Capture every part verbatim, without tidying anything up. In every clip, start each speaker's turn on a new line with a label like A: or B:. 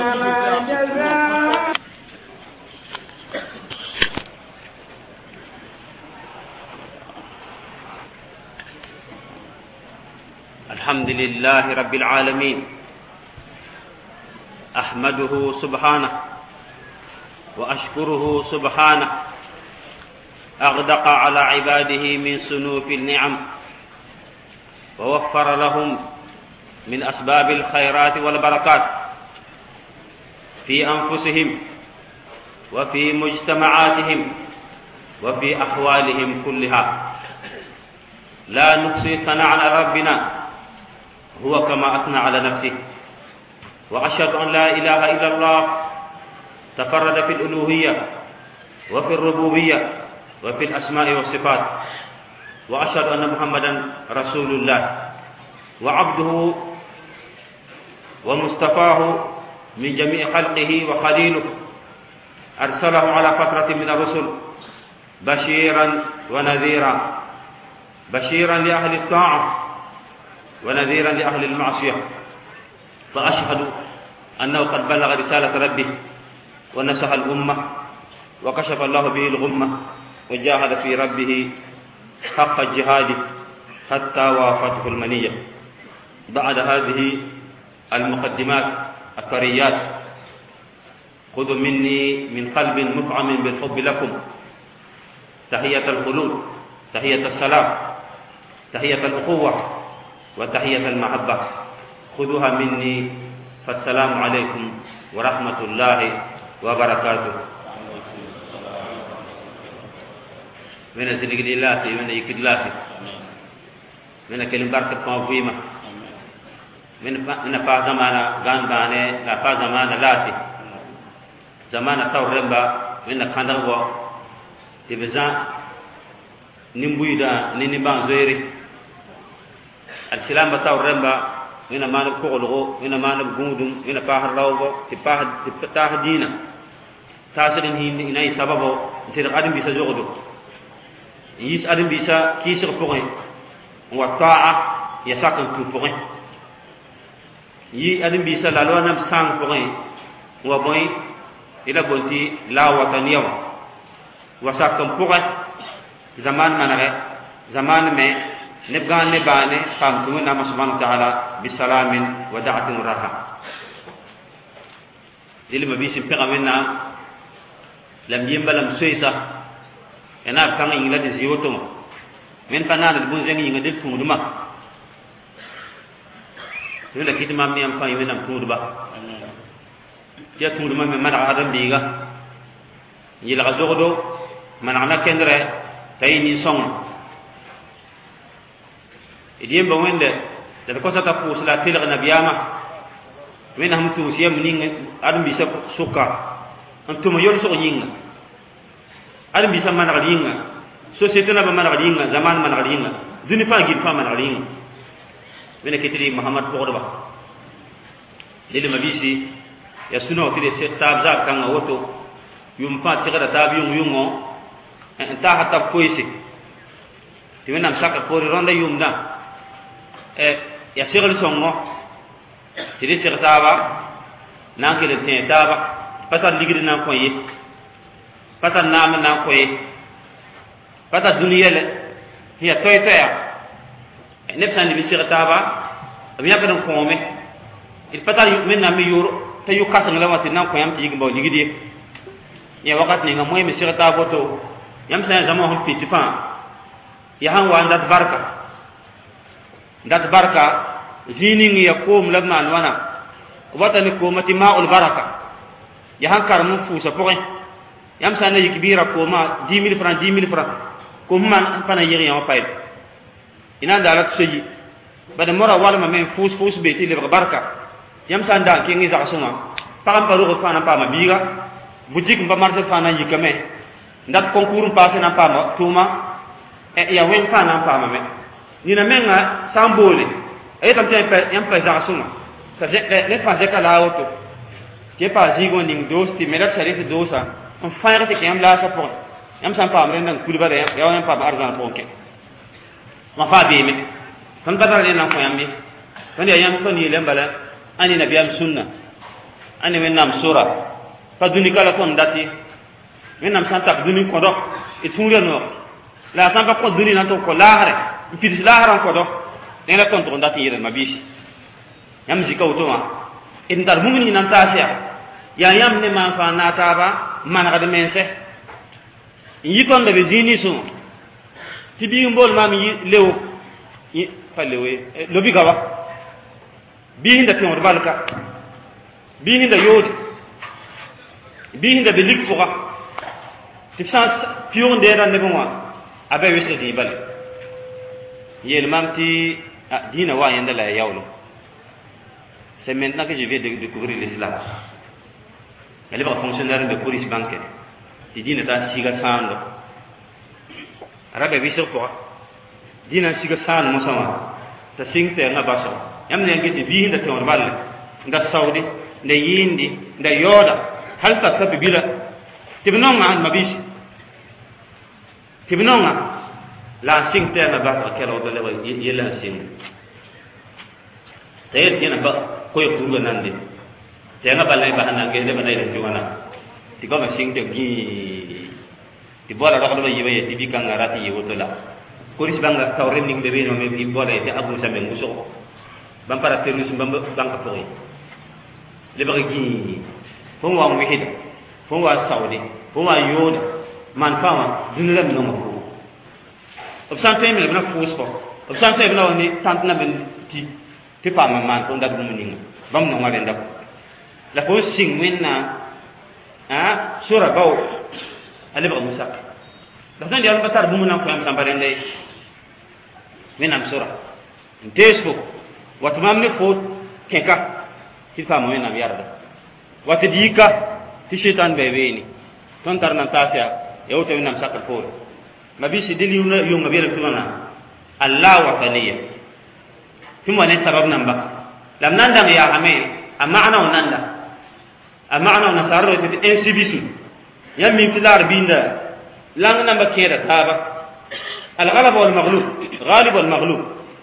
A: الحمد لله رب العالمين أحمده سبحانه وأشكره سبحانه أغدق على عباده من سنوف النعم ووفر لهم من أسباب الخيرات والبركات في أنفسهم وفي مجتمعاتهم وفي أحوالهم كلها. لا نحصي ثناء على ربنا هو كما أثنى على نفسه. وأشهد أن لا إله إلا الله تفرد في الألوهية وفي الربوبية وفي الأسماء والصفات. وأشهد أن محمدا رسول الله وعبده ومصطفاه من جميع خلقه وخليله، أرسله على فترة من الرسل بشيرا ونذيرا، بشيرا لأهل الطاعة ونذيرا لأهل المعصية. فأشهد أنه قد بلغ رسالة ربه ونصح الأمة وكشف الله به الغمة وجاهد في ربه حق الجهاد حتى وافته المنية. بعد هذه المقدمات الثريات خذوا مني من قلب مطعم بالحب لكم تحية الخلود، تحية السلام، تحية الأخوة وتحية المحبة. خذوها مني، فالسلام عليكم ورحمة الله وبركاته. من سنجد الله من يكد الله من كلمة بركة فوقيمة من من فا زمانا غان بانه لا فا زمانا لاتي زمانا تورمبا من كاندغو تبزا نمبويدا نينبان زيري السلام تورمبا من ما نكولغو من ما نغودم من فا راوبو تي فا تي دينا تاسرين هي ناي سببو تي قادم بيسا جوغدو يس ادم بيسا كيسر بوين وطاعه يساكن تو بوين yi adin bi sa la lo nam sang ko ngi wa boy ila bonti la watan yaw wa sakam pour zaman manare zaman me ne gan ne bane fam tu na subhanahu wa ta'ala bi salamin wa da'atin raha dili ma bi sim pega menna lam yimba lam soysa ena kan ngi la de ziwoto men panana bu zengi ngi de tumuduma wala kitima mi am fa yimena tudba ya tudba me mara adam biga yila gazodo man ana kendre tayni song idiem ba wende da ko sata fu sala tilga nabiyama men ham tu siyam ning adam bi sa suka antum yol so yinga adam bi sa man yinga société na ba man yinga zaman man yinga duni fa gi fa man yinga من كتري محمد بوربا للي مبيسي يا سنو تري تاب زاب كان وتو يوم فات سيغدا تاب يوم يوم انت حتى كويسي تمنام ساكا كوري روندا يوم دا ا يا سيغل سونغو تري سيغ تابا نانكي لتين تابا فتا ليغري نان كوي فتا نام نان كوي فتا دنيا هي توي توي نفسان دي بيسير تابا بيا كدن كومي الفتا من نامي يورو تيو كاسن لواتي نان كو يام تي يغبو يغدي يا وقت ني موي بيسير تابو تو يام سان زمان هم في تفان يا هان وان دات بركه دات بركه زينين يقوم لما وانا وطن كومتي ماء البركه يا هان كارم فوسا بوين يام سان يكبيرا كوما dix mille francs dix mille francs كوم man فانا يغي يام فايد ina dalat seyi bada mora wala ma men fus fus be ti le barka yam sanda ke ngi za suma pam paru ko fana pama biga bujik mba marse fana yikame ndat concours passé na pama tuma e ya wen fana pama me ni na menga sambole e tam te pe yam pe za suma ka je le pa je kala auto ke pa zigo ning dosti merat sare se dosa on fayra te ke yam la sa pon yam sam pam rendan kulba de ya yam pam argan ponke ma fa bi mi tan badal ni nan ko yammi tan ya yam ton yi lembala ani nabiyam sunna ani men nam sura pa duni kala kon dati men nam santa duni ko do e tunre no la samba ko duni na to ko lahare pidis lahare ko do ne la ton to dati yere mabisi yam zika utoma in dar mu'mini nan tasia ya yam ne man fa na taba man ga de mense yi kon de zini su tibi mbol mam yi lew yi falewe lobi gawa bi hinda ton balka bi hinda yodi bi hinda be lik fuqa tifsans pion de ran ne bonwa abe wesle di bale yel mamti dina wa yanda la yawlo c'est maintenant que je viens de découvrir l'islam elle va fonctionnaire de police bancaire il dit neta siga sando arabe biso ko dina siga san mo sama ta singte nga baso yamne ngisi bi hinda ton balle nda saudi nda yindi nda yoda hal ta tabila tibnonga an mabisi tibnonga la singte nga baso kelo de lewa yela sing tayet dina ba koy kuru nande te nga balay ba na ngene ba nay ci wana ti ko ba singte gi ti bola da ko ba yibe ti bi kan ngara ti yiwo to la koris banga tawre ning be no me bi bola te abu sa me nguso bam para terus bam banka to le ba gi fo wa mu hida fo wa saudi fo wa yoda man fama dunula no mo of sante me na fo spo of sante me no ni tant na ben ti ti pa ma man to nda dum ninga bam no ngare ndak la fo sing winna ha sura baw ale ba musa da tan dial batar dum na ko am sambare ndey winam sura ntesko wat mamne fo keka ti pa mo winam yarda wat dika ti shaitan bebe ni ton tarna tasya yow te winam sakal fo mabisi dili yuna yunga bele tulana allah wa taliya tuma ne sabab namba lam nanda ya hame amana onanda amana onasarro te insibisu yammi tilar binda lang namba kera taba al ghalab wal maghlub ghalib wal maghlub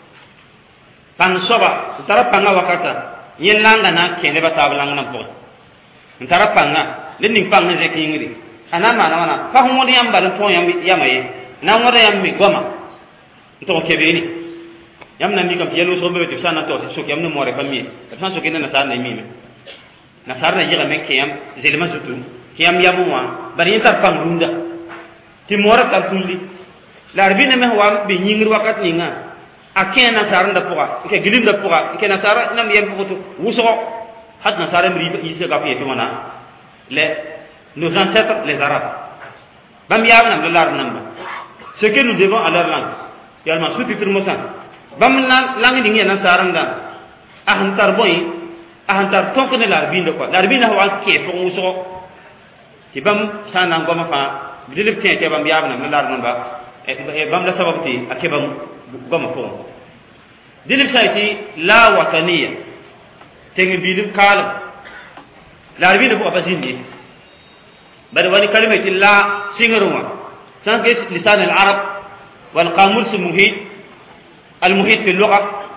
A: pan soba tara panga wakata yelanga na kende bataba lang nan ko tara panga lening panga je kingri anama na wana fa humo yamba dan to yam yamaye na ngora yammi goma to kebeni yamna mi kam yelo so be te sana to so yamna more famille te sana so kena na sana mi me na sarna yiga me kiyam zelma zutu kiyam yabuwa bari tar pangunda ti mora kal tulli larbine me wa be nyingir wakat ninga akena saranda poka ke gilinda poka ke na sara nam yem pokoto wuso hat na sara mri yise ga fiye tumana les nos ancêtres les arabes bam yabna lar namba ce que nous devons à leur langue yalma sous-titre mosan bam na langue dingi na saranda ahantar boy ahantar tokne larbine ko larbine wa ke po wuso ti bam sana ngoma fa dilip tiens ke bam yabna lar namba e bam la sababti akebam goma fo dilip sayti la wataniya tengi bilip kala larbi de ko abasindi bari wani kalimati la singaruma sanke lisan al arab wal qamus al muhit al muhit fi al lugha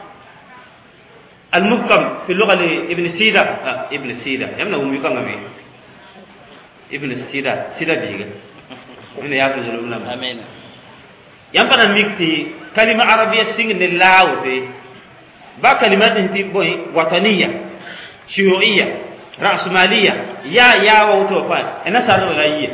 A: al muhkam fi al lugha li ibn sida ibn sida yamna um yukanga bi ibn sida sida biga ina ya fazulu nam amin yam pana mikti kalima arabiyya singne lawte ba kalimat inti boy wataniya shuyu'iyya ra'smaliyya ya ya wa to fa ina sarro layya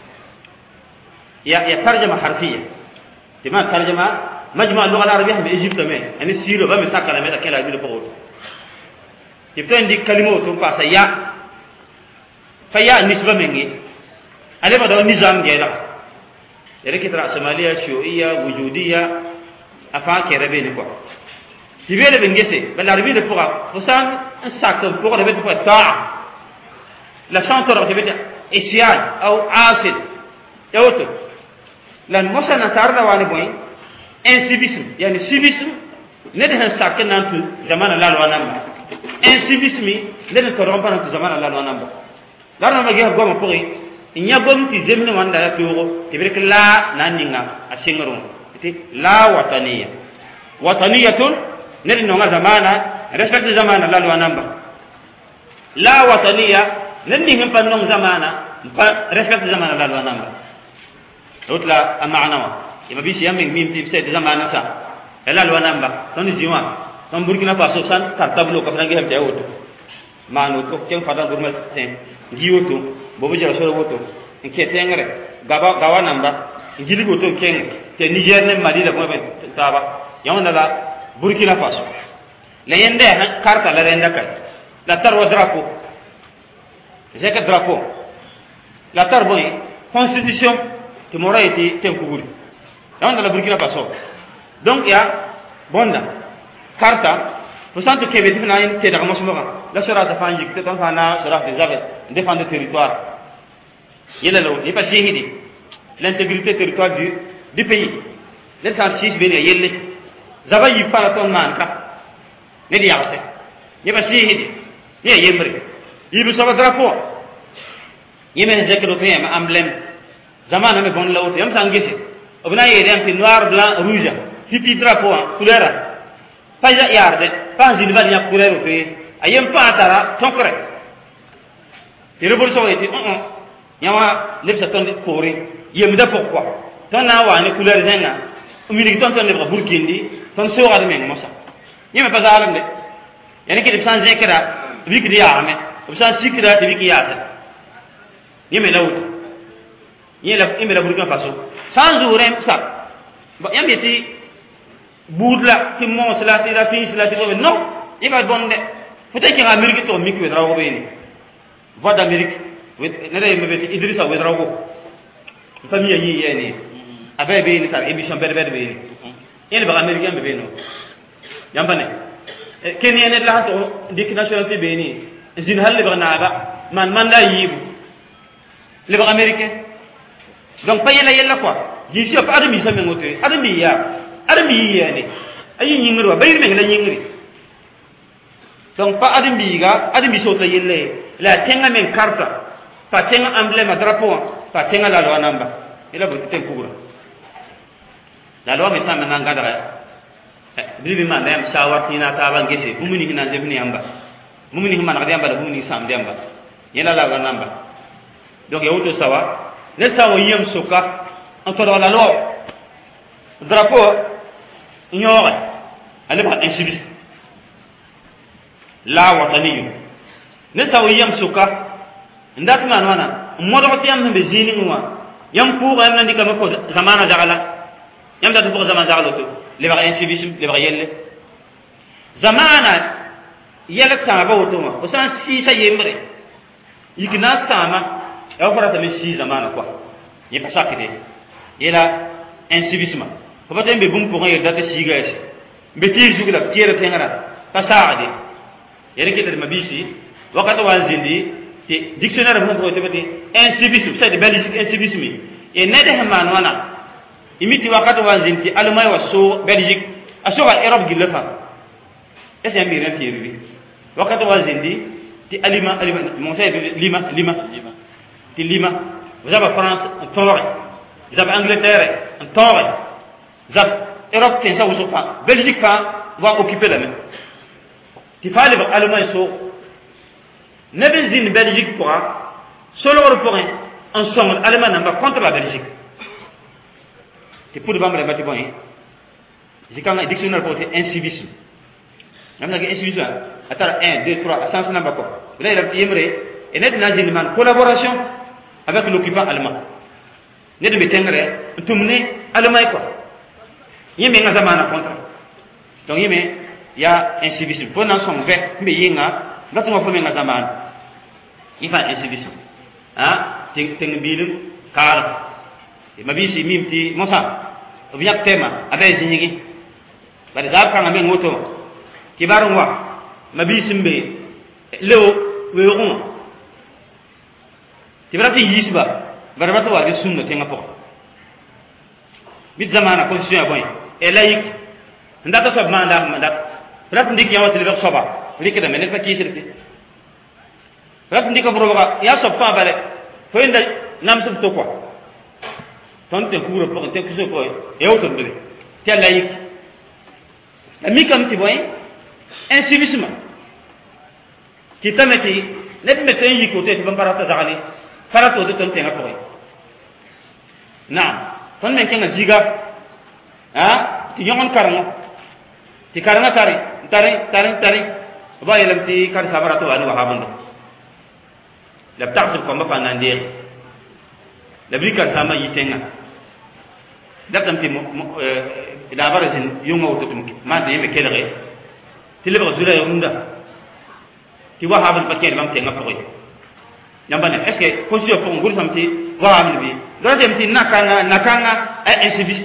A: ya ya tarjuma harfiyya dima tarjuma majma' al-lugha al-arabiyya bi Egypt me ani siro ba mi sakala me da kala bi ko tipto indi kalimo to pa sa ya fa ya nisba mengi ale ba do nizam gela yare kitra somaliya shuyu'iyya wujudiyya afa kerabe ni ko tibele bengese bal arabi de pourra fosan sakto pour de beto ta la chanteur de beto isyan au asil yawto lan mosana sarna wani boy insibisme yani sibisme ne de sakka nantu zamana la lwa namba insibisme ne de toron pa nantu zamana la lwa namba garna ma ge goma pori inya gom ti zemne wanda ya turo tibere la naninga asingaro ti la wataniya wataniyatun neri no zamana respect zamana la lwa namba la wataniya nan ni him pannon zamana pa respect zamana la lwa namba otla amana wa ima bisi yamin mim ti se zamana sa la lwa namba ton jiwa ton Burkina Faso san kartablo ka frangi hebde woto manu ko ken fadan burma sen giwoto bobo jara soro woto nke tengre gaba gawa namba ngili goto ken te Niger ne Mali da ko be taba yawna la Burkina Faso la yende karta la renda kay la tarwa drapeau j'ai que drapeau la tarbo constitution qui m'aurait été tempouri yawna la Burkina Faso donc ya bonda karta pour santo que veut dire une terre comme ça la sera de fangi que ton fana sera des aves défendre territoire il est là il pas shihidi l'intégrité territoriale du du pays l'essentiel bien yelle zaba yi para ton manka ne di yawse il pas shihidi ye yemre yibu saba drapeau yemen zekro tem emblème zamana me bon lawte yam sangese obna yede am noir blanc rouge pipi drapeau couleur pa ya yarde pa zin ban ya couleur te ayem pa tara tokre ti révolution était on yawa lebsa ton kori yem da pourquoi ton na wa ni couleur zenga umini ton ton le burkindi ton so ga men mosa yem pa zalam de yani ki de san zekra wiki di yaame san sikra ti wiki yaasa yem lawt yela yem la Burkina Faso sans jourem sa yam yeti boudla ti mons la ti la fin la ti non il va bonde peut-être que l'Amérique to mi ko drawo be ni voix d'Amérique ne re me be Idrissa we drawo famille yi yeni abe be ni tar émission be be be ni ba américain be be no yambane kenya ne la to dik nationalité be ni zin hal le ba na ba man man la yibu le ba américain donc pas yela yela quoi d'ici pas de mise me ngote adami ya adami yani ayi yingri wa bayir me la yingri donc pas adami ga adami sota yelle la tenga men karta pa tenga emblème drapeau pa tenga la loi namba ila bo tem kubura la loi me sa me nanga dara bibi man dem sawati na ta ban gese mumuni hina zebni amba mumuni hima na diamba mumuni sam diamba yela la loi namba donc yauto sawa ne sawa yem soka en fait la loi drapeau ignore ale ba incivis la wataniyo ne sawa yem soka ndat man wana modo tiyam be zini ngwa yam pour yam nandi kam ko zamana jagala yam da pour zamana jagala to le ba incivisme le ba yelle zamana yele ta ba woto ma o san si sa yembre yikna sama ya fara ta mi si zamana quoi ye pa sakide yela incivisme ko ba tembe bum pour yel date si gaes be ti jugla tiere tengara pa saade yele kete mabisi wakati wanzindi ti dictionnaire mo ko tebati incivisme c'est de belgique incivisme e nede man wana imiti wakati wanzindi almay waso belgique aso ga europe gilefa est un mirin tieri wakati wanzindi ti alima alima mon c'est lima lima ti lima vous avez France en tore vous avez Angleterre en tore vous avez Europe qui ça vous pas Belgique pas va occuper la main ti fallait allemand so nebenzine Belgique pourra solo européen ensemble allemand n'a pas contre la Belgique ti pour bam le bati bon j'ai quand un dictionnaire pour incivisme namna ga incivisme atara un deux trois sens namba ko là il a yemre et net nazine man collaboration avec l'occupant allemand ne de metengre tumne allemand quoi yeme nga zamana contre donc yeme ya incivisme pour nan son ve mbe yinga ngatu ngo fo nga zamana ifa incivisme ah ting ting bilim kar e mabisi mimti mosa obiak tema abe zinyigi bari zab kan amen ngoto kibaru wa mabisi mbe lew weeru tibrati yisba barabata wa de sunna tenga pok bit zamana constitution boy e laïque ndata sob manda mandat rap ndik yawati le soba rikida men fa kisirti rap ndik ko roba ya sob pa bare fo inda nam sub to quoi ton te couro pour te kuso ko e auto bele te laïque la mi kam ti boy incivisme qui tameti net me tan yi ko te ban parata zagale farato de ton tenga ko naam ton men kenga ziga ha ti nyon karanga ti karanga tari tari tari tari ba yelam ti kar sabara to anu wahabando la ta'sib ko ma nande la bi kar sama yitenga dabtam ti da barazin yunga wuto tum ma de me kelere ti le ba zura yunda ti wahabal pakel bam tenga ko nyambane est ce que position ko ngul samti wahabal bi do dem ti nakanga nakanga e exhibit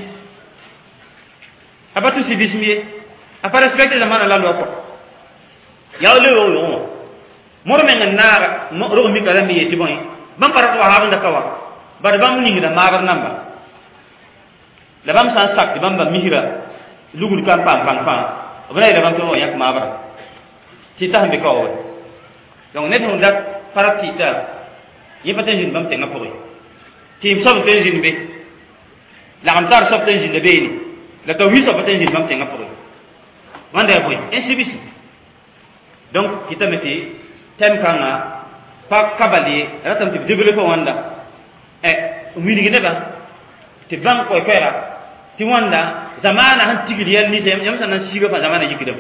A: abatu si bismiye apa respecte la mana la lo ko yaw le wo wo mor men na ro mi kala mi yeti boy bam para ko ha banda kawa bar bam ni da mabar namba la bam san sak bam bam mihira lugul kan pam pam pam bra la bam to yak mabar ti ta hambe ko donc net hon dak para ti ta yi paten jin bam tenga ko ti so paten jin be la am tar so paten jin de be ni la tawhid so paten jin bam tenga ko wanda boy insibis donc kita meti tem kanga pa kabali ratam ti développer wanda eh wini gine ba ti ban ko fera ti wanda zamana han tigil yal ni sem yam sanan siga fa zamana yikidam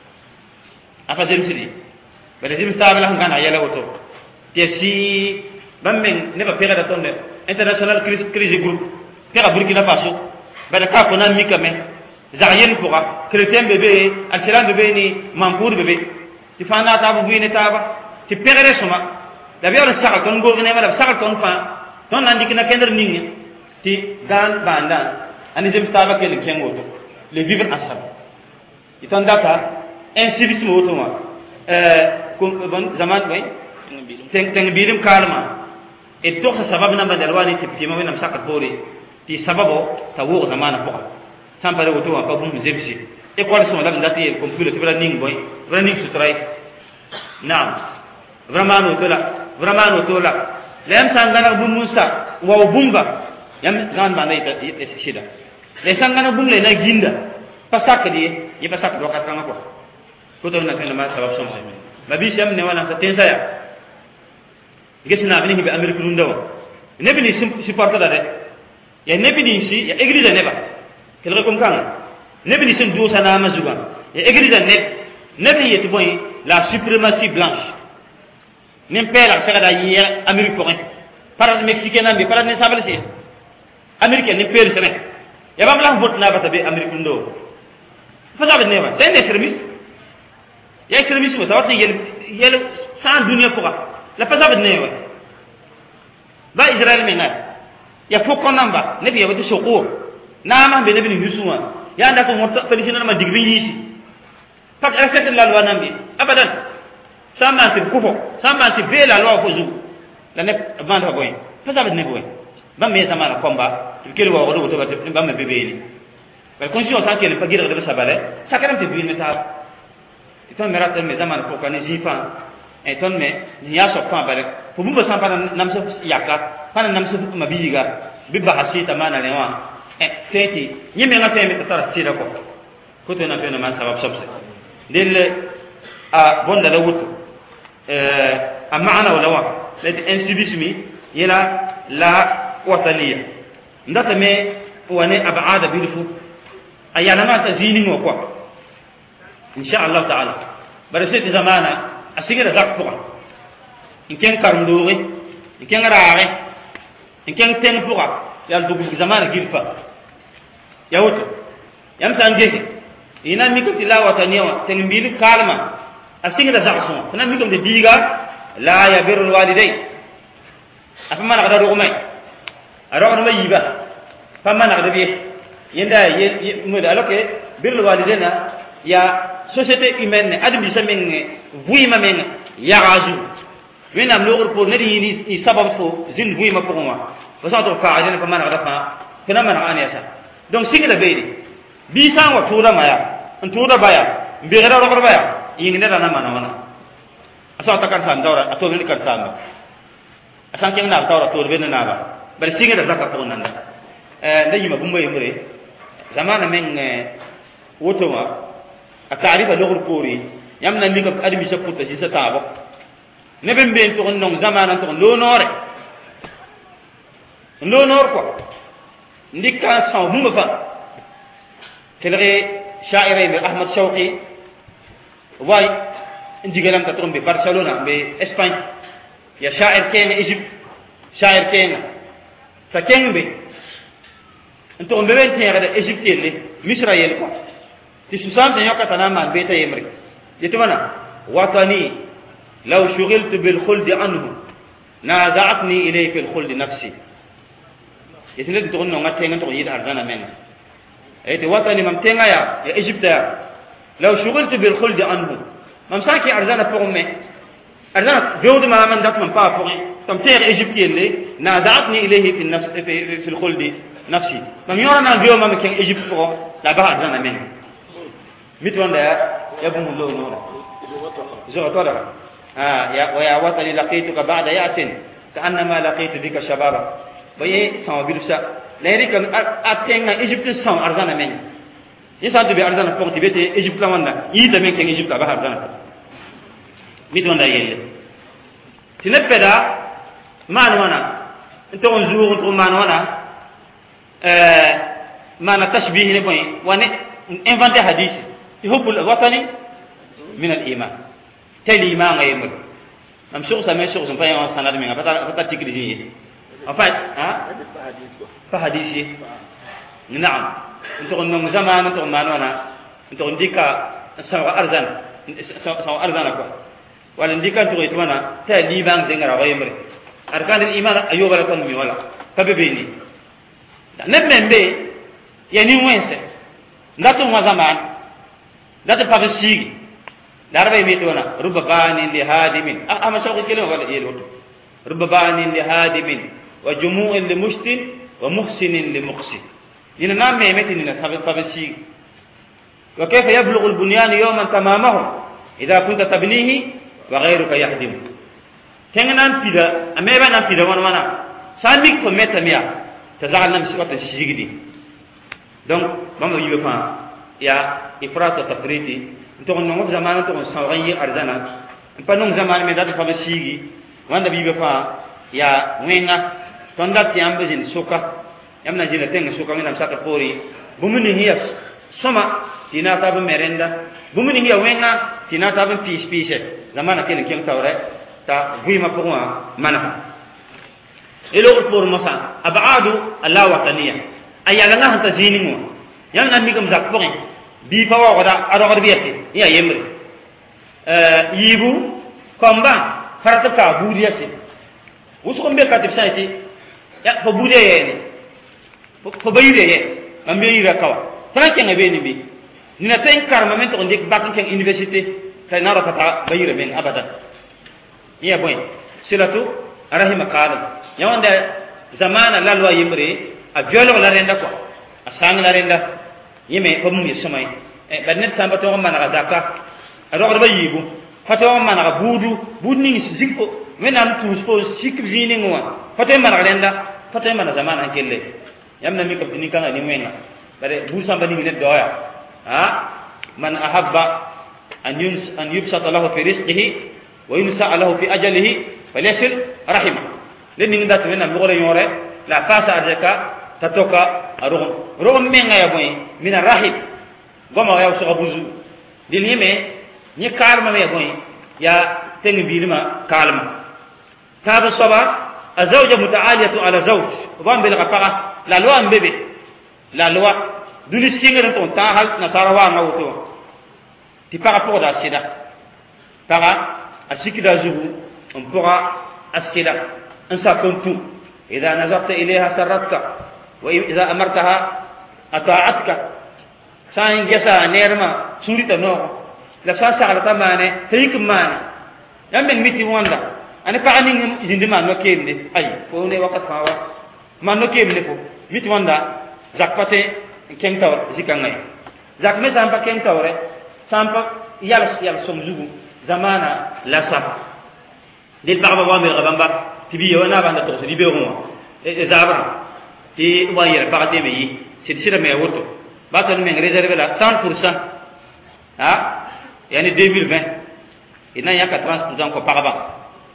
A: apa jem sidi bada jem stabala han kana yala auto ti si bammen ne ba pera da tonde international crisis group pera burkina faso bada ka ko nan mikame zayen pourra chrétien bébé alsalam bébé ni mampour bébé ti fana ta bu ni taba ti pegere suma da biya sa kon go ne mala sa kon fa ton nan dikina kender ningi ti gan banda ani jem staba ke le kengo to le vivre ensemble itan data un civisme automa euh kon zaman way teng teng bilim kalma e to sa sabab na badal wani ti ti mawina sakat bori ti sababo ta wo zamana ko sampare woto wa babum zebsi e ko so la ndati ko pulo tibra ning boy bra ning sutrai naam vraiment no tola vraiment no tola lem sangana bum musa wa bumba yam gan ba nay ta shida le sangana bum le na ginda pasak di ye pasak do ka tanga ko ko to na kana ma sabab som sem ba bi sam ne wala sa tensa ya gesina bini be amerique rundaw ne bini supporter da de ya ne bini si ya église ne ba kele ko kan ne bini sen do sana mazuga ya église ne ne bi yeti boy la suprématie blanche nem pela sa da yi amerique ko par mexicain ambi par ne sabal si américain ne pela sene ya bam la vote na bata be amerique ndo fa sa ne ba c'est des services ya service mo tawat yel yel sans dunia ko la pa sa ne wa ba israël mena ya foko namba ne bi ya wati soko na ma be ne bi husuma ya nda ko mo felicina ma digri yisi pak respecte la loi nambi abadan sama ti kufo sama ti be la loi ko zu la ne vendre boy pa sa ne boy ba me sama la combat ti kele wa ko to ba te ba me bebe ni ba conscience san kele pa gira de sabale sakaram te bi meta ton merata me zaman ko kan jifa e ton me ni ya so fa bare fu bu san pa nam so yakka pa nam so ma biga bi ba hasita mana lewa e teti ni me ngate me tara sira ko ko to na fe na man sabab sabse del a bonda la wutu euh a maana wala wa la insibismi yela la wataniya ndata me wane abada bilfu ayana ma tazini ngo ko insha Allah ta'ala bare se zamana asigira zakko in ken karndore in ken raare in ken ten pourra ya dugu zamana gilfa ya wutu yam sanje ina mi ko tilawata niwa ten mbil kalma asigira zakso na mi ko de diga la ya birrul waliday afa mana kada do mai aro no mai yiba fa mana kada bi yenda ye mo da loke birrul walidayna ya société humaine admi sameng vuima men yarazu wenam logor pour nedi ni ni sabab fo zin vuima pour moi façon to faajene fa man rafa kana man ani asa donc sigila beedi bi san wa tura maya ntura baya mbira ro ro baya yingi ne dana mana mana asa ta kan san dawra ato ni kan san asa ken na tawra to be na ba bari sigila zakka ko nan eh ndayi ma bumba yumre zamana men woto wa a taarifa logor pori yamna mi ko admi sa puta si sa tabo ne ben ben to non zamana to lo nore lo nor ko ndika sa hum fa kelere sha'ira bi Ahmad Shawqi way ndigalam ta tombe Barcelona be Espagne ya sha'ir ken Egypte sha'ir ken fa ken be انتم بين تيغا ايجيبتيين لي مصرايل كو تي سوسام سي يوكا تناما بيتا يمري يتمنى وطني لو شغلت بالخلد عنه نازعتني اليه في الخلد نفسي يتلد تقول نو غاتي نتو يد ارزانا من ايتي وطني ممتنغا يا يا ايجيبت لو شغلت بالخلد عنه ممساكي ارزانا بوغمي ارزانا جود ما من دات من با بوغي تم تيغ ايجيبتيين لي نازعتني اليه في النفس في, في الخلد نفسي ما يورنا اليوم ما كان ايجيبت فوق لا بها ارزانا من ميتون ده يا ابن الله نور زو طلع اه يا ويا وطني لقيتك بعد ياس كانما لقيت بك شبابا بي سان بيلسا ليريك اتينا ايجيبت سان ارزانا من يسا دبي ارزانا فوق تبيتي ايجيبت لا وندا يدا من كان ايجيبت بها ارزانا ميتون ده يلي تنبدا ما نوانا انت نزور انت ما نوانا euh mana tashbih ni boy wane inventé hadith yuhul watani min al iman tali iman ngayem am sur sa mais sur son payan sanad mi ngata fata tikri en fait hein fa hadith na'am into on zaman into manona into ndika sawa arzan sawa arzan ko wala ndika to itwana tali iman zengara wayemre arkan al iman ayuba kon mi wala fa bebeni nebembe yani wense ndato wa zaman ndato pa bisi darbe mitona rubani li hadimin ama shawqi kelo wala yelo rubani li hadimin wa jumu'in li mushtin wa muhsinin li muqsin ina namme metini na sabe pa bisi wa kayfa yablughu al bunyan yawman tamamahu idha kunta tabnihi wa ghayruka yahdim kengan pida ameba nan pida wana wana samik ko metamia تزعل نفسي وقت الشيء donc ماما يبقى يا إفراط تفريطي انتو نمو زمان انتو سوغي أرزانا انتو نمو زمان مدات فبسيغي وانا بيبقى يا وينا تندات يامبزين سوكا يامنا جينا تنگ سوكا من امساك فوري بمني هي سما تينا تاب مرندا بمني هي وينا تينا تاب بيش بيش زمان كين كين تاوري تا بويما فوما مانا إلو أقول مثلا أبعاد الله وطنية أيها الله تزينه يعني نميكم زكبرين بيفوا ودا أروغر بيسي يا يمر يبو كمبا فرتكا بوديسي وسكم بكاتب سايتي يا فبودي يعني فبيري يعني أمبيري كوا تلاقي نبي نبي نتين كارمامنت عندك باكن كان university تنارا تتا بيري من أبدا يا بوين سلاتو رحمة كارم yawanda zamana lalwa yimre a violo la renda ko a sang la renda yime ko mum yismay e badnet samba to man ga zakka a do ba yibu fato man ga budu budni sikko menam tu spo sikki jini ngwa fato man ga renda fato man zamana kelle yamna mi ko ni kan ni menga bare bu samba ni net doya ha man ahabba an yuns an yubsata lahu fi rizqihi wa yunsa lahu fi ajalihi falyasil rahimah لأن ندات من المغرب يوري لا فاس أرجعك تتوكا رغم رغم من غير بوي من الرحيب قام غير وسق بوزو دليمة نكارم ما يبوي يا تنبيل ما كارم تاب الصبا الزوجة متعالية على زوج وقام بالغفرة لا لوا بيبي لا لوا دون السينغر تون تاهل نصارى وانا وتو تبقى فوق السيدة ترى السكيدة زوجو أمبورا السيدة أنسى كنت إذا نظرت إليها سرتك وإذا أمرتها أطاعتك ساين جسا نيرما سوريتا نو لا سا سالتا ماني تيك ماني يمن ميتي واندا أنا فاني زندي ما نو كيمدي أي فوني وقت فاوا ما نو كيمدي فو ميتي واندا زكبتي كين تاور زيكانغاي زكمي سامبا كين تاوري سامبا يالس يال سومزوغو زمانا لا سام ديل بابا وامي غبامبا تبي وانا باندا توسي دي بيرو زابا تي واير باغتي مي سي سي مي ووتو باتل مي ريزيرفي لا cent pour cent ha yani deux mille vingt ina yaka trente pour cent ko paraba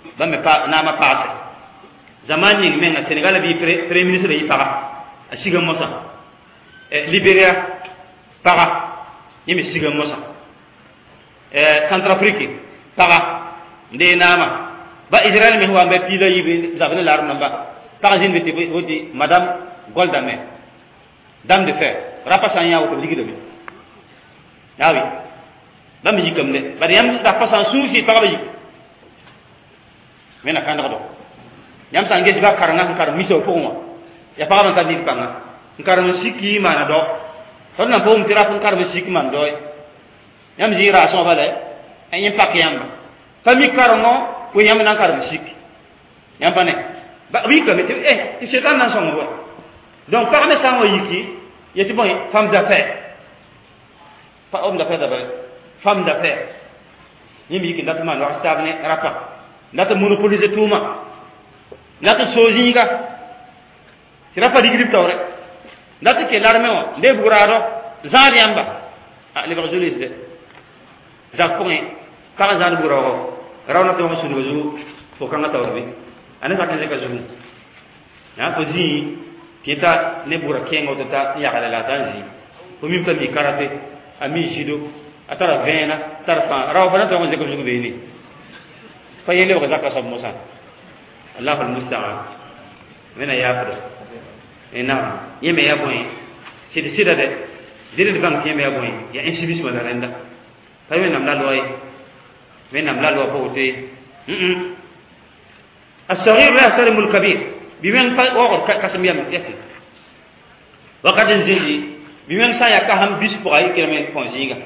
A: ba me pa na ma paase zaman ning menga Senegal bi premier ministre yi para a siga mosa e Liberia para yimi siga mosa e Centrafrique para nde nama ba Israël me huwa be pila yi zabne lar namba para jin beti wodi madame Golda Meir dame de fer rapa san yawo ko ligido bi yawi dam yi kam ne bari yam da pasan suusi para ba yi mena kan do yam san gesi ba karanga kar miso ko mo ya pa man tan ni panga kar mo sikki mana do ton na bom tira pun kar mo sikki man do yam jira so bale en yim pak yam fami karongo ko yam nan kar mo sikki yam pa ne ba wi kam te eh ti setan nan so mo donc par ne san wo yiki yeti bon femme d'affaires pas homme d'affaires d'abord femme d'affaires yim yiki ndat man wax tabne rapa ndat monopoliser touma ndat sozinga tira pa digrip tawre ndat ke l'armée on de burado zali amba ah le bajulis de japon ka zali burado rawna to mo sunu bazu fo kanga tawre ana sa kan ka zulu ya ko zi kita ne bura kengo ta ya kala la tanzi ko mi tan di karate ami jido atara vena tarfa raw bana to mo zeko zulu be ni fa yele ko zakka sab musa Allah al-musta'an mena ya fada ena yeme ya boy sidi sida de dire de bank yeme ya boy ya insibis ma renda fa men nam la loy men nam la lo ko te mm as-saghir la yahtarim al-kabir bimen fa wa kasam yam yasi wa qad zinji bimen sa ya ka ham bis pour ay kilomètre konjiga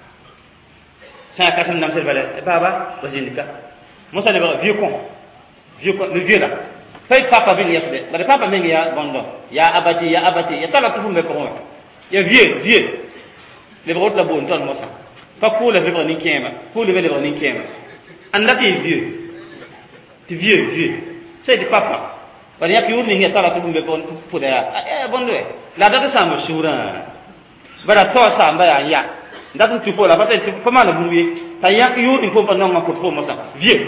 A: sa ka sam nam sel bale baba wazindika musa ne ba vieux con vieux con le vieux là fay papa bin yasde bare papa mengi ya bondo ya abati ya abati ya tala tufu me ko ya vieux vieux le brot la bon ton musa fa ko le vivre ni kema ko le vivre ni kema andati vieux ti vieux vieux c'est de papa bare ya piur ni ya tala tufu me ko pour ya eh bondo la data sa mo shura bara to sa mba ya ya ndatu tupo la pata tupo mana buruye ta ya piur ni ko pa non ko fo musa vieux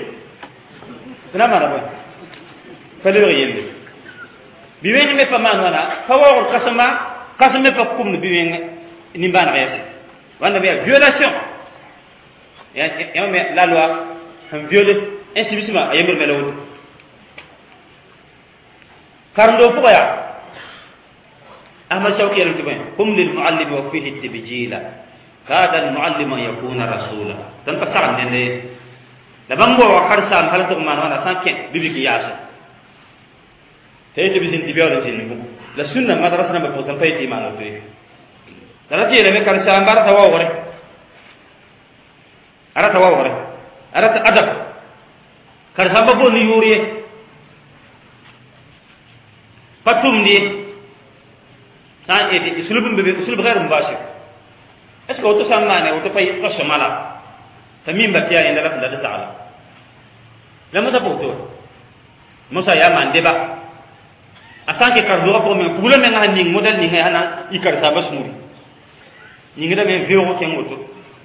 A: na mara ba fale yende biwen me pa man wana fawo kasama kasame pa kum ni biwen ni ban resi wana be violation ya ya me la loi un violé insubissement ayemir me lawut karndo ko ya ahmad shawki yalu tibay kum lil muallim wa fihi tibjila kada al muallim yakuna rasula tan pa sax ne la bango wa kharsan halatu man wana sanken bibiki yasa tayte bisin tibiyalo tin la sunna madrasa na ko tan payti man to darati le me kharsan bar tawa wore ara tawa wore ara ta adab kharsan babo ni yuriye patum ni sa e usulubum be usulub ghair mubashir est-ce que auto samane auto pay ko somala tamim ba tiya inda la da sala la musa porto musa ya mande ba asanke kardo ko men kula men ngani model ni hana ikar sa basmuri ni ngida men vero ken moto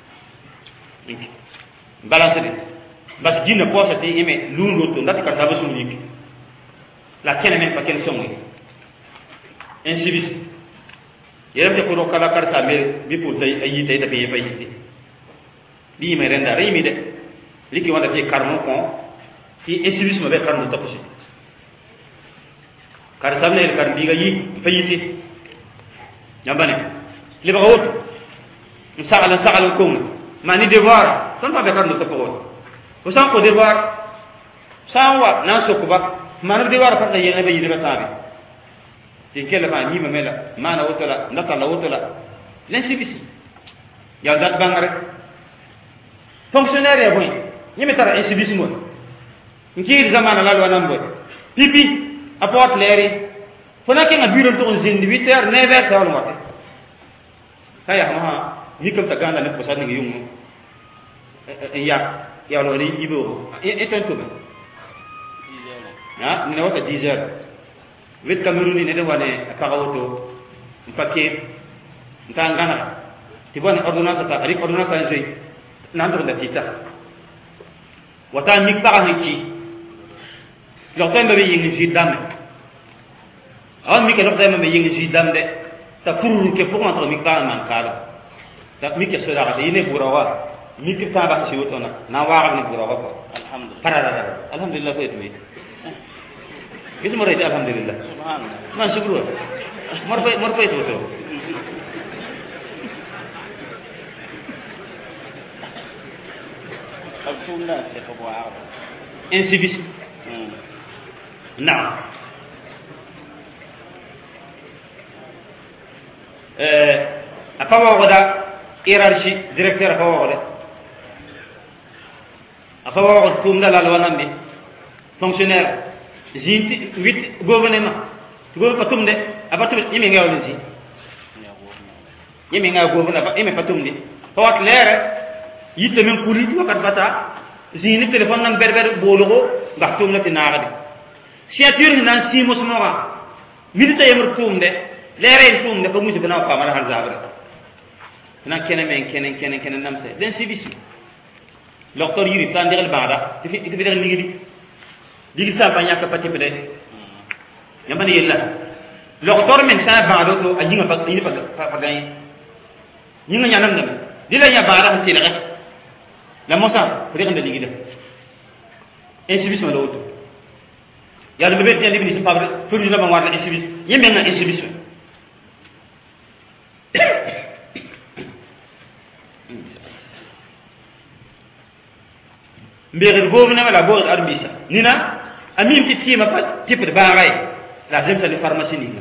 A: balance de bas gina ko sa te ime lundo to ndati kar sa basmuri la ken men pa ken somo insivis yerem te ko ro kala kar sa me bi pour tay ayi tay da be bayiti bi me renda remi de liki wanda fi karmo ko fi esibisme be karmo tapusi kar samne el kar biga yi fayiti nyambane li bagawut nsagala sagala ko mani devoir ton pa be karmo tapugo ko san ko devoir sanwa nan sokuba mani devoir fa tayi ne be yi de tabi tin kele fa ni mamela mana wotala ndata la wotala l'insibisme ya dat bangare fonctionnaire ya boy nyime tara insibisme ngir zamana la lwana mboy pipi aport leri fona ke ngabiro to zindi huit heures neuf heures tawon wate kaya ma ni kam ta ganda ne ko sa ngi yungu ya ya lo ri ibo etan to ya ne wata dix heures wit Cameroun ne de wane akawoto mpake ntangana tibone ordonnance ta ari ordonnance en jey nanto da tita wata mi pa hanki lo tan be yin ji dam aw mi ke lo tan be yin ji dam de ta furu ke pour entre mi ka man kala ta mi ke so da ta yine burawa mi ke ta ba ci wotona na wa ni burawa ko alhamdulillah parada alhamdulillah ko etmi gis mo rete alhamdulillah subhanallah man shukru mor fay mor fay to
B: abtuna se ko wa
A: insibis نعم أفوا غدا إيرارشي ديريكتور أفوا غدا أفوا غدا توم لا لا لوانام بي فونكسيونير زينتي ويت غوفرنمنت غوف باتوم دي أباتوم يمي غاو لزي يمي غاو غوفرنمنت يمي باتوم دي فوات لير يتمن كولي وقت باتا زيني تليفون نام بربر بولغو باتوم لا تناغدي siature nan si mosmora milita yamur tumde lere tumde ko musu bana fa mara har zabre na kene men kene kene kene namse den si bismi docteur yuri tan digal baada difi difi digal ligidi digi sa banya ka pati pede yamani yella docteur men sa baado to ajinga fa ni fa fa gay ñinga ñanam dem dila ya baada ti la la mosa pede kan ligidi en si bismi lo to ya le bebe tiandi bini sapabre furi na bangwa na exhibit yembe na exhibit mbere govu na la bord arbisa nina amim ti tima pa type de baray la j'aime ça les pharmacie ni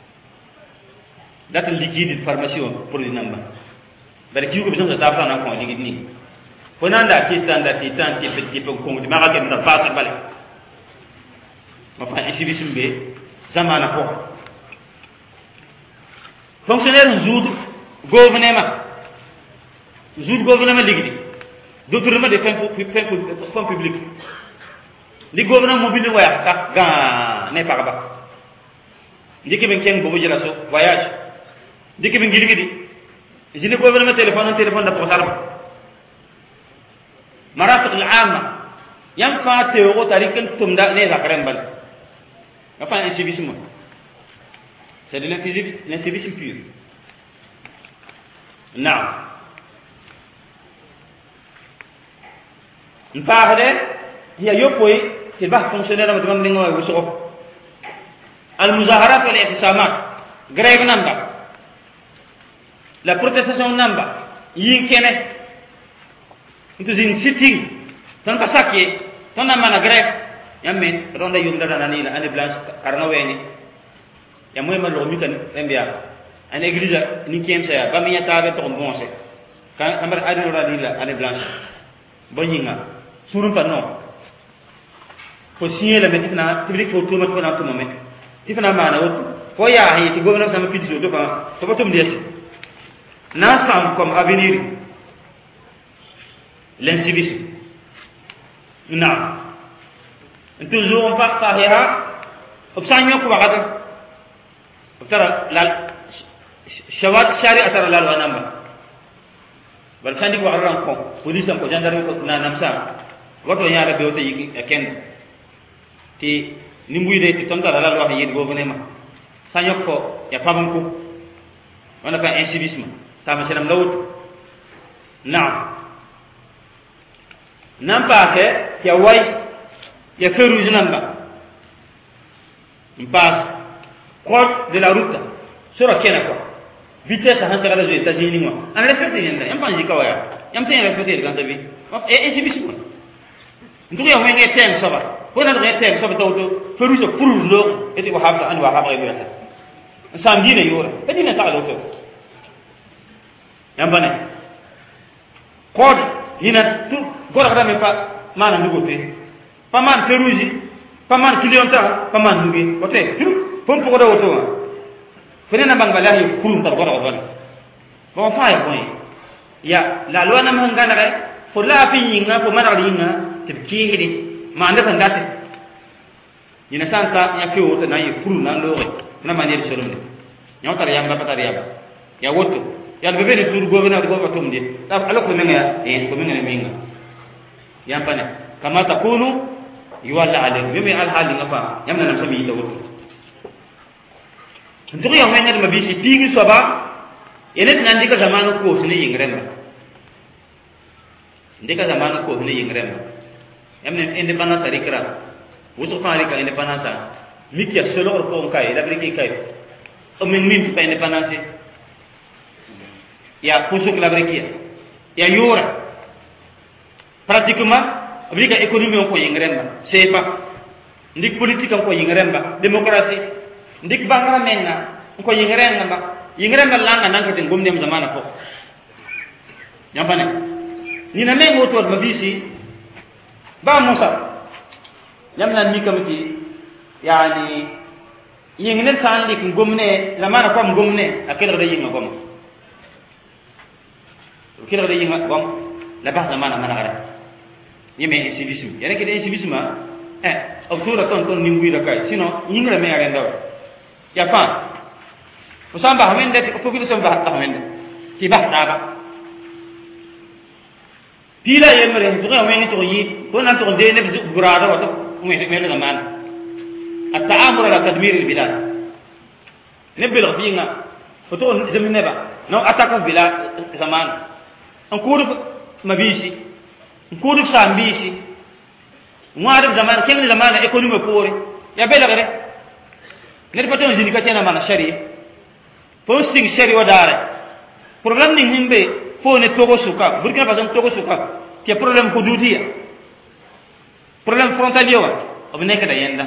A: date liquide de pharmacie pour les namba bare ki ko besoin da fa na ko liquide ni fonanda ti tanda ti tanti type type ko di mara ke na fa sa bale ma fa exhibition be zamana ko fonctionnaire zoud gouvernement zoud gouvernement ligidi d'autrement de fin fin public li gouvernement mobile waya ka ga ne pa ba ndiki ben ken bobu jela so voyage ndiki ben giligidi jini gouvernement téléphone téléphone da posal marafiq al-amma yam fa te o tarikan tumda ne zakaren bal enfin un civisme c'est de l'incivisme pur نعم نفاهده هي يوبوي تبع فونكسيونير ما تمام دينغو وسوق المظاهرات والاعتصامات grève namba la protestation namba yinkene into zin sitting tan pasaki tan mana grève yamme ronda yumda nani la ane blanche karna weni ya moy malo mi kan embia ane église ni kiem sa ba mi yata be to bonse kan kamar adu radila ane blanche bonyinga surun pa no ko signé la metina tiblik ko to mat ko na to moment tifna mana wot ko ya hi ti gomna sama pidso do fa to batum des na sam comme avenir l'incivisme na toujours pas tahira obsanyo ko bagata tara lal shawat shari'a tara lal wanamba bal sandi ko aran ko police ko gendarme ko na namsa wato nyaara be wote yi ken ti nimbuy de ti tonta lal wax yi gouvernement sanyo ko ya pabam ko wana fa incivisme ta ma senam lawut na'am nam paase ya way ya feu rouge namba on passe code de la route sur la kena quoi vitesse à hansa aux États-Unis moi on respecte yenda yam panji kawaya yam ten respecter dans sa vie et et c'est bisou ndu ya wenge tem soba ko na re tem soba tawto feu rouge pour lo et wa habsa an wa habra bi sa sambi ne yora et dina sa lo to yam bane code hina tout gora da me pa mana ndugote paman feruji paman clienta paman nugi ote pom poko da oto fenena bangala hi kulum tar gora gora bon fa ya boy ya la loi na mangana re fo la fi yinga fo mana yinga tibki hidi ma anda tan date ina santa ya fi oto na yi kulu na lore na manier solomne nyota ya ngaba tar ya ya woto ya bebe ni tur gobena go batumde ta alako menga e ko menga menga yampane kama takunu يوالله عليه يمي على حالي غفا يمنا نسمي تو ندري يوم وين ما بيسي بيجي سبا ينت نندي كزمان كوس ني ينغرم ندي كزمان كوس ني ينغرم يمنا independence arikra wusu fari ka independence mikia solo or ko kai la briki kai o min min pa independence ya kusuk la briki ya yura pratiquement brika économie ko yingremba sepa ndik politique ko yingremba démocratie ndik bangara menna ko yingremba yingremba langa nanka den gomdem zamana ko nyambane ni na mengo to mabisi ba musa yamna mi kamti yani yingne sandi ko gomne zamana ko gomne akira da yinga gom akira da yinga gom la ba zamana mana gara yeme civisme yana kede civisme eh autora ton ton nimbu da kai sino yingra me ara ndaw ya fa usamba hamende ko population ba ta hamende ti ba ta ba pila yemre to ga wen to yi ko nan to de ne bisu gurada wato mu me le zaman at-ta'amur ala tadmir al-bilad nebil binga foto zemine ba no ataka bila zaman an kuru mabisi kuru sambisi ngwar zaman ken zaman economy pore ya bela gare ne paton jini ka tena mana shari posting shari wadare problem ni himbe fo ne togo suka burkina faso togo suka ti problem hududiya problem frontalier wa obne ka da yenda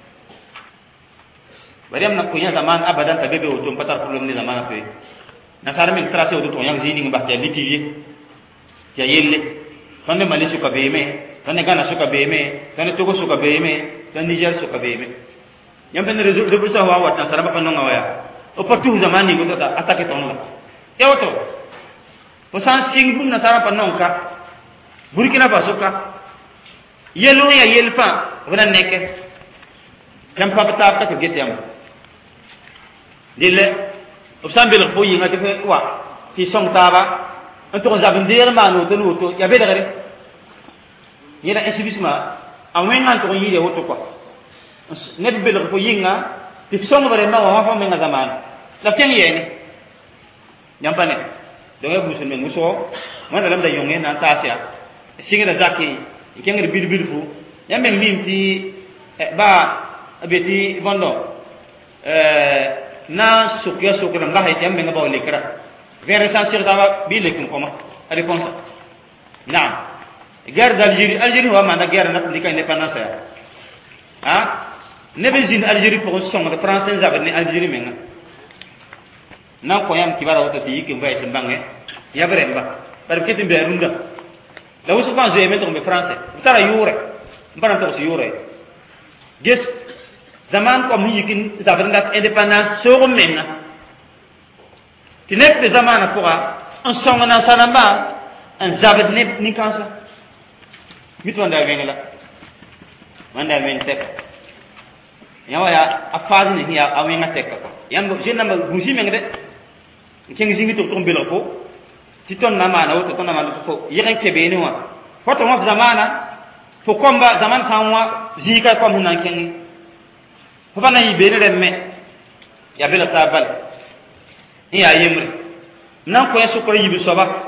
A: bari amna kunya zaman abadan tabebe o tum patar problem ni zaman fe nasara min tracé o to yang zini ngba ya litiye ya yelle tonne mali suka beme tonne gana suka beme tonne togo suka beme tonne niger suka beme yambe ne réseau de busa wa wa nasara ba panonga wa ya o patu zaman ni ko ta attaque ton la ya oto o san sing bum nasara panonka burkina faso ka yelo ya yelpa wala neke kam pa ta ta ke getiam dile o san bel ko yinga te wa ti song taba anto ko zabendir ma no to no to ya be dagare yela exhibisma awen to yide woto ko net bel ko yinga ti song bare ma wa fa menga zaman la ken yene nyampane do ga busul men muso man lam da yonge na tasia singa zaki ikengere bil bil fu yambe minti ba abeti bondo euh na sukya sukra nga hay yambe nga ba lekra vers essentiel da bi lekum koma réponse naam guerre d'Algérie Algérie wa man da guerre na dika indépendance ya ha nebe jin Algérie pour son de français zabe ni Algérie menga na ko yam kibara woto ti yikim bay sen bange ya bremba par kiti be runda la wusu ban je meto be français tara yure mbana to yure gis zaman ko mi yikin zabe ndat indépendance so menga ti nek be zaman ko en songa na sanamba en zabe ne ni kansa mit wanda wengela wanda men tek yawa ya afazi ni ya awenga tek ko yam je na musi mengde ken zingi to to mbelo ko ti ton na mana woto ton na mana ko yeren kebe ni wa foto mo zamana fo komba zaman sanwa zika ko mun nan ken fo bana yi be ne me ya bela tabal ya yemre nan ko yeso ko yibi soba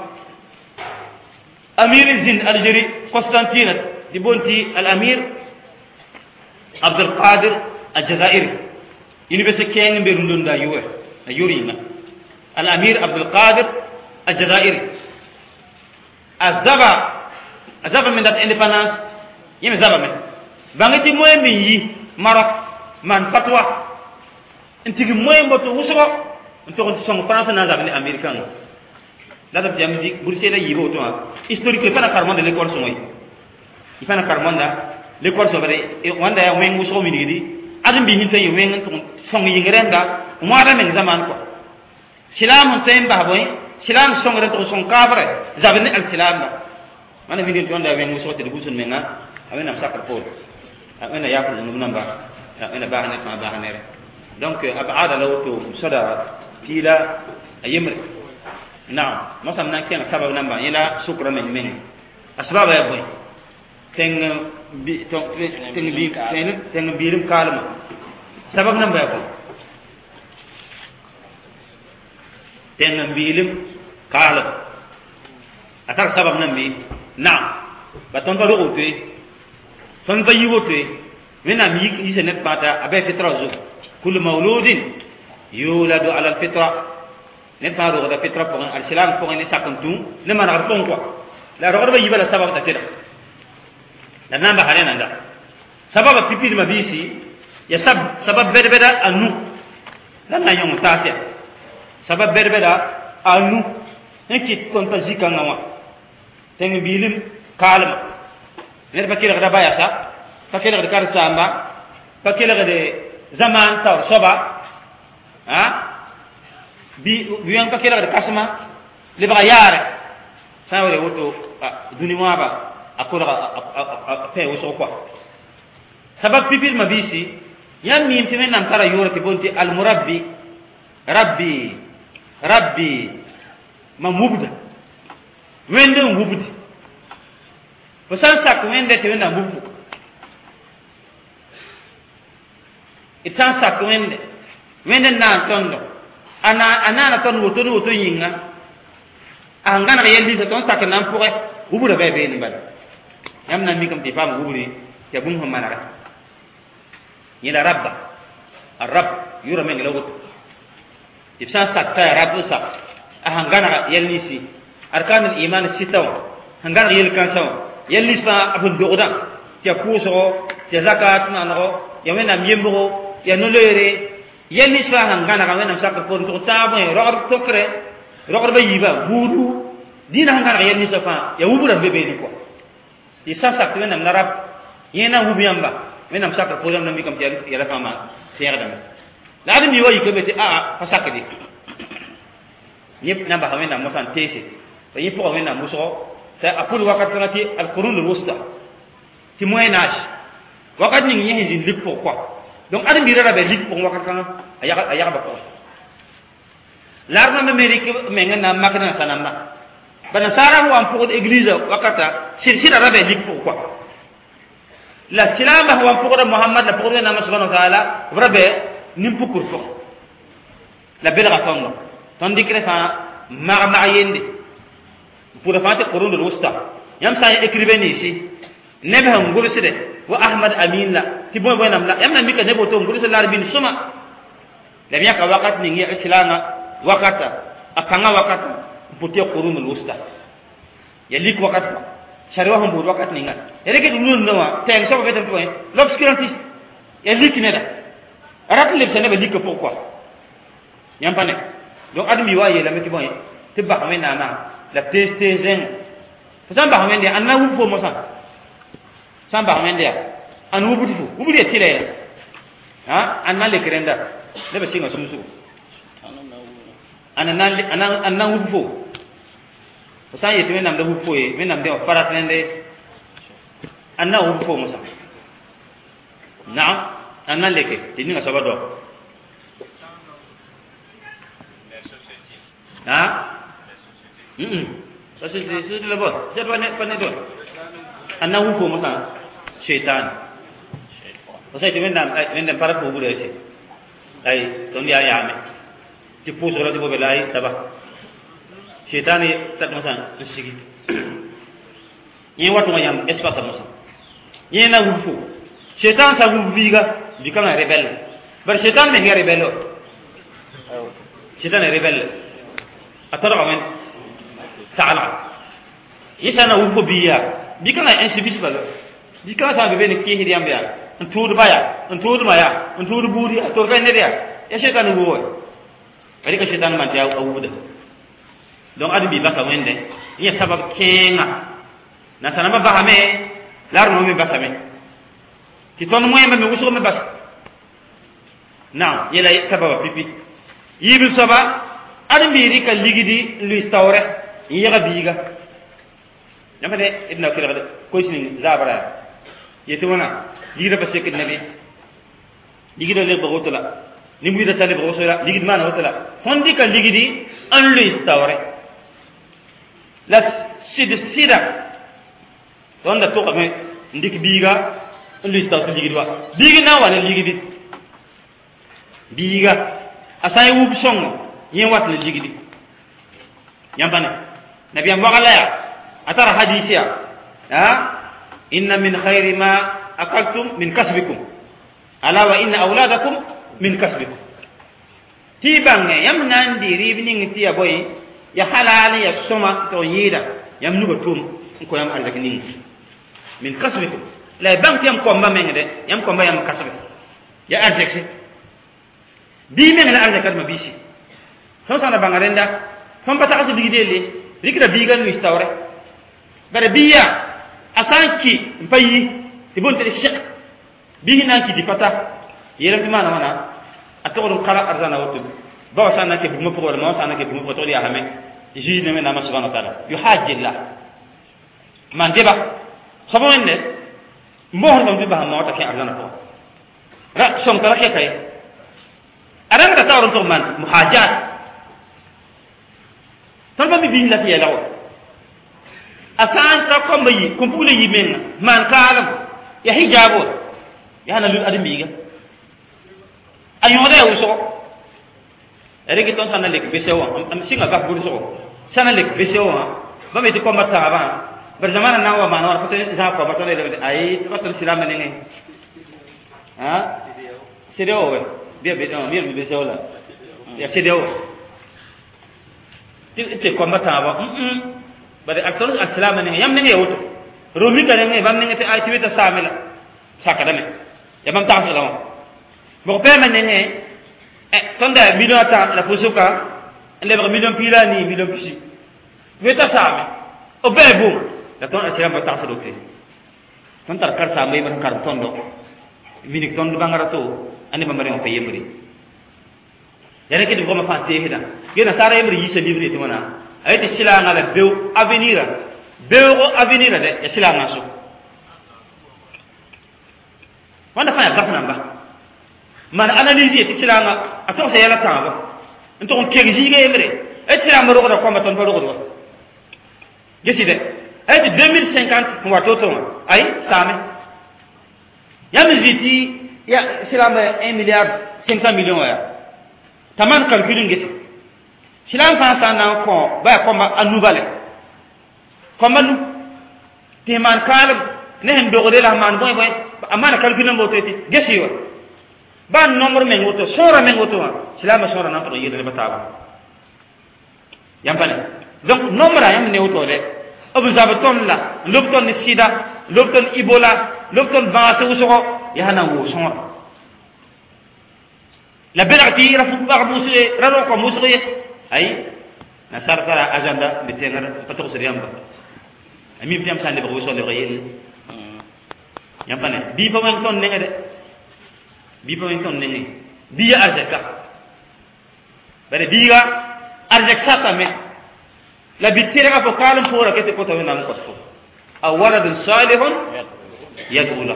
A: amir zin Algérie Constantine di bonti al amir Abdul Qadir al-Jazairi université ken be rundunda yuwe yurina al amir Abdul Qadir al-Jazairi azaba azaba min dat independence yeme zaba men bangati moy min yi Maroc man fatwa intigi moy mboto wusugo nto song France na zaba ni américain la da jam di bursela yibo to historique fana karmon de l'école so moy ifana karmon da l'école so bare e wanda ya wen wusugo mi digi adam bi hin tay wen to song yingrenda mo ada men zaman ko silam tay ba boy silam song re to song kabre zabne al silam ba mana video to nda wen muso te busun menga awena sakar pol awena ya ko zunu namba awena ba hanet ma ba hanere donc abada law to sada kila ayemre naam masam nan ken sabab namba ila shukran men men asbaba ya boy teng bi tong teng bi teng birim kalma sabab nan ba ko teng bilim kalma atar sabab nan bi na ba ton ba ro te ton ba yiwo te mena mi yise net pata abe fitra zo kullu mawludin yuladu ala alfitra net pa ro da fitra pour al islam pour ni sakantu ne man ar pon quoi la ro ba yibala sabab ta tira dan namba harena nda sabab pipi ma bisi ya sab sabab berbeda anu dan na yong tasya sabab berbeda anu neki kon ta zika ngawa teng bilim kalma ne ba kira da baya sa fakira da kar samba fakira da zaman taw soba ha bi biyan fakira da kasma le ba yare sawre woto duniya ba akura fe woso kwa sabab pipil mabisi yam mi imtimen nam tara yoro ke bonti al murabbi rabbi rabbi ma mubda wende mubdi fasan sak wende te wenda mubdu itan sak wende wende na tondo ana ana ton woto woto yinga angana yendi se ton sak nan pouré ubura be be ni bal yamna mi kam ti fam uburi ya bum hum manara ila rabba arab yura men lagut ibsa sakta rabbu sak ahangana yelnisi arkanul iman sitaw hangana yel kansaw yelisfa abun doda ya kuso ya zakat nanro ya mena miembo ya nolore yelisfa hangana ka mena sak pon to tabo ro tokre ro ba yiba budu dina hangana yelisa fa ya ubura be be ni ko isa sak men nam narab yena hubiyamba men nam sak ko nam mi kam tiya ya la fama tiya dam la adam mi wayi kebeti a fa sak di yep namba hamen nam mosan tese fa yep ko men nam muso ta apul wakat kanati al qurun al wusta ti moyen âge wakat ni ngi hin lik pourquoi donc adam bi rara be lik pour wakat kan aya aya ba ko l'arme amérique men na makna sanama bana sara wa pour l'église wakata silsila rabe lik pourquoi la silama wa pour Muhammad la pour na subhanahu wa ta'ala rabe nim pour ko la belle ratongo tandis que fa ma ma yende pour la fate qurun al-wusta yam sa écrivain ici nebe han ngulu side wa ahmad amin la ti boy boy nam la yam na mika nebo to ngulu sala bin suma la miaka wakat ni ngi islama wakata akanga wakata putia qurun al-wusta yalik wakat sharwa hum bur wakat ni ngat ereke dulun nawa teng so betam to l'obscurantisme yalik neda arat le sene be lik pourquoi yam pané donc admi waye la meki boy te ba xamena na la testezen fasan ba xamende anna wu fo mo san san ba xamende an wu butu wu butu tile ha anna le krenda le ba singa sumsu anna anna anna wu fo fasan yete men nam da wu fo e men nam de paratende anna wu fo mo san na anna le ke tininga sabado ha hmm ça c'est c'est de la bonne c'est pas pas net anna wu ko masa shaytan ça c'est maintenant maintenant para ko bule ci ay ton ya ya me ti pouso la di bo belai saba shaytan yi tat masa sigi yi watu ma yam espace masa yi na wu ko shaytan sa wu biga bi kama rebelle bar shaytan ne rebelle shaytan est rebelle atara men sala yisana wuko biya bikana insibis balo bikana sa bebe ne ki hidiyam biya ntudu baya ntudu maya ntudu buri to fenne dia ya shetan wo bari ka shetan man tiya awuda donc adu bi baka wende ya sabab kenga na sanama bahame larno mi basame ki ton moy me wuso me bas na yela sabab pipi yibil saba adu bi rika ligidi lu istawre yiga biga namade ibn akira de ko sini zabara yeti wana ligida basse ke nabi ligida le bagotla nimbi da sale bagotla ligid mana hotla hondi ka ligidi an lu istawre la sid sida donda to kame ndik biga lista to ligidwa biga na wala ligidi biga asay wub song yen wat le ligidi yambane nabi am wala ya atara hadisiya ha inna min khayri ma akaltum min kasbikum ala wa inna awladakum min kasbikum tibange yam nan di ribni ngti ya boy ya halal ya soma to yida yam nugo tum ko yam arzak ni min kasbikum la bank yam ko mba mengde yam ko mba yam kasbe ya arzak si bi men la arzak ma bisi so sana bangarenda fam pata kasi bigidele rikra bigan ni istawre bare biya asanki mpayi tibonte de shek bi nan ki di pata yelam ti mana mana atoro kala arzana wotu ba sana ke bu mo ko ma sana ke bu mo to ya hame ji ne me na ma subhanahu wa ta'ala yuhajjillah man deba sabo ende mohor dum deba ma wata ke arzana ko ra som kala ke kay aranga ta tawron to man muhajat tan ba mi bin la fiya lawo asan ta ko mbayi ko pule yi men man kalam ya hijabo ya na lu adami ga ayo da uso erigi ton sana lek besewa am singa ga buru so sana lek besewa ba me ti ko mata ba ber zamana na wa manor ko te za ko ba to le ay to to silam ne ngi ha sideo we dia be no mi besewa la ya sideo ti te ko mata ba mm bare aktor al-salam ne yam ne ngi woto romi ka ne ngi bam ne ngi te ay ti weta samila sakadame ya bam ta sala mo pe men ne eh tonda million ta la pusuka le million pila ni million pisi weta same o be bu la ton asira ba ta sadote ton tar kar samay ban kar tondo minik tondo bangara to ani ba mari on pe yemri yana ke ko ma fa te hida gena sara yemri yisa livre te mana ay te sila ngala bew avenir bew avenir de ya sila ngaso wanda fa ya gafna ba man analyse ti silanga ato se yala tamba nto on kegji ga yemre e tira mo rogo da ko maton rogo do geside ay de deux mille cinquante mo wato to ay same ya miziti ya silama un milliard cinq cents millions ya taman calculin gesi silam fa sana ko ba ko ma anubale ko manu te man kalam ne hen dogo de la man boy boy amana calculin mo teti gesi wa ban nomor men woto sora men woto silama sora nan to yede bataba yampane donc nomra yam ne woto le abu zabaton la lobton ni sida lobton ibola lobton vaase usoko yana wo sora la belati rafu ba musle raro ko musle ay na sartara agenda de tengar pato seriam ba ami biam sande ba wuso le reyel yampane bi ba man ton ne de bi pa min ton ne bi arzaka bare biga arzak sata me la bitira ka pokalam pora kete ko tawena ko ko awaladun salihun yadula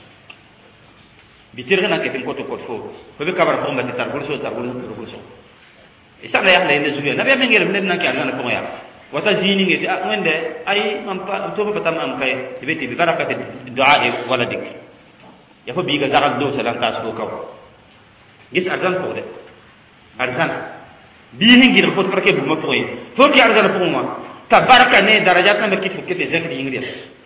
A: bitira na kete ko to ko fo ko be kabar ko mbati tar burso tar burso ko burso isa la yahla inde zuya nabi men ngere men na ka na ko ya wata jini ngeti ak wende ay am pa to ba tam am kay tibeti bi barakati du'a e wala dik ya fa biga zagal do salan tas ko kaw gis arzan ko de arzan bi hingir ko to barke bu ma toy to ki arzan ko ma ta baraka ne daraja kan kit kit zakri ingri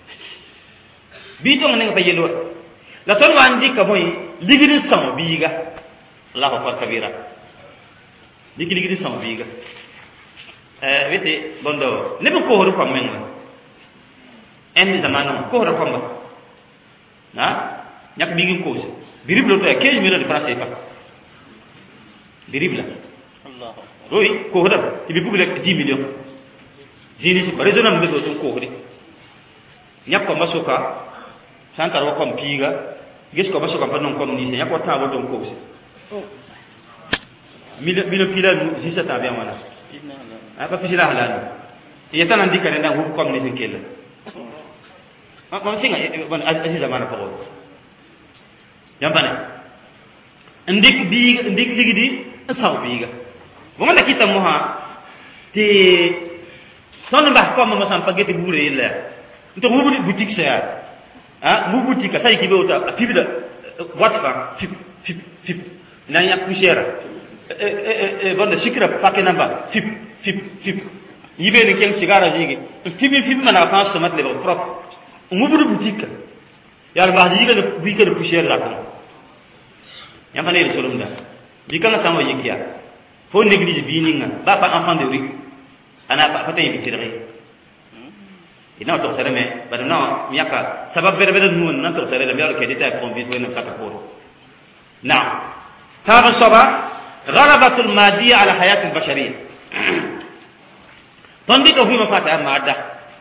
A: bi to ne fa yelo la ton wandi ka moy ligiri sam biga Allahu akbar kabira diki ligiri sam biga eh wete bondo ne bu ko horu ko men en zamanu ko horu ko ma na nyak bi ngi ko ci birib lo to quinze millions de francs C F A birib la Allah oui ko hoda ci bi bu lek dix millions jini ci raisonnable be to ko hodi nyak ko masuka santar wa kom piga gis ko masuka pa non kom ni se nyak ko ta bo don ko ci mille mille pila ci sa ta bien wala apa pisila halal ya tan andi kan ndan ko kom ni se kella ma singa bon aziz zamana ko yampane ndik bi ndik ligidi saw biga bo man kita moha ti ton ba ko ma sam pageti bure illa to hubu boutique sa ah mubuti ka sai kibe uta pibida watfa fip fip fip nan ya poussière e e bonda sikra fakena ba fip fip fip yibe ni ken sigara jigi fibi fibi mana fa samat le propre mubudu boutique ya ba jigi le boutique de poussière la kan ya fa ne solum da dikana sama yikiya fo néglige bi ninga ba pa enfant de rue ana pa fa tay bi tiré ina to sere me ba no miyaka sabab bere bere nu na to sere le bialo ke dita ko bi na saka ko na taba saba غلبة المادية على حياة البشرية تنبيك في مفاتيح المادة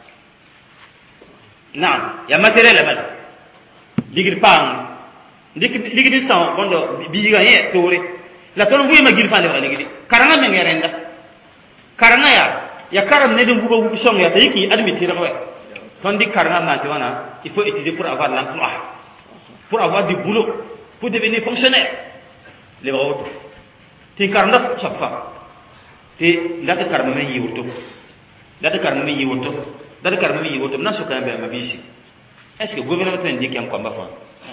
A: نعم يا ماتيريال بس ديغري بان ديك ديغري سان بوندو بيجا هي توري لا تون في ما غير فان ولا ديغري كارنا من يرندا كارنا يا يا كارم ندم بوبو بوبو سون يا تيكي ادمي تيرو تندي كارنا ما توانا il faut étudier pour avoir l'emploi pour avoir du boulot pour devenir fonctionnaire les autres ti karnda safa ti ndata karma men yiwto ndata karma men yiwto ndata karma men yiwto na suka be mabisi est ce que gouvernement ten dikam ko mbafa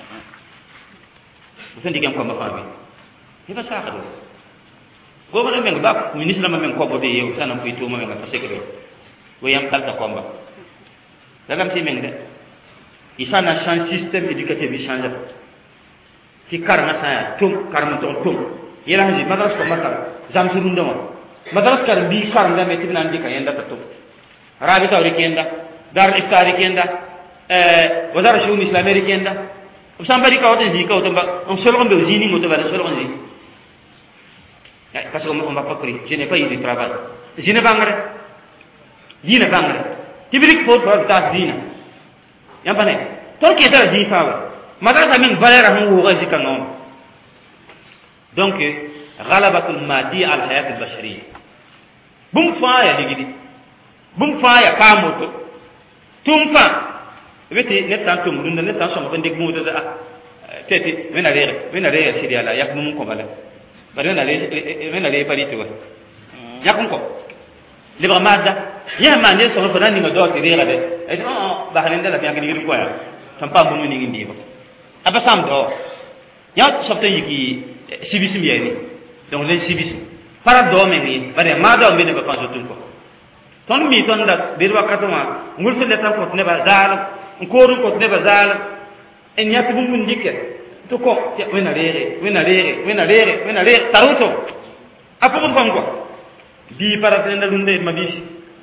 A: bu fen dikam ko mbafa bi ni ba sa xado gouvernement men ba ministre ma men ko bote yew sanam ko to ma men fa sekre we yam dal sa komba dagam ci men de isana change système éducatif bi changer ti karma sa tum karma to tum yela haji madras ko makal jam surun dama madras kar bi kar ndame tibna ndika yenda tato rabi tawri kenda dar iftari kenda euh wazara shuni islameri kenda usambari ka wata zika wata ba on solo on be zini moto ba solo on zi parce que on va pas prier je n'ai pas eu de travail je ne bangare dina bangare tibrik pour ba tas dina yambane to ke dara zi fawa madrasa min valera hu wo zika non donc غلبة المادية على الحياة البشرية بوم فايا لغيدي بوم فايا كاموتو توم فا بيتي نتان توم دون نتان سوم بنديك مودو دا تيتي وينا رير وينا رير سيدي الله ياك موم كو بالا بارنا لي وينا لي بالي تو ياكم كو لبا مادا يا ما ني سوم فدان ني دو تي رير دي اه با خلين دا ياك ني كو يا تام با بوم ني ندي با ابا سام دو يا سوتي يكي civisme yéni donc le civisme para do mengi bare ma do mene ba panso tun ko ton mi ton da bir wakatuma ngul se letam ko ne ba zal ko ru ko ne ba zal en yatu bu mun dikke to ko ya wena rere wena rere wena rere wena rere taruto apu ko ko bi para tenda lunde ma bisi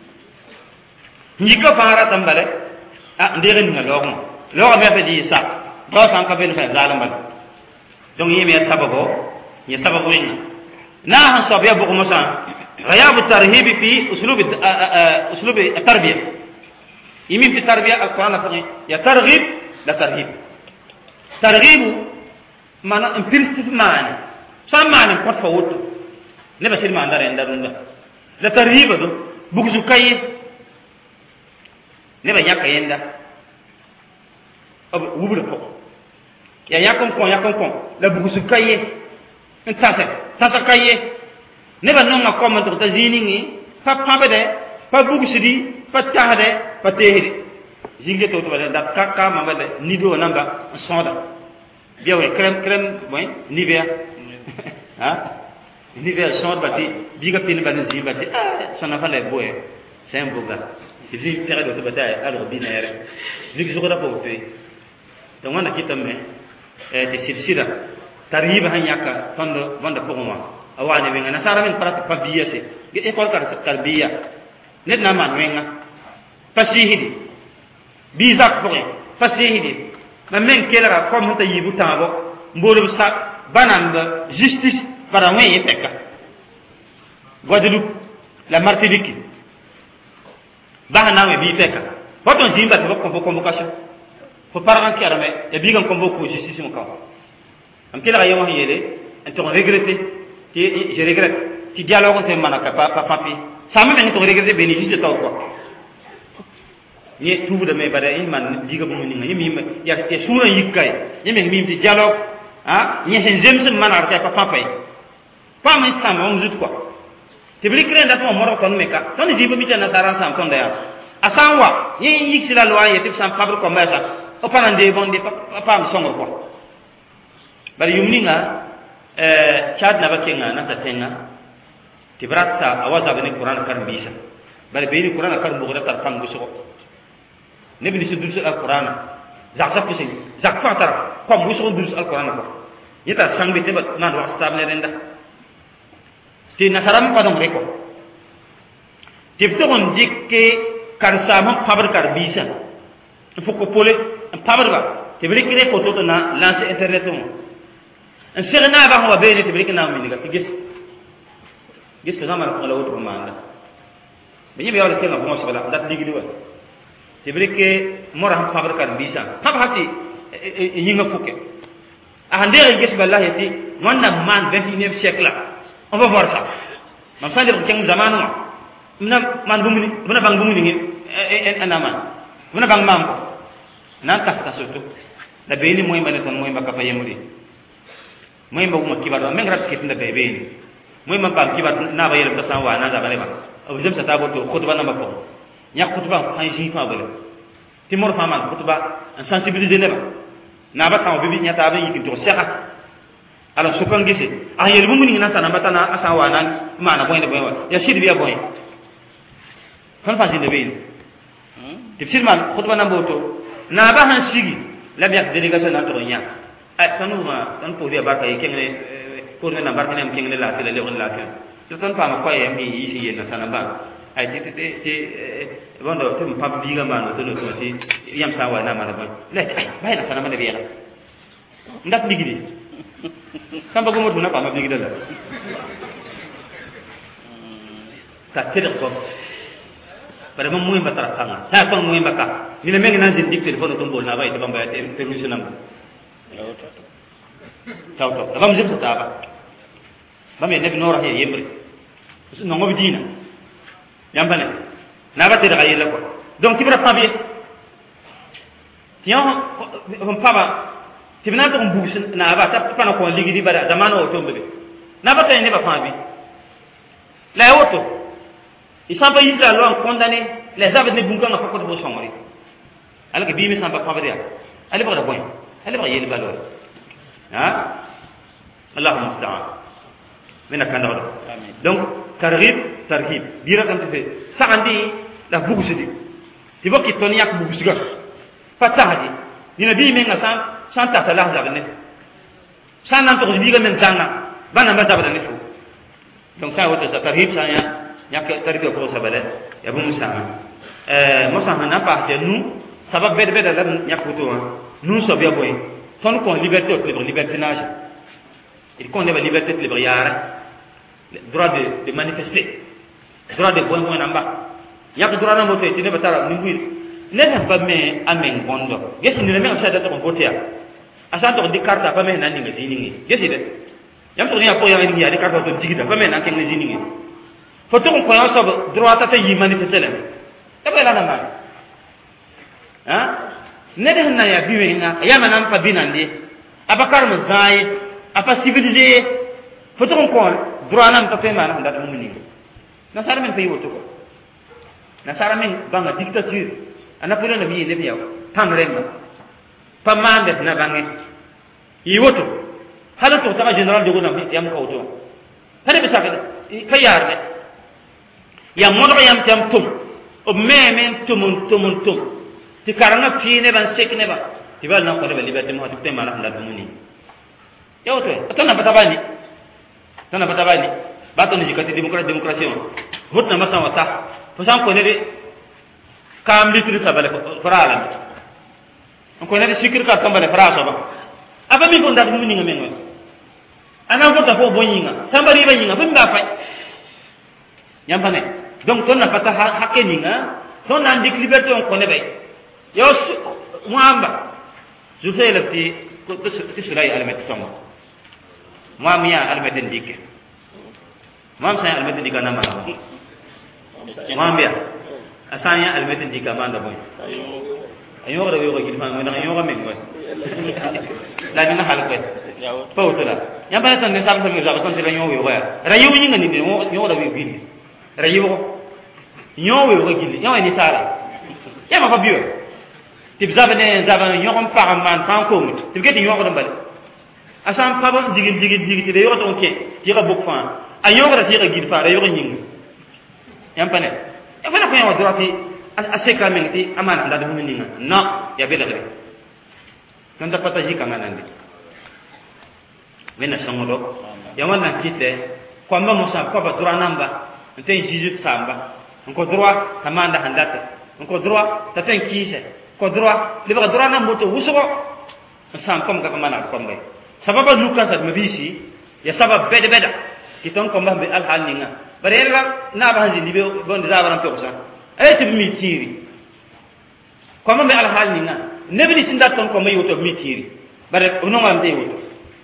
A: ni ko para tambale ah ndere ni ngalo lo me fa di sa do san ka ben fa zalam ba donc yemi sababu ya sababu ina na han sabiya bu musa غياب الترهيب في اسلوب اسلوب التربيه يمين في التربيه القران فقي يا ترغيب لا ترهيب ترغيب معنى امبرسيف معنى سام معنى قد فوت نبا سير معنى دار اندر لا ترهيب دو بوكسو كاي نبا ياكا يندا اب وبر فوق ya yakom kon yakom kon la bugusu kaye ntase tasa kaye ne ba non ngako man to tazini ngi pa pa bede pa bugusu di pa tahde pa tehri jinge to to bade da kaka ma bade nido namba sonda biya we krem krem boy nivea ha nivea sonda bati biga pin bade zi bati ah sona fa le boy c'est un boga c'est une période de bataille alors binaire vu que je crois pas au pays donc on a quitté mais te silsila tariba han yaka tondo bonda pogoma awani wenga nasara min parat pabiya se ge ekol kar tarbiya net na man wenga pasihidi bizak boy pasihidi ma men kelara comme ta yibu tabo mbolo sa bananda justice para wen yeteka Guadeloupe la Martinique bahana we bi teka waton zimba to ko convocation faut pas rentrer à mais et bien qu'on convoque justice mon camp am kila ga yoma yele en to regretter qui je regrette qui dialogue on manaka pa pa papi ça même en to regretter bénéfice de toi quoi ni tout de me bada man diga bu ni ngami ya ya sura yikai ni me mi di dialogue ah ni sen zemse manaka pa papi pas mais ça on joue quoi te bli crée dat mo moro ton meka ton jibe mi tana saran sam ton da ya asanwa yin yiksi la loi yetip sam fabrique comme ça o panande bonde pam songo ko bari yumninga eh chad na bakenga na satenga tibrata awaza bani qur'an kar bisa bari bani qur'an kar bugura tar pam guso ne bi su dursu alquran zak sa pisi zak fatar kom guso dursu alquran ko yeta sangbe te ba nan wax stab ne renda ti nasaram padong reko tibto on dikke kan sama pabar kar bisa fuko pole pabar ba tibri kire photo to na lance internet mo en serna ba ho be ne tibri kana mi diga gis gis ko zaman ko la woto manda be ni be wala kenga ko mo sabala dat digi diwa tibri ke mora pabar kar bisa pab hati yinga fuke a hande gis wallahi ti wanda man vingt-et-unième siècle on va voir ça mam sande ko ken zamanu mna man bumuni mna bang bumuni ngi en anama mna bang mamko nan ta ta soto da be ni moy mané ton moy makka fayemuri moy mbagu ma kibar men rat kit nda be be ni moy ma bang kibar na ba yele ta san wa na da bale ba o jëm sa tabo to khutba na ma ko nya khutba ay ji fa bale ti mor fa man khutba en sensibiliser ne ba na ba sa bibi nya ta ba yiki to shekha ala sukan gise a yele bumuni na sana batana asa wa nan mana boy ne boy ya shid biya boy fan fa de bin tafsir man khutba na boto na ba han sigi la biak delegation na to nya ay tanu ma tan po dia barka yi kengene po na barka ne kengene la tele le on la ken to tan pa ma ko ye mi yi si ye na sana ba ay ti ti ti bondo tum pa bi ga ma no to no to ti yam sa wa na ma na ba le ay bay na sana ma de biya ndak digidi kamba go mo na pa ma bi gidala ta tele ko bare mo muy batara kanga sa ko muy baka ni le mengi nan jin dik telephone to mbol na bay to bamba te permission nam taw taw da bam jim sa taba bam ye nebi nora he yemri no ngobi dina yambane na ba te da yela ko donc tibra pabi tiyan on paba tibna to mbugis na ba ta pana ko ligi di bara zamano o to mbe na ba te ne ba pabi la woto ils sont pas ici là l'ont condamné les aves ne bunkan na fakko bo somori ala ke bi mi samba pabaria ali ba da boy ali ba yeli balor ha Allahu musta'an mena kan do donc tarhib tarhib bira kan te sa'andi la bugusidi ti bokki ton yak bugusiga fatahdi ni nabi men ngasan santa salah zabne sanan to biga men zanna bana ba zabda ne fu donc ça wote sa tarhib sa ya yak tarbiya ko sabale ya bu musa euh musa na pa de nous sabab bed bed la yak wuto nous so bien boy ton ko liberté au libre libertinage il connaît la liberté de libre yara droit de de manifester droit de bon bon namba yak droit na moto tine batara ningui ne pas mais amen bondo gesi ni le même ça d'être voter asa to di carte pas mais nan ni ngini gesi de yam to ni apo ya ni ya di carte to digida pas mais nan ken ngini ngi foto ko ya so droit ta yi manifester la ta bela na ma ha ne de na ya biwe nga ya manam pa binande abakar mo zai apa civiliser foto ko droit nam ta fema na ndat mo ni na sara men pay woto ko na sara men banga dictature ana pula na bi ne biya pamrema pamande na bangi yi woto hala to ta general de gona yam ko to hade be sakade kayarde ya modro yam tam tum o meme tum tum tum ti karanga fine ban sekne ba ti bal na ko de liberté mo ti tema na ndat mo ni yow to atana batabani atana batabani bato ni jikati demokrasi demokrasi hot na masa wata fo san ko ne de kam litri sabale farala ko ne de sikir ka kambale farasa ba aba mi ko ndat mo ni ngamengo ana ko ta fo bonyinga sambari ba nyinga bim ba fay yambane donc ton na pata hakke ninga ton na ndik liberté on ko ne bay yo muamba je sais le petit ko to sulay almet tongo muam ya almet ndike muam sa almet ndika na ma muam ya asanya almet ndika manda boy ayo ko rewo ko gidfa mo na yo ko men ko la dina hal ko pawtala yamba tan ne sam sam ga ko tan yo yo ya rayu nyinga ni yo yo da wi bi rayu ko yo we ko gili yo ni sala ya ma fa biyo tɩ b zab ne zab n yõg n pag n maan fãa n koomd tɩ b get n yõgd n bale a sã n pab n dig dig dig tɩ da yõgd n kẽ tɩ yɩga bʋk fãa a yõgra tɩ yɩga gid fãa da yõg n yĩng yãmb pa ne fa na kõ yã wa dora tɩ a seka meng tɩ a maan n dat bũmb ninga non ya belgre tõnd da pa ta zĩ-kãngã nande wẽnna sõngdo ya wãn na n kɩtɛ koamba mosã koaba dora namba n tõe n zizb saamba n ko droa t'a maanda sẽn data n ko droa t'a tõe n kɩɩsɛ ko droa lebga droa nam boto wʋsgo n sãam komga ka manad komba ye sababa lukã sad mabiisi ya sabab bɛd-bɛda tɩ tõnd komba sẽn be alhaal ninga bara yɛlga naaba sẽn zĩndi be bõnd zaaba rãn togsã a ye tɩ b mi tĩiri komba be alhaal ninga neb nins n dat tõnd komba yɩ woto b mi tĩiri bara b nongrame tɩ ye woto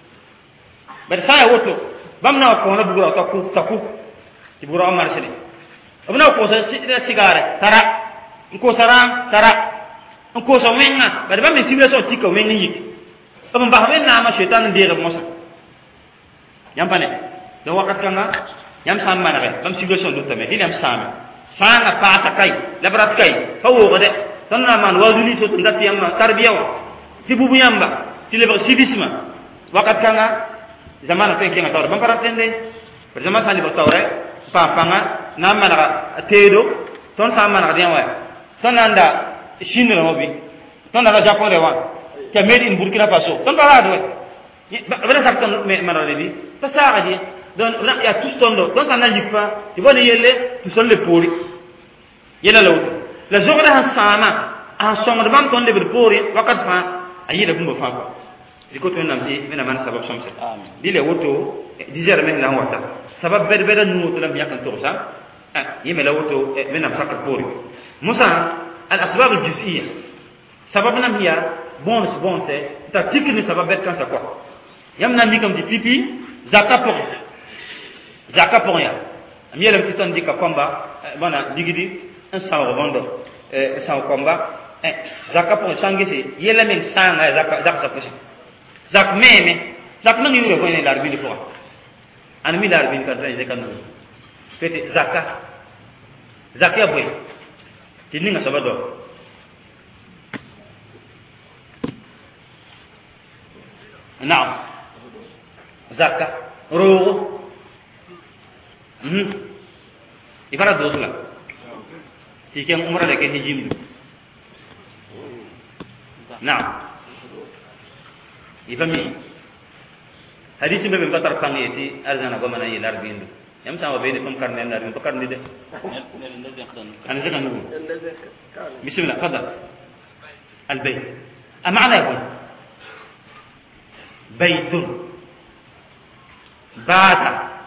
A: bara sã n ya woto bãmb na wa kõona bugrã t'a kʋ t'a kʋ tɩ bugrã wa marsne b na wa kosa sigaare tara n kosa rãam tara n kosa wẽnga bara bãmb me civilisation tika wẽng n yik b n bas wẽnnaamã shaitan n deeg b mosã yãmb pa ne la wakat kãnga yãmb sã n manege bãmb civilisation lutame dɩ yãmb sãame sãanga paasa kay la b rat kay pa woogde tõnd na n maan waazuli sot n dat tɩ yãmbã tarbiya wã tɩ bub yãmba tɩ lebg civisme wakat kãnga zamana tõe n kẽnga taoore bãmb pa rat tẽnde par zãma sã n lebg taoore paam pãnga na n manega teedo tõnd sã n manegd yã wa tõnd na n da Chine rã wã bɩ tõnd na ra Japon rẽ wã t'a made in Burkina Faso tõnd pa raad wɛ b ra sak tõnd manegde bɩ pa saagd ye donc yaa tus tõndo tõnd sã n na n yik fãa tɩ bõe ne yelle tɩ sõn le poore yɛla la woto la zogda sẽn sãama a sẽn sõngd bãmb tõnd lebd poore wakat fãa a yɩɩda bũmba fãa kɔa dɩ ko tõnd nam tɩ wẽna maan sabab sõmse dɩ la woto dizɛr me la n wata sabab bɛd-bɛda nu woto la m yãk n togsã yẽ me la woto wẽnnaam sakd poore mosã الأسباب الجزئية سبب نم هي بونس بونس تكتيك سبب بيت كان سكوا يمنا ميكم دي بيبي زكاة بور زكاة بور يا أمي لم تتون دي كومبا بنا ديجدي إن سان ربندو سان كومبا زكاة بور سانجسي يلا من سان زكاة زكاة سكوش زك ميمي زك نم يورو فين لاربين فوا أنا مي لاربين كذا زكاة نم بيت زكاة زكاة بوي تنين سبادو نعم زكاة روغ هم يفرد دوسلا تيكين عمره لكن هجيم نعم يفهمي حديث ما بين بطر فانيتي أرزانا بمنا يلار بيندو يام سامو بيدي فم كارني نار من بكار ندي انا زكا نقول بسم الله تفضل البيت المعنى يقول بيت بات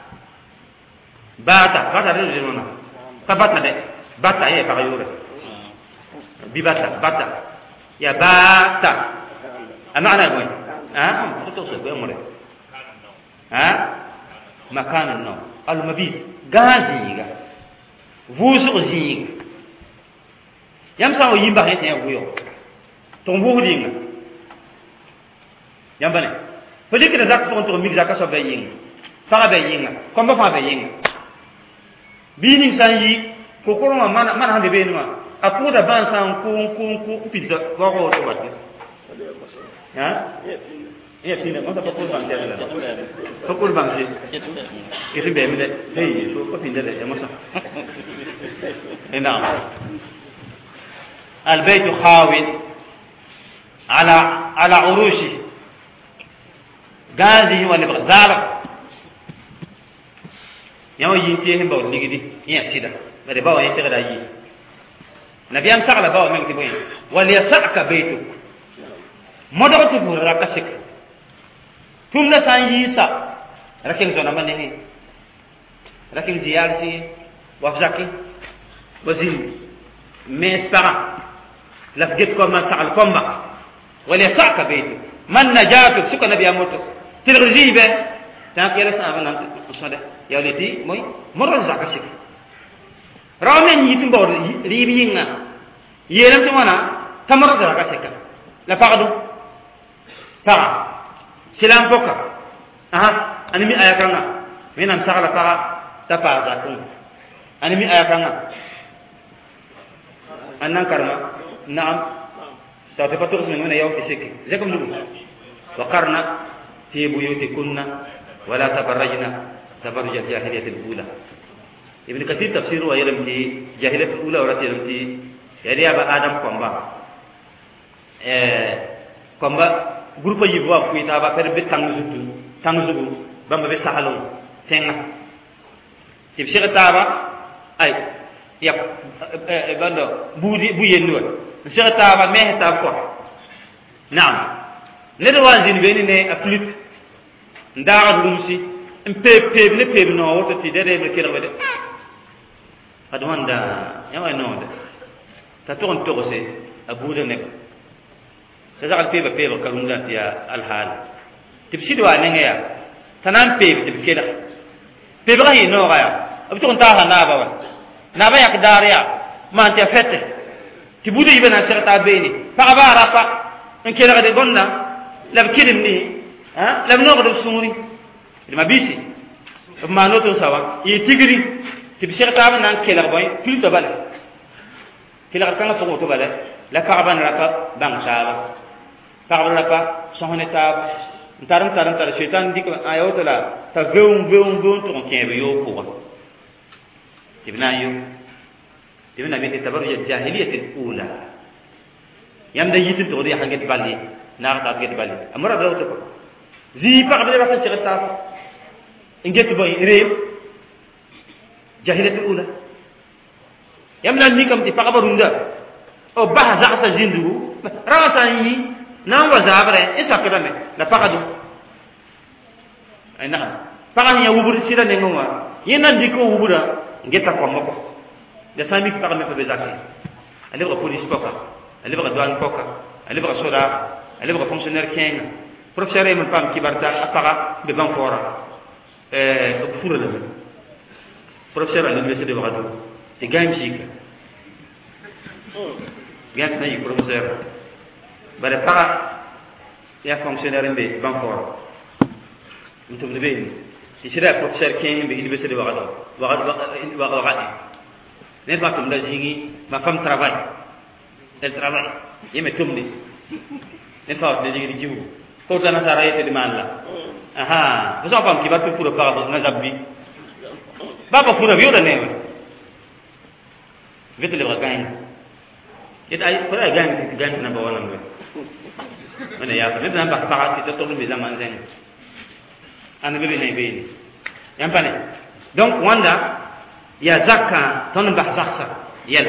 A: بات بات رجلنا فبات ده بات هي بغيوره ببات بات يا بات المعنى يقول ها توصل بأمره ها مكان النوم المبيت غازيغا vʋʋsg zĩig yãmb sã n wa yĩmba sẽ tɩ yã vʋʋgo tɩ n vʋʋsd yĩnga yãmba ne fo dɩkda zak pʋgẽ tɩg mik zakã soab bɩ yĩnga pagã bɩ yĩnga kõmba fãa bɩ yĩnga bii ning sã n yi kokʋrẽ wã mana sãn be beene wã a pʋʋda bãn sã n kʋ n kʋ n kʋ n pid vaoog woto wate يا فينا ما تقول بان سير لا تقول بان سير يخي بيعمل هي شو كيف يندل يا مصر نعم البيت خاوي على على عروشه غازي ولا بغزال يا ينتهي هم بقول نيجي يا سيدا بدي باو يسير دا يي نبي ام سغلا باو من تبوين وليسعك بيتك مدغت بركسك ثم لا سان يسا ركين زونا منه ركين زيارسي وافزاكي وزين ميسبرا لفجت كما سعل كما وليسعك بيتك من نجاك سك نبي اموت تلغزيبه تاك يلا سامنا صدا يا ولدي موي مر زكاسك رامن يتم بور ريبينا يلم تمانا تمر زكاسك لا فقدو تا سلام بوكا اها انا مي اياكانا مين ام سغلا با تبا زاكم انا مي اياكانا انن كرما نعم ta te pato sun ngena yaw ti seke zekum lu wa qarna fi buyutikunna wala tabarrajna tabarruj al-jahiliyyah al-ula ibn kathir tafsiru wa yalam ti jahiliyyah al-ula wa yalam ti yadi aba adam komba eh komba groupe yi bo ku ita ba fer be tangzutu tangzugu bamba be sahalon tenga tib shira taba ay yap e bando budi bu yenno shira taba me ta ko naam ne do wazin be ne aflut ndaara dumsi mpepe ne pebe no woto ti dede be kira wede adwanda yawa no de ta ton to se abu de ne ta zal pebe pebe kalunga tiya al hal tibsidu wa ne ya tanan pebe tib kira pebe ga no ga ya abu ton ta ha na ba wa na ba yak dariya man ta fete tibudu ibana sirata beni fa ba rafa en kira de gonna la kirim ni ha la no ga sumuri ma bisi ma no to sawa yi tigri tibsirata ba nan kila boy plus to bale kila kan to to bale la ka'ban raka bang sala ka'ban raka sohne tab taram taram tar shaitan dik ayo la ta veum veum veum to kebe yo ko ibna yo ibna bi tabarruj al-jahiliyyah al-ula yamda yitin to ri hanget bali na ta hanget bali amara daw to zi pa be ba sirata inget boy rew jahiliyyah al-ula yamna ni kam ti pa barunda o bah za sa zindu rawasa yi nan wa zabre isa kadame la pakadu ay na pakan ya wubur sira ne ngwa yena diko wubura ngeta ko mako da sami ki pakame fa bezake ale ba police poka ale ba douane poka ale ba soda ale ba fonctionnaire king professeur e man pam ki barta apara de banfora euh fura de professeur à l'université de Ouagadougou et gagne chic gagne na yi professeur bare para ya fonctionnaire mbe banfora ntum de ben isira professeur king be université de Ouagadougou Ouagadougou Ouagadougou ne ba tum da jingi ma femme travail elle travaille yeme tum ni ne fa ne jingi jiwu ko ta nasara yete di malla aha vous en femme qui va tout pour le parler na zabbi baba pour le viol ne vite le gagne et ay pour la gagne qui gagne na ba wona ngwe on est ya ne na ba para ti to to be zaman zen an be ne be yam pane donc wanda ya zakka ton ba zakka yel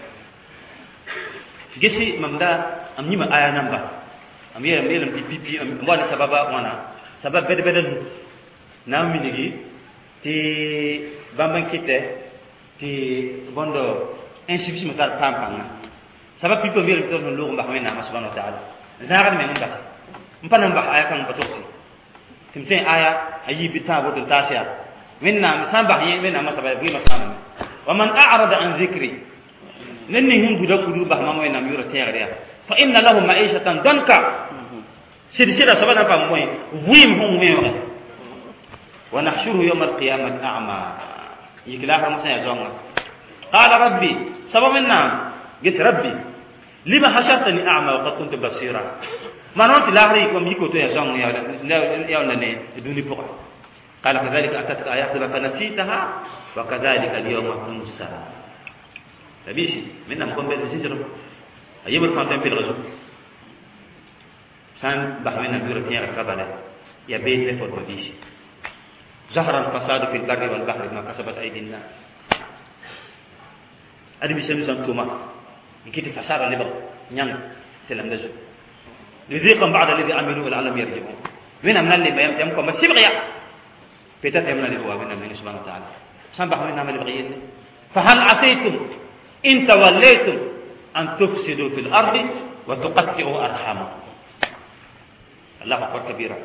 A: gisi mamda am nyima aya namba am yel melam ti pipi am wala sababa wana sabab bede bede nam minigi ti bamban kite ti bondo insuffisamment tal pampanga sabab pipo mel to no lo mba hamena subhanahu wa ta'ala zaara men ngasa mpana mba aya kan batosi timten aya ayi bitabo to tasya minna misamba yin minna masaba bi masama wa man a'rada an dhikri nanni hum buda kudu bah mamo na miro tere fa inna lahu ma'ishatan danka sidi sida sabana pa moy wim hum mewa wa nahshuru yawm al-qiyamah a'ma yikla har musa ya zonga qala rabbi sababna gis rabbi lima hashartani a'ma wa qad kuntu basira manonti lahri ko mi ko to ya zonga ya ya ne duni poka قال كذلك أتتك آياتنا فنسيتها وكذلك اليوم تنسى فبيشي منا مكون بيت السجر أيام الفانتين في الغزو سان بحوين بيرو تيار كبالة يا بيت لفور بيشي ظهر الفساد في البر والبحر ما كسبت أيدي الناس أدي بيسمي سانتوما يكيت فساد اللي بق نيان تلم دزو لذيقا بعد الذي عملوا العالم يرجعون من من اللي ما يمتمكم مسيبغيا peut-être amna li wa min Allah subhanahu wa ta'ala sambah min amal baghiyin fa hal asaytum in tawallaytum an tufsidu fil ardi wa tuqatti'u arhamakum Allah akbar kabira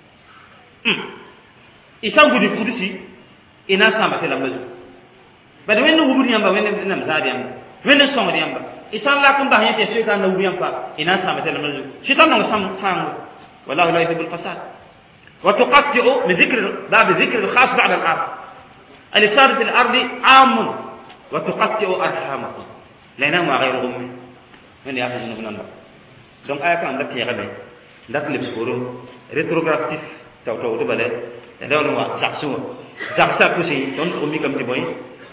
A: isam gudi kursi ina sama te lamazu bada wenn wuburi yamba wenn nam zadi yamba wenn somri yamba isan la kan bahya te shaytan na wuburi yamba ina sama te lamazu shaytan no sam sam wallahu la yuhibbul fasad وتقطع بذكر باب ذكر الخاص بعد الأرض الإفساد في الأرض عام وتقطع أرحامكم لنا ما غيرهم من يأخذون من الله donc aya kan da tiyaga be ndat le sporo rétrograftif taw taw to bale da wala wa zaksu zaksa kusi don ko mi kam ti boy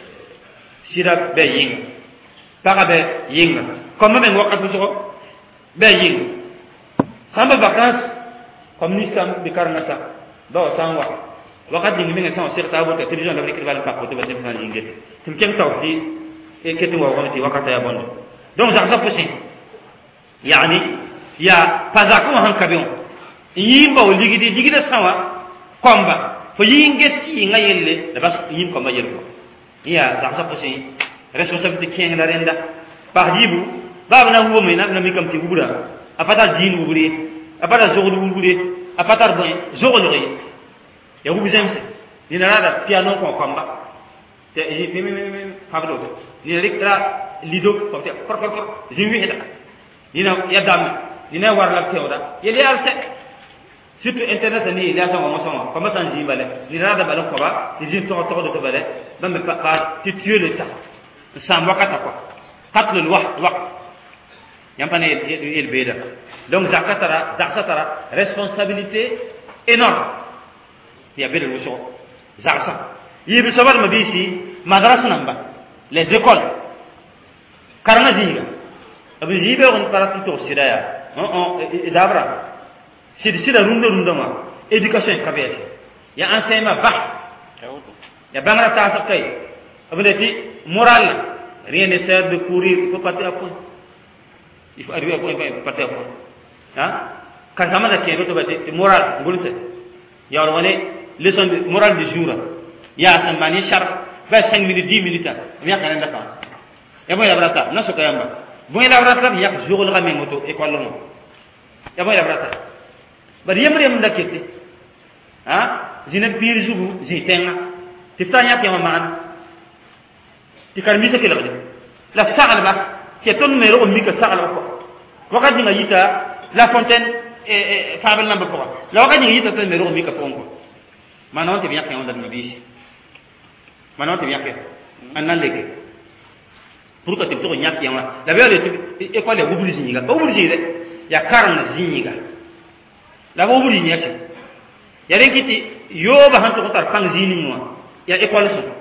A: sira be ying para be ying comme ben wakatu so be ying samba vacances comme ni sam bi karna sa do san wa wakat ni mi ngi san sir tabu te télévision da rek bal pa ko to be tan jingé tim ken taw ti e ketu wa wonti wakata ya bondo donc zaksa kusi yani ya pazaku han kabion yimba o ligidi ligida sawa komba fo yinge si ngayelle da bas yim komba yerko ya zaksa kusi responsabilité ken la renda par dibu babna wo me na mi kam ti wubura apata din wubure apata zogol wubure apata boy zogol re ya wubu zemse ni na rada piano ko komba te yi mi mi mi pablo ni rek ra lido ko te kor kor kor jimi heda ni na ya dam ni na war la tewda yeli al se surtout internet ni la sama mo sama comme ça nji balé ni rada balon ko ba ni jin to to do to balé bambe pa tu tuer le temps sans wakata quoi قتل الوقت وقت يمكن البيدا donc zakatara zakatara responsabilité énorme ya bel wuso zaksa yibi sabar mabisi madrasa namba les écoles karna zinga abu zibe on parati to sidaya on on zabra sid sida runda runda ma éducation kabiyati ya enseignement bah ya bangra ta sakay abu deti moral. Rien ne sert de courir, il faut partir à point. Il faut arriver à point, il faut partir à point. Hein? Quand ça m'a dit qu'il y a une morale, vous le savez. Il y a une leçon de morale du jour. Il y a un manier sharp, vingt-cinq minutes, dix minutes. Il y a un d'accord. Et moi, il y a un brata, non, c'est quand même. Bon, il y a un brata, il y a un jour, il y a un moto, et quoi le nom. Il y a un brata. Mais il y a un brata qui est. Hein? J'ai une pire jour, j'ai un. Tu fais un qui a un man. tikar misa ke lagde la sagal ba ke ton mero mi ka sagal ko wakati nga yita la fontaine e fabel namba ko la wakati nga yita ton mero mi ka fonko manon te bien que on da mabisi manon te bien que anan leke pour que te to nyaki yama la bele e ko le wubuli zinga ba wubuli zile ya karna zinga la wubuli nyaki ya renkiti yo ba hanto ko tar pang zini mo ya e ko le so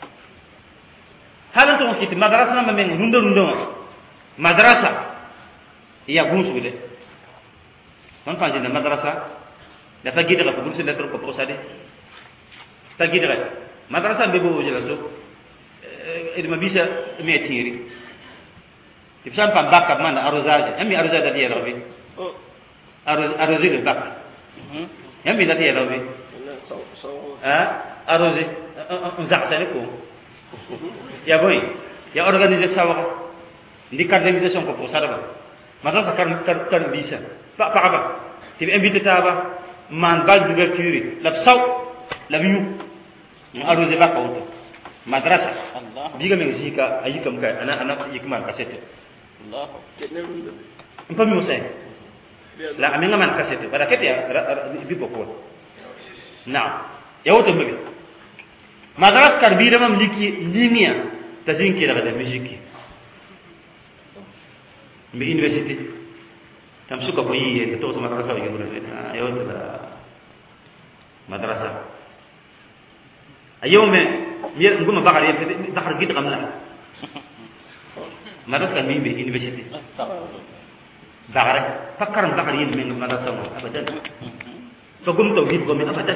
A: halan to kiti madrasa na men runda runda madrasa ya gunsu bile man pa jina madrasa da ta gidira ko burse lettre ko posade ta gidira madrasa be bo jela so e ma bisa me tiri ti fam pam bakka man arrosage ami arrosage da diera bi arrosage arrosage le bak yami da diera bi so so ah arrosage on zaksa ko ya boy ya organiser sawa ndi carte d'invitation ko posada ba madrasa kar kar kar bisa pa pa ba ti invité taba man bal d'ouverture la saw la biyu mu arrosé ba kawto madrasa allah biga men zika ayikam kay ana ana yikman cassette allah un peu mieux c'est la amenga man cassette bara kete ya bi bokko na ya woto mbi madrasa kar bi dama liki linia tazin ki daga da musique mi université tam suka ko yi to sama madrasa yi ngure ya woto da madrasa ayome mi nguma bakar yi bakar git kamla madrasa kan mi bi université bakar fakkaram bakar yi mi madrasa mo abadan to gum to git ko mi abadan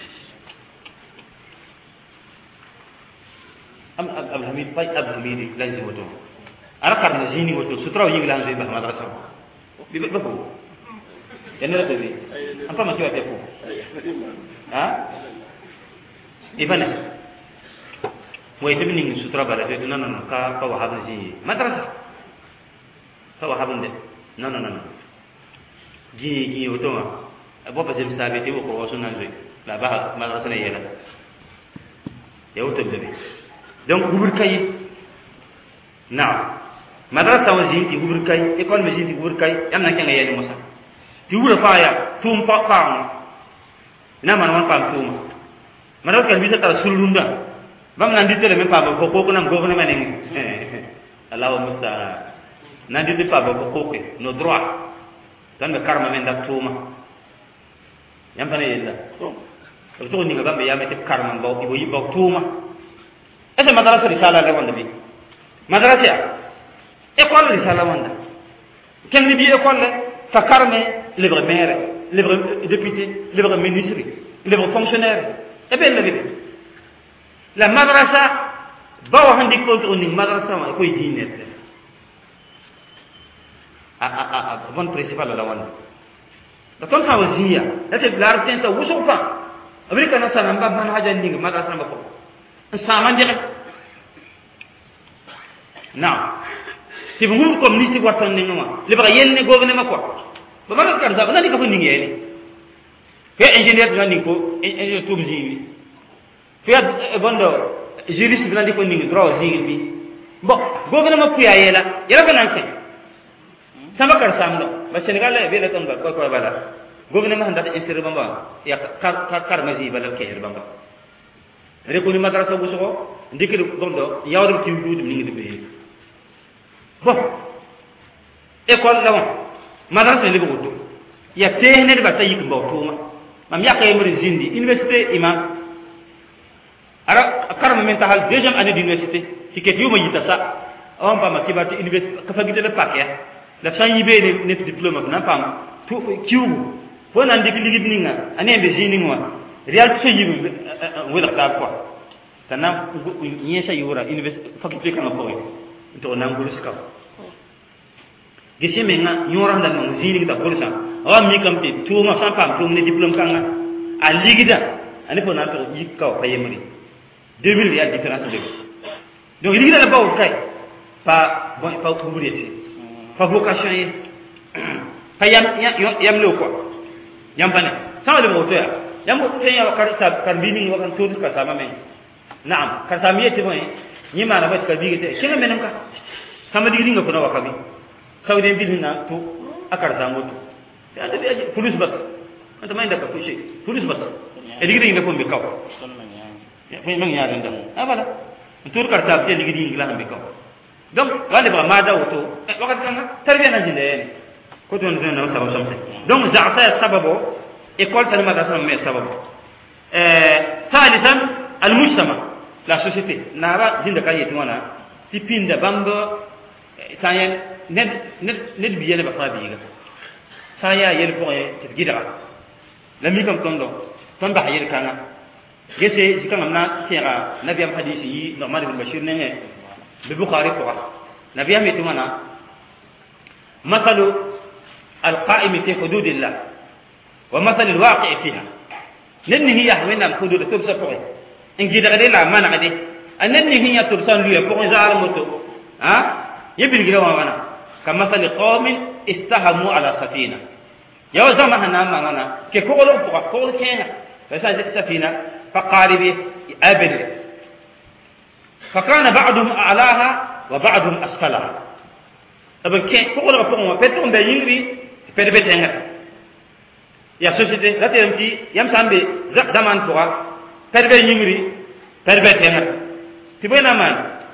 A: am ab hamid pay ab hamid lazim wato ara karna jini wato sutra yi lan zai ba madrasa bi ba ko yana da bi am pa ma kiwa te ko ha ibana moy tebni sutra bala te non non ka ka wahab ji madrasa ka wahab de non non non ji ji wato ma abo pa jem stabi te ko waso nan zai la ba madrasa ne yana ya wato de donc gubur kay na madrasa wa zinti gubur kay école me zinti gubur kay amna kenga yeli musa ti wura faaya tum pa pa na man man pa tum madrasa kan bisa ta sulunda bam nan ditele me pa ko ko nam gouvernement ne Allah musta nan ditele pa ko ko no droit dan be karma men da tuma yam bane yella to ni ga be ya me te karma ba ibo yibo tuma ese madrasa risala le wanda bi madrasa école risala wanda ken ni bi école ka karme libre maire libre député libre ministre libre fonctionnaire e be la bi la madrasa bawa handi ko to ni madrasa ma ko diine a a a bon principal la wanda da ton hawziya da te lar ten sa wuso pa amerika na sana mbab man haja ni madrasa ma ko sama ndi na ti bu ko ni ci watan ni ngama li ba yel ni gouvernement ko ba madrasa kan sa ba ni ko ni ngeli fe ingénieur na ni ko ingénieur tout bi fe bondo juriste bi na di ko ni droit zigil bi bon gouvernement ku ya yela yela ko nan ken sama kar samno ba Senegal le be la ton ba ko ko bala gouvernement handa insérer bamba ya kar kar mazi bala ke bamba re ko ni madrasa bu so ndikri bondo yawdum ci wudu ni ngi be bon école la won madrasa le bu ya tehne de batay ko mbaw tuma mam yakay mari zindi université imam ara karma men tahal deuxième année d'université ci ket yuma yita sa on ba ma kibati université ka fagite le paquet la san yibe ne net diplôme na pam tu kiwu fo nan dik ligid ninga ane be jini ngwa real so yibe wala ta quoi tanam nyesa yura université faculté kan ko to nan gulu ska gisi menga nyora ndal mo jini ta polisa awa mi kam te tu ma san pam tu ne diplôme kan a ligida ane fo nan to yikaw payemri deux mille ya différence de donc ligida la baw kay pa bon pa ko buri pa vocation ye pa yam yam lo ko yam bane sama le moto ya yam te ya kar sa kar bini wa kan to ka sama men naam kar sa mi te boy ni ma na ba ka bi te kinga men ka sama digi nga ko na wakabi sawde bi na to akar sa moto ya de bi police bas anta may ndaka ko shi police bas e digi nga ko be kaw ya fe man ya renda abala to kar sa te digi nga la be kaw donc wale ba mada auto wakat kanga tarbiya na jinde ko ton zena na sababu samse donc za'sa sababu école tan madrasa me sababu euh thalithan al mujtama la société nara jinda kay yetwana tipinda bamba tayen ned ned ned biyene ba fa biga saya yel ko e gidara la mi kam tondo ton ba yel kanga gese sikanga na tira nabiyam hadisi yi normal ibn bashir ne ببخاري فقط نبي أمي تمنا مثل القائم في حدود الله ومثل الواقع فيها نني هي من الحدود تبصر فوق إن جد غدي لا ما نغدي أنني هي تبصر ليه فوق زار موتو ها يبين كده ما منا كمثل قوم استهموا على سفينة يا زمان هنا ما منا كقولوا فوق فوق كينا بس سفينة فقاربي أبد فكان بعضهم أعلاها وبعضهم أسفلها أبن كي كقول ربهم بيتهم بينغري بيت بيتهم يا سوسيتي لا تيمتي يام سامبي زمان فوا بيت بينغري بيت بيتهم تبين أمان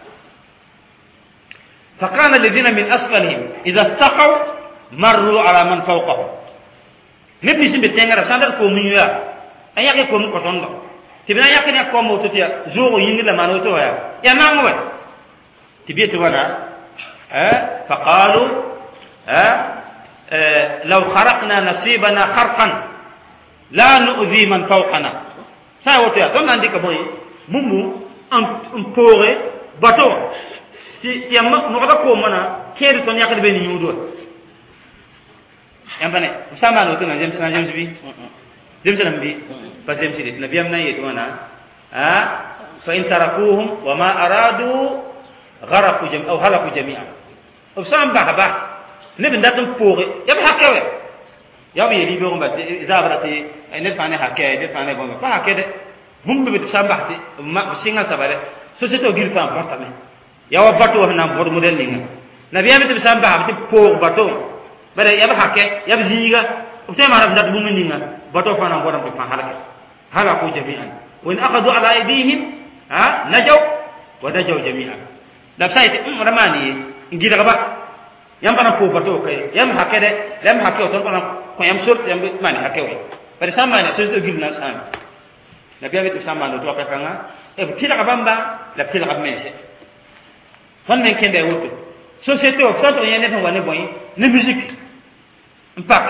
A: فكان الذين من أسفلهم إذا استقوا مروا على من فوقهم نبني سين بيتهم ساندر كوميا أياك كوم كوتوندو tibina yakini ko mo totia zoro yingi la manoto ya ya mangwe tibiyatu wana eh faqalu eh law kharaqna nasibana kharqan la nu'dhi man fawqana sa woto ya don andika boy mumu en pore bato ti ti am no da ko mana kedu ton yakade be ni nyudo yambane sama no to na jem na jem bi jem jem bi بس يمشي النبي امنا يتوانا ها فان تركوهم وما ارادوا غرقوا جميعا او هلكوا جميعا وسام بحبا نبي ندم بوغي يا بحكوا يا بي يلي بيوم بعد زابرتي ان فاني حكايه دي فاني بوم فحكايه بوم بي سام بحتي ما سينغا سباله سوسيتو غير فام بارتامي يا وباتو هنا بود موديل نيغا نبي امي تي سام بحتي بوغ باتو بره يا بحكه يا بزيغا وتما رب ندب بوم نيغا باتو فانا بودام في حركه هلكوا جميعا وإن أخذوا على أيديهم ها نجوا ونجوا جميعا لبسايت أم رماني إنجيل غبا yam bana po bato kay yam hakede yam hakeo ton bana ko yam sort yam mani hakeo par sama ne so gib na san la biya bitu sama no to ka kanga e tila ka bamba la tila ka mense fon men kende wuto société of sato yene fa wane boy ne musique impact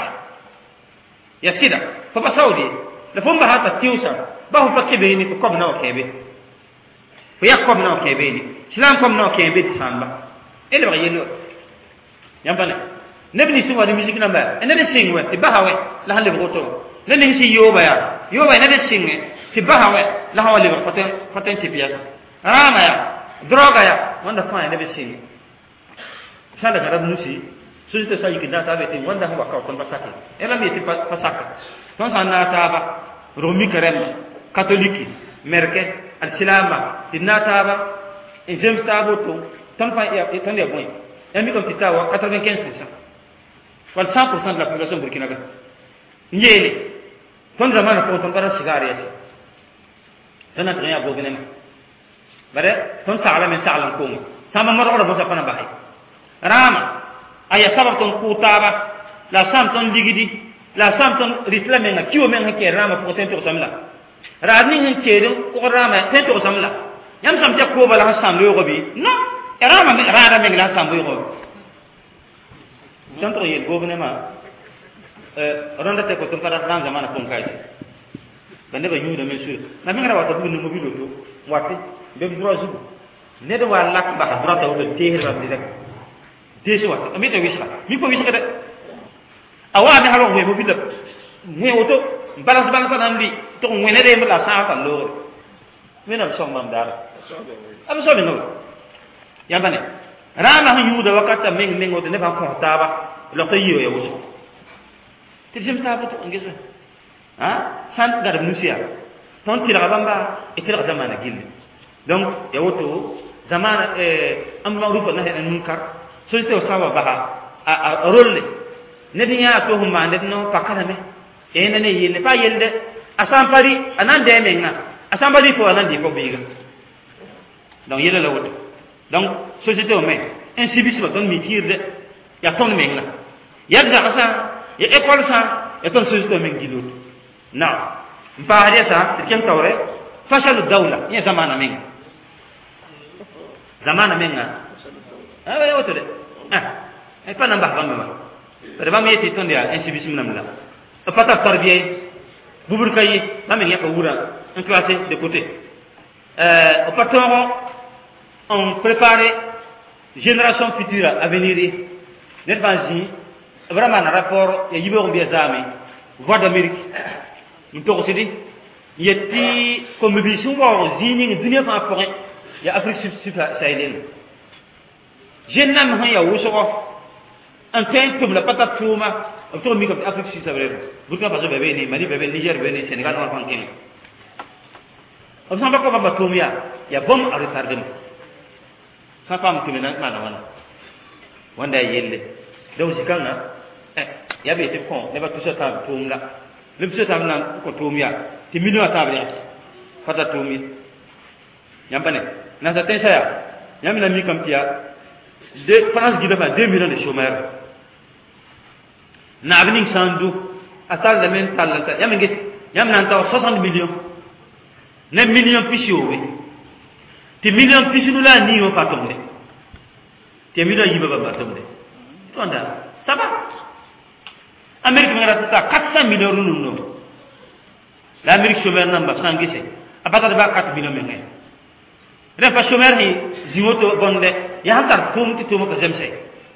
A: ya sida fa ba saudi la fomba hata tiusa ba ho pakebe ni ko na okebe fo ya ko na okebe ni silam ko na okebe tisamba ele ba yelo yambane nebni suwa de musique namba ene de singwe ti bahawe la halle goto ne ne si yoba ya yoba ene de singwe ti bahawe la hawale ba paten paten ti piasa rama ya droga ya wanda fa ene de singwe sala garab nusi sujite sa yikina ta beti wanda ha baka kon basaka ela mi ti pasaka ton sanna ta ba romi karem catholique merke al silama tinata ba e jem stabo to ton fa ya ton ya boy emi comme titawa quatre-vingt-quinze pour cent wal cent pour cent de la population burkinabé yele ton zamana ko ton bara sigare yasi ton na tanya go benem bare ton sala men sala ko sama maro do sa pana bahay rama aya sabar ton kutaba la sam ton digidi la sam ton ritla men kiwo men hake rama ko ten to samla radni hin kedo ko rama ten to samla yam sam te ko bala hasam lo go bi non rama men rada men la sam bo go tanto yel gouvernement euh ronda te ko ton para dan zamana pon kaysi bande ba nyuda men sur na men rawata bu no mobile to watti be droit zu ne do wa lak ba droit ta wo te herba direct desi wat ami to wisha mi ko wisha de awa mi halo we mobile we oto balance balance nan bi to ngene de la sa ta lo mi na so mam dara am so no ya bane rama hu yuda wakata meng meng oto ne ba ko taba lo to yiyo ya wuso tisim taba to ngeso ha san gar musia ton tira bamba e tira zamana gilli donc ya woto zamana eh am ma'ruf nahi an munkar société o sawa baha a rolle ne dinya to huma ne no pakana me e ne ne yelle pa yelde asam pari anan de menga asam pari fo anan di fo biga donc yelle la woto donc société o me incivisme don mi tirde ya ton menga yadda asa ya école sa ya ton société men gilot na mpa hadiya sa ken tawre fashalu dawla ya zamana menga zamana menga ah ya woto de ah ay pa namba bamba ma pero ba mi ti ton dia incivisme namla pata tarbiye bubur kay ba mi yaka wura en classé de côté euh au patron on préparer génération future à venir net banzi vraiment un rapport ya yibo mbiya zami voix d'Amérique il to aussi dit yeti comme bisu wa zini dunia fa forêt ya Afrique subsaharienne jennam ha ya wuso en tant que la patate touma autour mi comme Afrique subsaharienne Burkina Faso bébé ni Mali bébé Niger bébé Sénégal on prend quinze on s'en va comme ba tomia ya bom a retardé sa femme tumena mana wana wanda yelle donc sikanga eh ya be te kon ne ba tout ça ta tumla le tout ça na ko tumia ti million ta ba fata tumi yambane na sa tensa ya yamina mi kampia de France qui devait deux millions de chômeurs na avenir sandu asal de mental yamin gis yamna ta soixante millions ne millions pisio we ti millions pisio la ni o patomde ti millions yiba ba patomde tonda ça va Amérique ngara ta quatre cents millions nous non l'Amérique chômeur namba sangise apata de ba quatre millions men refa chômeur ni zimoto bonde ya hantar tum ti tum ko zemse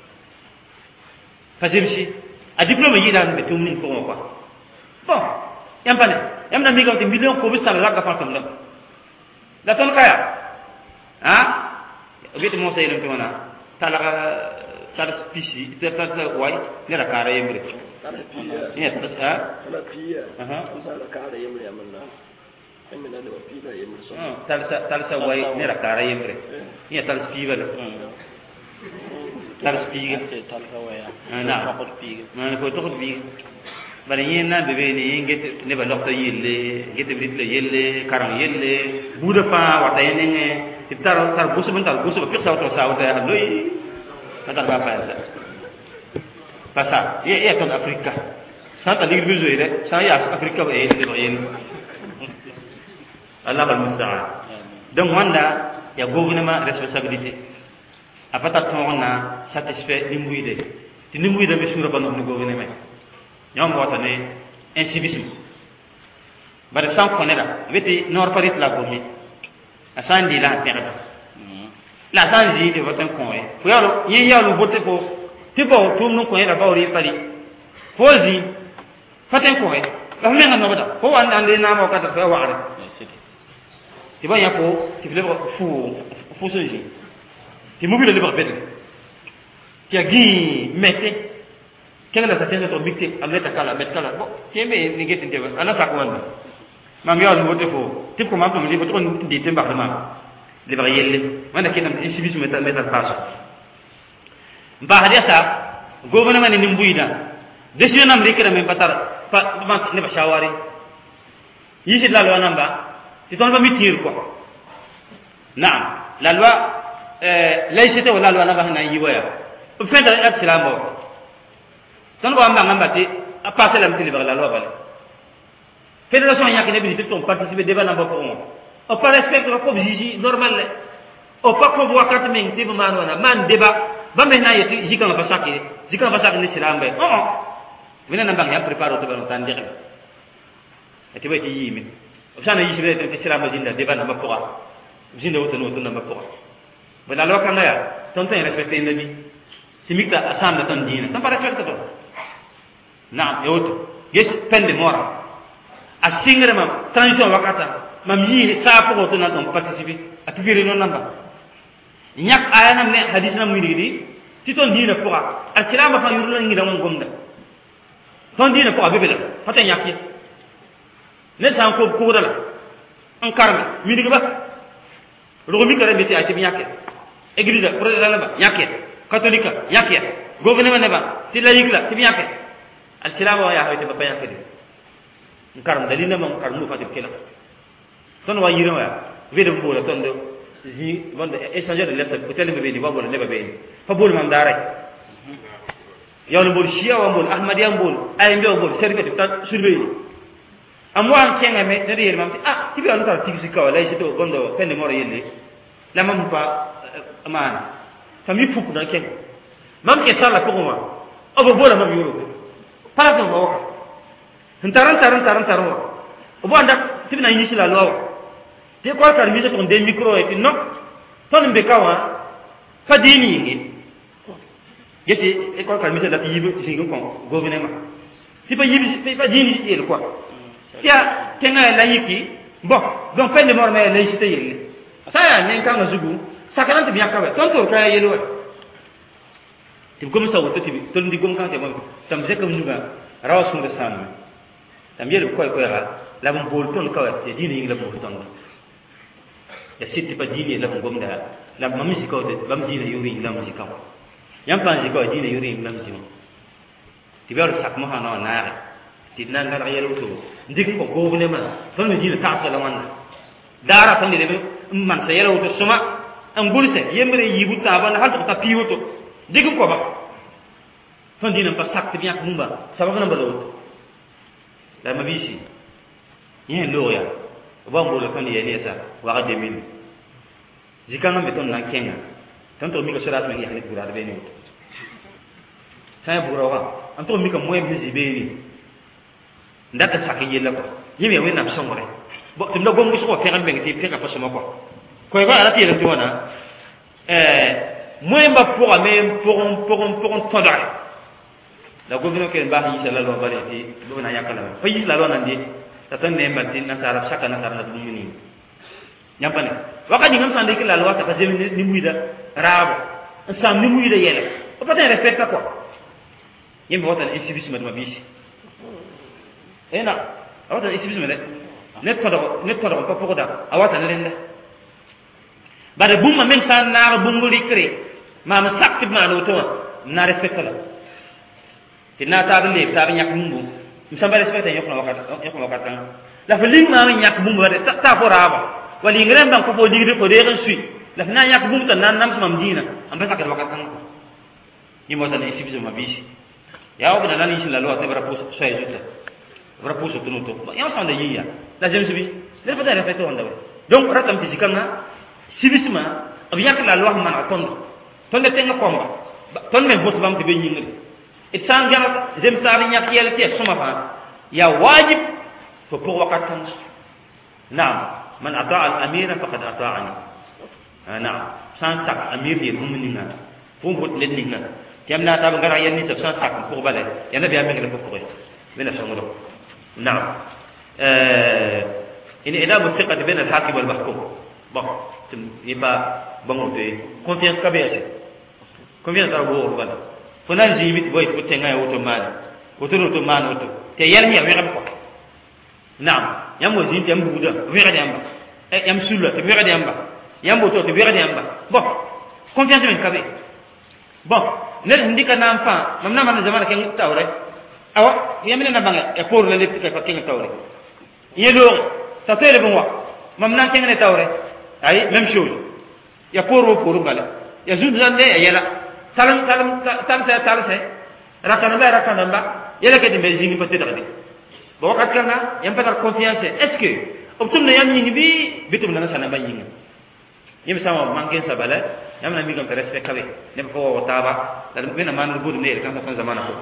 A: fazimsi a diplôme yi dan be tum nin ko quoi bon yam pané yam na mi ko ti million ko bi sala la fatam la la ton kaya ha obit mo sey lam tona tala tala spisi te tala way ne la kara yemre ne ta ha tala pia aha sala kara yemre amna emina de pila yemre so tala tala sa way ne la kara yemre ne tala spiva la tala spiga tala sa way na ko spiga na ko to spiga bari yin na bebe ni ngete ne ba lokta yelle ngete brit le yelle karang yelle buda pa wata yene titar tar busu mental busu pe sa to sa wata loy kata ba fa sa pasa ye ye ton Afrika santa ligir bi zoire sa ya Afrika ba ye de yen Allah al-musta'an donc wanda ya gouvernement responsabilité apata tona satisfait nimbuide ti nimbuide be sura ba no gouvernement ñom wota ne incivisme bare sans connaître veti nord paris la gomi asandi la terre la sanji de votre coin pour yalo yin yalo voter pour tipo tout nous connaît la bauri pali posi faten coin la menga no bada ko wan ande na mo kata fa waare ti ba ya ko ti le fu fu soji ti mobile le barbet ti agi mette kena la satene to bikte ameta kala met kala bo kembe ni gete de ana sakwan mam yalo voter pour tipo mam to li voter on di temba ma le ba yelle wanda kenam incivisme metal metal passo mba hadisa gouvernement ni mbuida décision am rekira men patar pa ma ne ba shawari yisi la loi namba ti ton ba mitir quoi naam la loi euh laïcité wala loi namba na yiwaya fait de l'islam bo ton ba amba ngamba ti a passer la mitir la loi bale fédération yakine bi ti ton participer débat namba pour on o pas respecte la comme jiji normal o pas ko wakati men ti man wana man débat ba men na yeti jikanga basaki jikanga basaki ni silambe oh oh mena nambang ya prepare to ban tan dire eti weti yimi o sana yi sibe te silamba jinda débat na mapora jinda woto no to na mapora bala lo kana ya ton tan respecte nabi simikta asam na tan dina tan pas respecte to na yoto ges pende mora asingre mam transition wakata mam yi sa ko to na ton participer atufiri non namba nyak aya nam ne hadis nam ngi di ti ton dina pora al silama fa yurlo ngi dam gomda ton dina pora bebela fata nyak yi ne san ko ko dala an karma mi diga ba ro mi kare beti ati nyake église protestant ba nyake catholique nyake gouvernement ne ba ti laïque la ti nyake al silama ya hayte ba nyake di karma dalina mon karmu fati kila ton wa yiro ya vede mbola ton do zi wanda échanger de l'essai hotel be ni babo ne ba be fa bol man dara yawlo bol shia wa bol ahmadiya bol ay mbe bol service ta surveiller amwan kenga me ne yel mam ah tibi on tar tigi sikaw lay sito gondo pende moro yelle la mam pa amana fami fuku na ken mam ke sala ko ma obo bola mam yoro para ko ma waka ntaran taran taran taran obo anda tibi na yisi la lo te ko kar mi to de micro et no ton be kawa fa dini ngi yesi e ko kar mi se da yibu singu ko gouvernement ti pa yibu ti pa dini el quoi tia tenga la yiki bon donc peine de mort mais laïcité yelle ça ya nen kan zugu sakarante bi yakawe ton to kay yelo ti gom sa woto ti ton di gom kan te mo tam je kam zuga rawa sun de sam tam yel ko ko ya la bon bol ton kawa te dini ngi la bo ton ya sitti pa dini la ngom da la mam si ko de bam dini yuri la si ko yam pan si ko dini yuri la si ti ber sak mo ha no na ti nan ga yelo to ndik ko gouvernement fan mi dini ta sala wan dara tan de man sa yelo to suma am bulse yemre yibu ta ban hal to ta piwo to dik ko ba fan dini pa sak ti yak mumba sabab na balot la mabisi yen lo ya ba mbola kan yene sa wa de min zikanga meton na kenya tanto mi ko seras men yani bura de ni sai bura wa anto mi ko moy mi zibeni ndata sakki yella ko yimi we na somore bo tum do gom ko fegal ben ti fe ka fa sama ko ko ba ala ti re tona eh moy mba pour ame pour pour pour toda la gouvernement ken ba yi sallallahu alaihi wa sallam do na yakala fa yi la lo nan di tatan ne mbati nasara saka nasara na dum ni nyampane wakati ngam sande kila lwa ta kasemi ni muida rabo sam ni muida yele o pata respecta quoi yembe wata exhibition ma bisi ena awata exhibition de net todo net todo ko pokoda awata ne lenda bare bumma men sa na bunguli kre ma ma sakti ma no to na respecta la tinna ta le ta nyak mumbu misamba respecta yokna wakata yokna wakata la feling ma nyak mumbu de ta foraba wali ngren bang ko bo digre ko de ren sui la na yak mumbu tan nan nam sama mdina amba sakal wakata ko ni mo tan exhibition ma bisi ya wa na ni la loi te bra pousse soy juta bra pousse tu to ya sa da yiya la jem sibi le fa da fa to onda donc ratam fisikanga sibisma ab yak la loi man aton ton de tenga komba ton me bot bam te be nyingri it sang jana jem sari nyak yel ke suma fa ya wajib fo pour wakat kan naam man ata al amira faqad ata'ani naam san sak amir ye bumuninga fo bot le ninga كم لا تابع غير يعني سبسان ساكن فوق بالله يعني بيعمل كده فوق بالله من الشمال نعم إن إذا الثقة بين الحاكم والمحكوم بق يبقى بموتة confiance كبيرة confiance تربو بالله فنان زيمت بيت كتير أوتومان أوتو أوتومان أوتو تيار هي ويرا بقى نعم يام وزين يام بودا ويرا يام يام سولا ويرا يام يام بوتو ويرا يام بق confiance من كبير bon ner ndika nam fa mamna man zamana ken tawre awa yamina na banga e pour le lepti ka ken tawre yedo ta tele bon wa mamna ken ne tawre ay même chose ya pour wo pour bala ya zud zande yela talam talam tal sa tal sa rakana ba rakana ba yela ke de belgique peut être de bo wakat kana yam pa confiance est ce que optum na yam ni bi bitum na sana ba yinga yim sama mangen sabala yam na mi gam respect kawe ne ko taba la mena man gudu ne kan sa zamana ko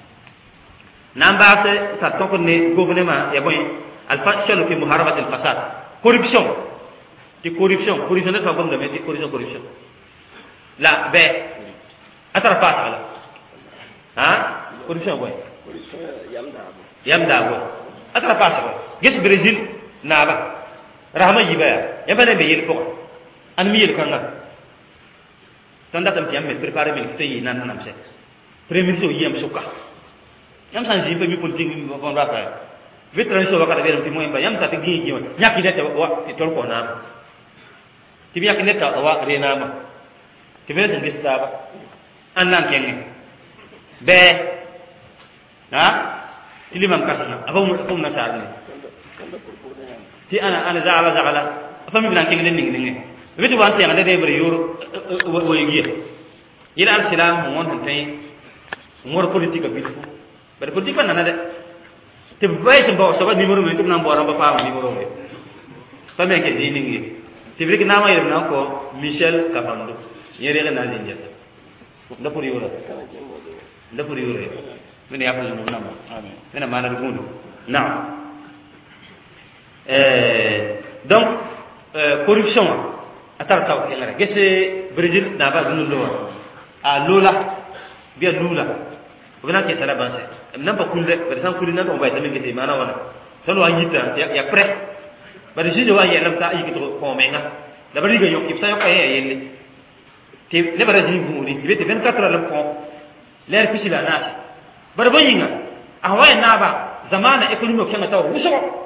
A: namba se ta to ko ne gouvernement ya boy al fashal fi muharabat al fasad corruption di corruption corruption ne fa gom de di corruption corruption la be atara pas ala ha corruption boy
B: corruption yam da
A: yam da boy atara pas gis brazil na ba rahma yiba ya bane be yel ko an mi yel kanga tanda tam tiam me préparer me tay nan nan se premier so yam suka yam san ji be mi politique mi bon ra fa vitran so wakata be ti moy ba yam ta ti gi gi nyaki ne ta wa ti tol ko na ti bi yakine ta wa re na ma ti be sen gista ba an nan ken be ha ti limam kasna aba mu ko na sa ni ti ana ana zaala zaala fa mi bilan ken ne ning ning bitu wan tiang de bre yoro wo yiye ila al salam won tay ngor politique bi fu ber politique na na de te bay se bo so ba numéro mi tum na mboram ba fa numéro bi fa me ke jini ngi te bi ke na ma yere na ko Michel Kafando yere na ni njessa da pour yoro da pour yoro mene ya fa junu na ma amen mena ma na gundu na euh donc euh corruption atar taw kelere gese brazil na ba dunu lo a lola bia lula bana ke sala banse nam ba kunde ba san kulina to ba sa min gese mana wana to lo ayita ya ya pre ba de jijo wa ya lam ta ayi to ko menga da bari ga yokki sa yokka ya yelle te le ba rajin bu ni bete vingt-quatre heures ko l'air pisila nas ba ba yinga a wa na ba zamana economique kenga taw wuso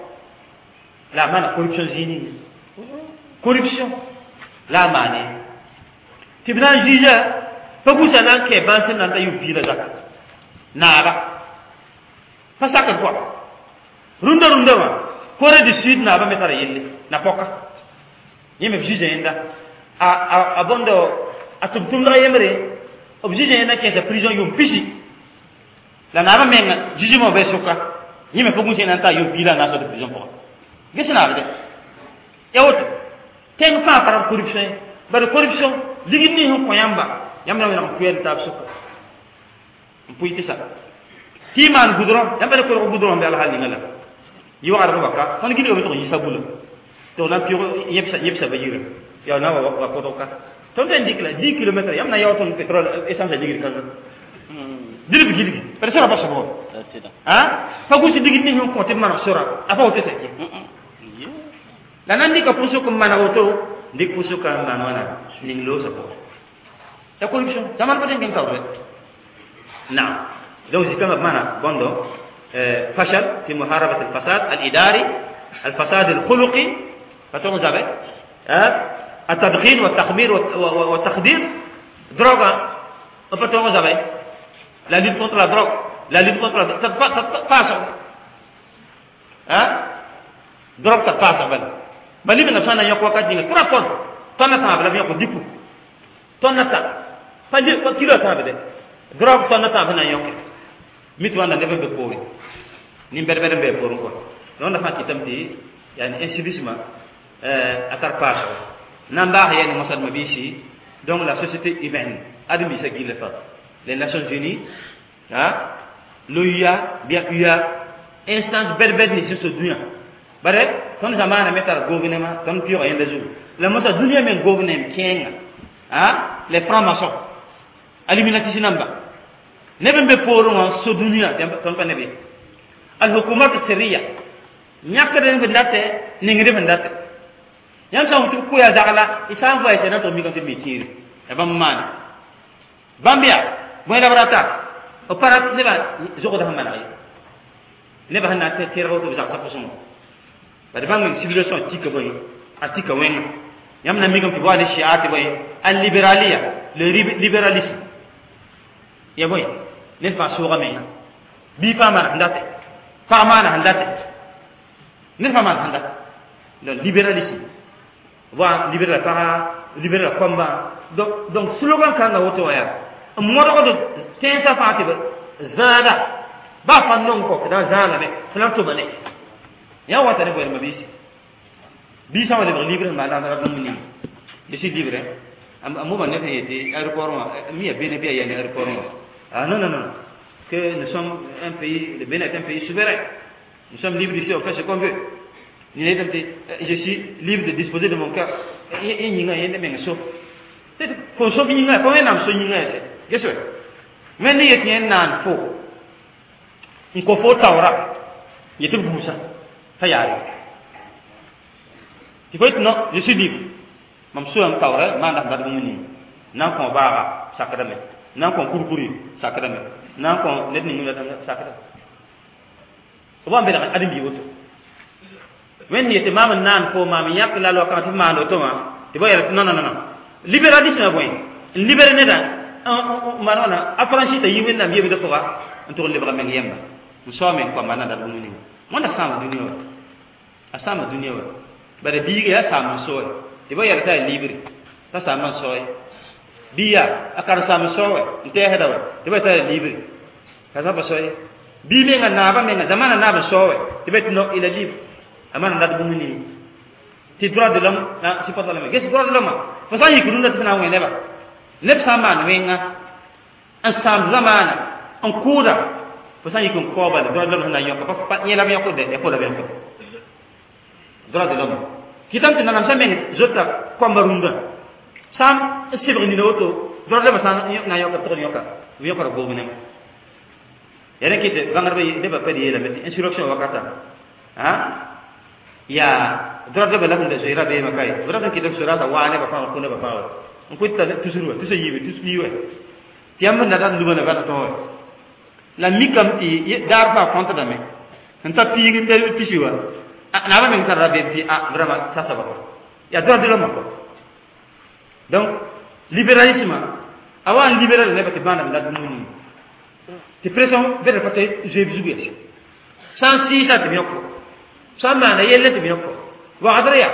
A: la mana corruption zini corruption la mane tibna jija pabusa nan ke bansen nan da yupi la zaka naba pasaka ko runda runda wa Corée du Sud naba metara yelle na poka yeme jija enda a abondo atumtum la yemre objije enda ke sa prison yum pisi la naba menga jiji mo be soka yeme pabusa nan ta yupi la na so de prison poka gesina de yawto ten fa par corruption ba de corruption ligini ho ko yamba yamna na ko yel tab suka mpuiti sa timan gudron yamba de ko gudron be ala hali ngala yiwa arba baka tan gidi o to yisabula to na piro yepsa yepsa ba yira ya na wa wa ko to ka ton ten dikla dix kilomètres yamna yawton pétrole essence digir kan dili bi gidi per sera ba sabo ha fa gusi digini ho ko te man sura apa o te te la nandi ka puso ko mana auto ndik puso ka mana wana ning lo sa ko ya corruption zaman pa den tawre na do si kama mana bondo fashal fi muharabat al fasad al idari al fasad al khuluqi faton zabe at tadkhil wa takhmir wa takhdir droga faton zabe la lutte contre la drogue la lutte contre la passe hein drogue ta passe bal bali na sana yako wakati ni trois tonnes tonne ta bala yako dipu tonne ta pali ko kilo ta bede drogue tonne ta bana yako mit wanda ne be pori ni berber be pori ko non da fa ci tamti yani incivisme euh atar paso namba yani masal mabisi donc la société humaine admi sa gile fa les Nations Unies hein l'O U A bien U A instance berber ni sur ce dunia bare ton zamana metar gouvernement ton pio rien de jour la mosa dunia men gouvernement kenga hein les francs-maçons eliminati namba nebe be poro ma so dunia ton pa nebe al hukumat sirriya nyakare be ndate ningire be ndate yam sa mutu ko ya zakala isam voye se nato mi kan te mitiri e bam man bambia moy la barata o parat ne ba joko da man ay ne ba na te tira auto za sa poson ba de bang civilisation tika boy atika wen yam na mi kan te boale shiati boy al liberalia le libéralisme ya boy ne fa so ga men bi pa man ndate fa man ndate ne fa man ndate le libéralisme wa libéral para libéral combat donc donc slogan kan na woto ya mo do ko ten sa fati ba zada ba fa non ko da zana be flan to bane ya wata ne boy mabisi bi sa wala libre ma da da dum ni bi si libre am mo ban ne yete aéroport ma mi be ne be ya ne aéroport ma ah non non non que nous sommes un pays, le Bénin est un pays souverain. Nous sommes libres ici, on fait ce qu'on veut. Je suis libre de disposer de mon cœur. Et il y a un peu de choses. C'est qu'on soit bien, comment on se dit, qu'est-ce que mais il y a un nan faux. Il faut taura. Il y a tout bousa. Ça y arrive. Il faut être non, je suis libre. Mam so am taura, man da da muni. Nan ko bara sakrame. Nan ko kurkuri sakrame. Nan ko net ni ngula sakrame. Oba mbele adim bi woto. When yete mama nan ko mama yak la lo kan ti ma no to ma. Ti boyere non non non. Libéralisme na boy. Libéré ne da. Manona affranchi ta yiwen na biye de ko ga. Nto libéré men yemba. Muso men ko mana da muni. Mon da sama duniya wa. Asama duniya wa. Bare biige ya sama so. Ti boyere ta libéré. Ta sama so. Biya akar sama so. Nte heda wa. Ti boyere ta libéré. Kaza ba so. Bi me nga naba me nga zamana naba sowe tibet no il est libre amana ndat bu muni ti droit de l'homme na si pas la me qu'est-ce droit de l'homme fa sa yiku ndat na we neba lep sama we nga ansam zamana en kuda fa sa yiku ko ba droit de l'homme na yoka pa ni la bi ko de e ko la bi ko droit de l'homme kitam tin na sam me jota kombarunda sam sibri ni noto droit de l'homme sa na yoka to yoka wi yoka go ne yana kite bangarbe de ba pedi la metti instruction wakata ha ya droit de la de zira be makai droit de kite sura ta wane ba fa ko ne ba fa on kuita toujours tout ce yiwe tout ce yiwe tiam na dan duma na ba to la mikam ti dar ba konta da me anta pi ngi del pisiwa na ba men tarra be ti ah vraiment ça ça va ya droit de l'homme donc libéralisme avant libéral ne ba ti bana da dum ti pression vers pate je bizubi sans si ça te mioko sans mana yelle te mioko wa adriya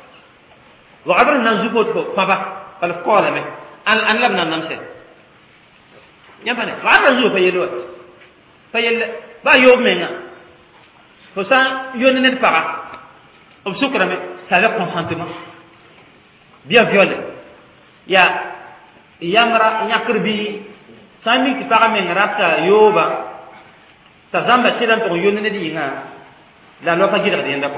A: wa adra nan zubot ko papa pal ko la me an an lam nan namse nyambane wa adra zu fa yelo fa yelle ba yo menga ko sa yo ne para ob sukra me ça avec consentement bien violé ya yamra nyakrbi sami ki para men rata yoba tazamba sidan to yonne di nga la lo ka gira de ndako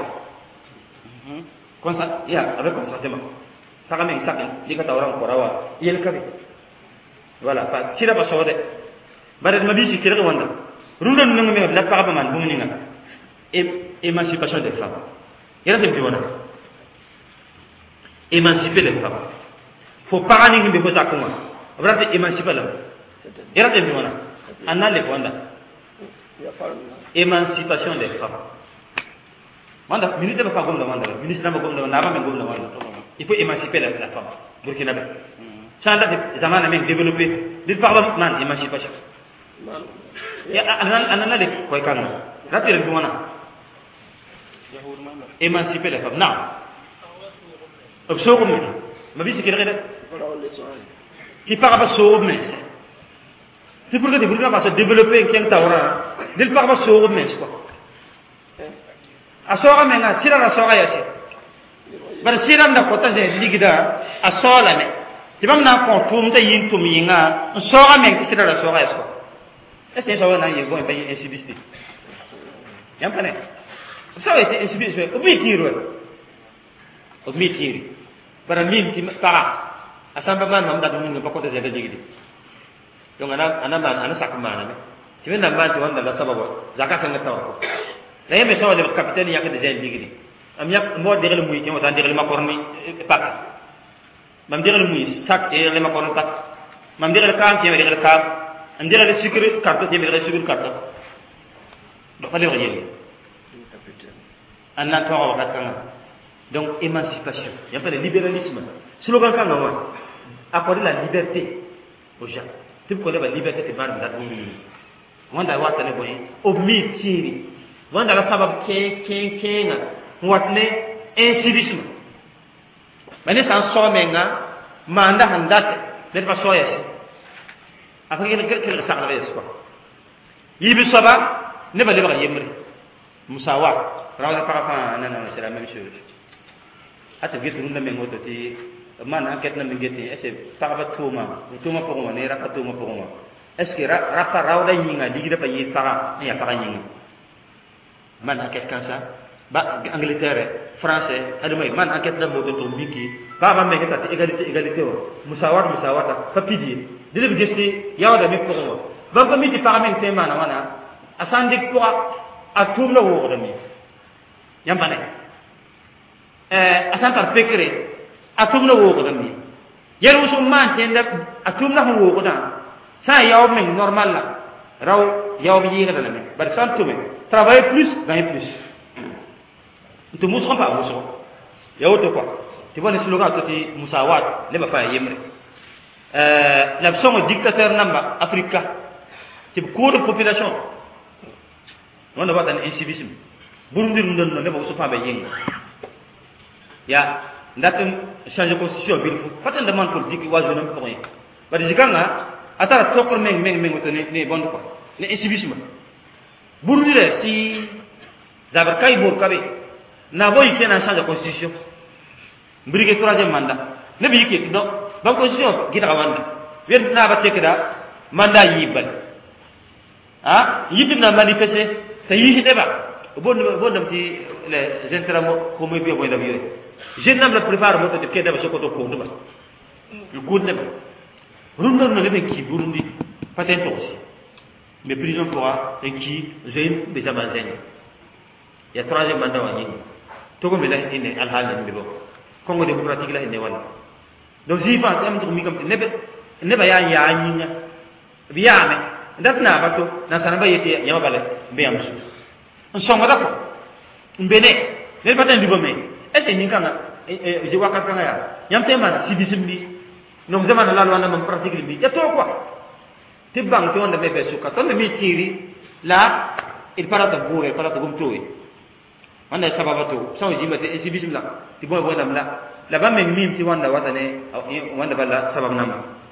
A: konsa ya avec consentement para men sakin dika tawran ko rawa yel kabe voilà pa sira ba sode bare ma bi ci kire wanda rundan nga me la para ba man bu ni nga émancipation des femmes yela te biwana émanciper les femmes faut pas ni ngi be ko sakuma brate émanciper la era te biwana anale kwanda émancipation des femmes manda minute ba fa gom da manda ministre ba gom da na ba men gom da manda il faut émanciper la, la femme burkina be chanda de zamana men développer dit parle man émancipation ya anal anal de koy kan la te biwana émanciper la femme na obsogum ma bi sikire de ki para ba so mais tu pour que tu Burkina Faso développer qui est tawra dil par ba so men quoi asora men na sira la sora yasi bar sira nda kota je ligida asola me tibam na ko tum ta yin tum yinga sora men ki sira la sora yasi quoi est-ce que ça va na yego ba yin insibiste yam pane ça va être insibiste obi tiro obi tiro bara min ti para asamba man mam da dum ko kota je da ligidi donc ana ana man ana sakmana me timen na man ti wanda la sababu zakaka nga taw la yeme so le capitaine yak de zen digidi am yak mo de gel muy ti mo tan de gel makorni pak mam de gel muy sak e le makorni pak mam de gel kam ti de gel kam am de gel sucre carte ti de gel sucre carte do fa le yele anna to wa kan donc émancipation y a pas de libéralisme slogan kan wa accorder la liberté aux gens tu connais la liberté te ban da dum wanda wata ne boy omi tiri wanda la sabab ke ke ke na watne incivisme mane san so menga manda handat ne pas so yes après que que ça na yes quoi yibi soba ne ba le ba yemri musawa rawa para fa na na c'est la même chose ata gitu nda mengo to ti man enquête na mingeti est-ce paraba tuma tuma pour moi ne raka tuma pour moi est-ce que rapa rawda yinga digida pa yi para ya para yinga man enquête kan ça ba Angleterre français adumay man enquête na moto to biki ba ba me ngata égalité égalité musawat musawata fa pidi dile bi gesti yawda mi pour moi ba ko mi di para men tema na wana asandik pour atum na wo da mi yambane eh asantar pekre atum na wo ko dami yero so man tenda atum na wo ko da sa yaw men normal la raw yaw bi yira da me bar san tume travailler plus gagner plus tu muso pas muso yaw to quoi tu vois le slogan to ti musawat le ba fa yemre euh la son dictateur namba afrika ti ko de population on va dans incivisme burundi ndon le ba so fa ba yeng ya ndatum changer constitution bi fatan demande politique wa jeune pour rien ba de jikanga atara tokor meng meng meng tane ne bond ko ne incivisme burundi le si zabar kay bor kabe na boy fena changer constitution briguer troisième mandat ne bi yike do ba constitution gita wanda wen na ba tekeda mandat yibal ah yitim na manifester te yi deba bon bon ti les intérêts comme bi boy da bi je n'aime la prépare moto de keda so ko to ko nduma le coup de rundo no lebe ki burundi patente aussi mais prison quoi et qui j'ai déjà manzeni ya troisième mandat wa nyingi to ko mela ine al hal ni bo kongo démocratique la ine wala donc si fa am to mi kam nebe neba ya ya nyinya biyame ndatna bato na sana ba yete yama bale mbiyam su on songa dako mbene ne patente di bo me est-ce que ninkanga je vois quand ya yamte man sibisimbi donc zaman la loi na man pratique bi ya to quoi te bang to on be suka to mi tiri la il parata bourre parata gumtoy wanda sababato saw jimate sibisim la ti boy boy nam la la ba men mim ti wanda watane wanda balla sabab nam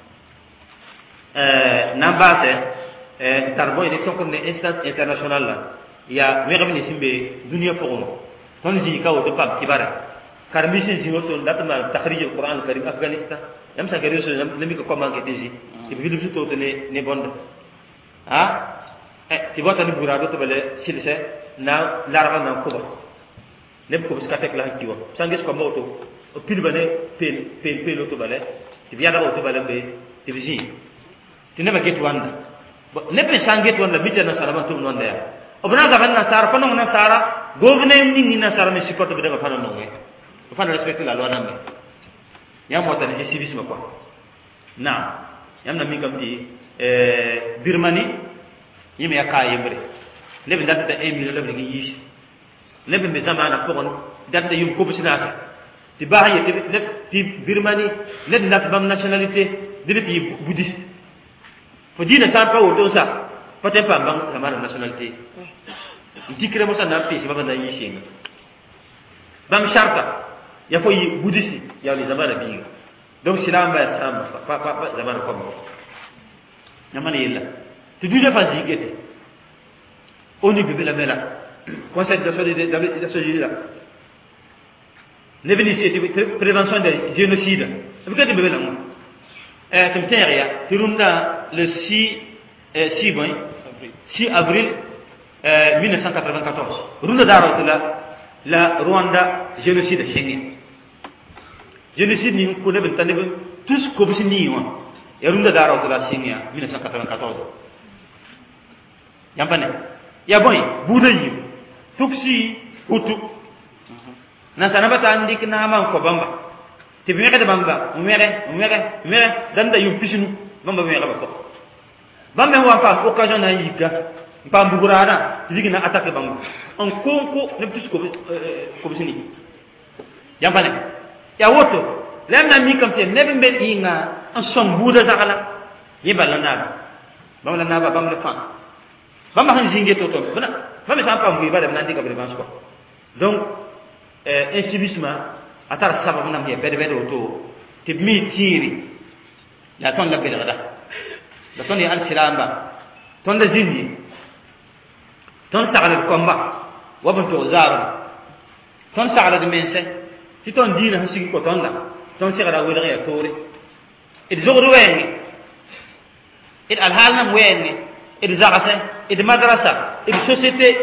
A: euh nambase euh tarbo ni to ne instance internationale la ya me rabni simbe dunia forum ton ji kaw to pam kibara kar mission ji woto datma takhrij alquran alkarim afghanistan yam sa gere so nami ko comment ke desi ci bi lu to ne ne bonde ha eh ti bota ni burado to bele silse na larva na ko ne ko ska tek la ci wo sangis ko moto o pilbane pel pel pel to bele ti biada to bele be ti bisi ti ne ba get wanda ne pe sanget wanda bitana salama to non da obna ga banna sar pa no na sara govne ni na sara me sikoto be daga fana no ngai fana respecter la loi nambe yam wota ne civisme quoi na yam na mi kam ti euh birmanie yime yakay yemre lebe datta e mi lebe ngi yish lebe be zamana pokon datta yum ko bisinasa ti bahaye ti lef ti birmanie led ndat bam nationalité de ti bouddhiste fo dina sa pa woto sa paté pa bam zamana nationalité ti kremo sa na pesi baba na yishinga bam sharta ya fo yi bouddhiste ya li zamana bi donc silam ba sam pa pa zamana comme namane yilla ti du fa zigete oni bi bela bela conseil de solidarité de solidarité ne l'initiative prévention des génocides avec que de bela mo euh comme terre ti rumda le six six bon six avril euh mille neuf cent quatre-vingt-quatorze rumda daro la la Rwanda génocide Schengen génocide ni ko ne ben tane tous ko bisi ni wa ya rumda daro la Schengen mille neuf cent quatre-vingt-quatorze yampane ya boy buda yi tuksi hutu na sanaba tan dik na man ko bamba te bi ngade bamba mere mere mere dan da yu pisinu bamba mere ba ko bamba wa pa occasion na yiga pam bugurana digi na attaque bamba on konko ne tus ko ko bisini yampane ya woto lem na mi kam te ne be mbel inga en som buda zakala yibala na bamba na ba bamba le fa bamba han zinge to to bana bamba sa pa ngi bala nan diga prévention ko donc euh incivisme atar sababu nam ye bede bede to te mi tiri ya ton la bede gada da ton ya al silamba ton da zinni ton sagala komba wabon to zaro ton sagala de mense ti ton dina hasigi ko ton la ton sagala wele ya tore id zogru wengi id al halna wengi id zagase id madrasa id société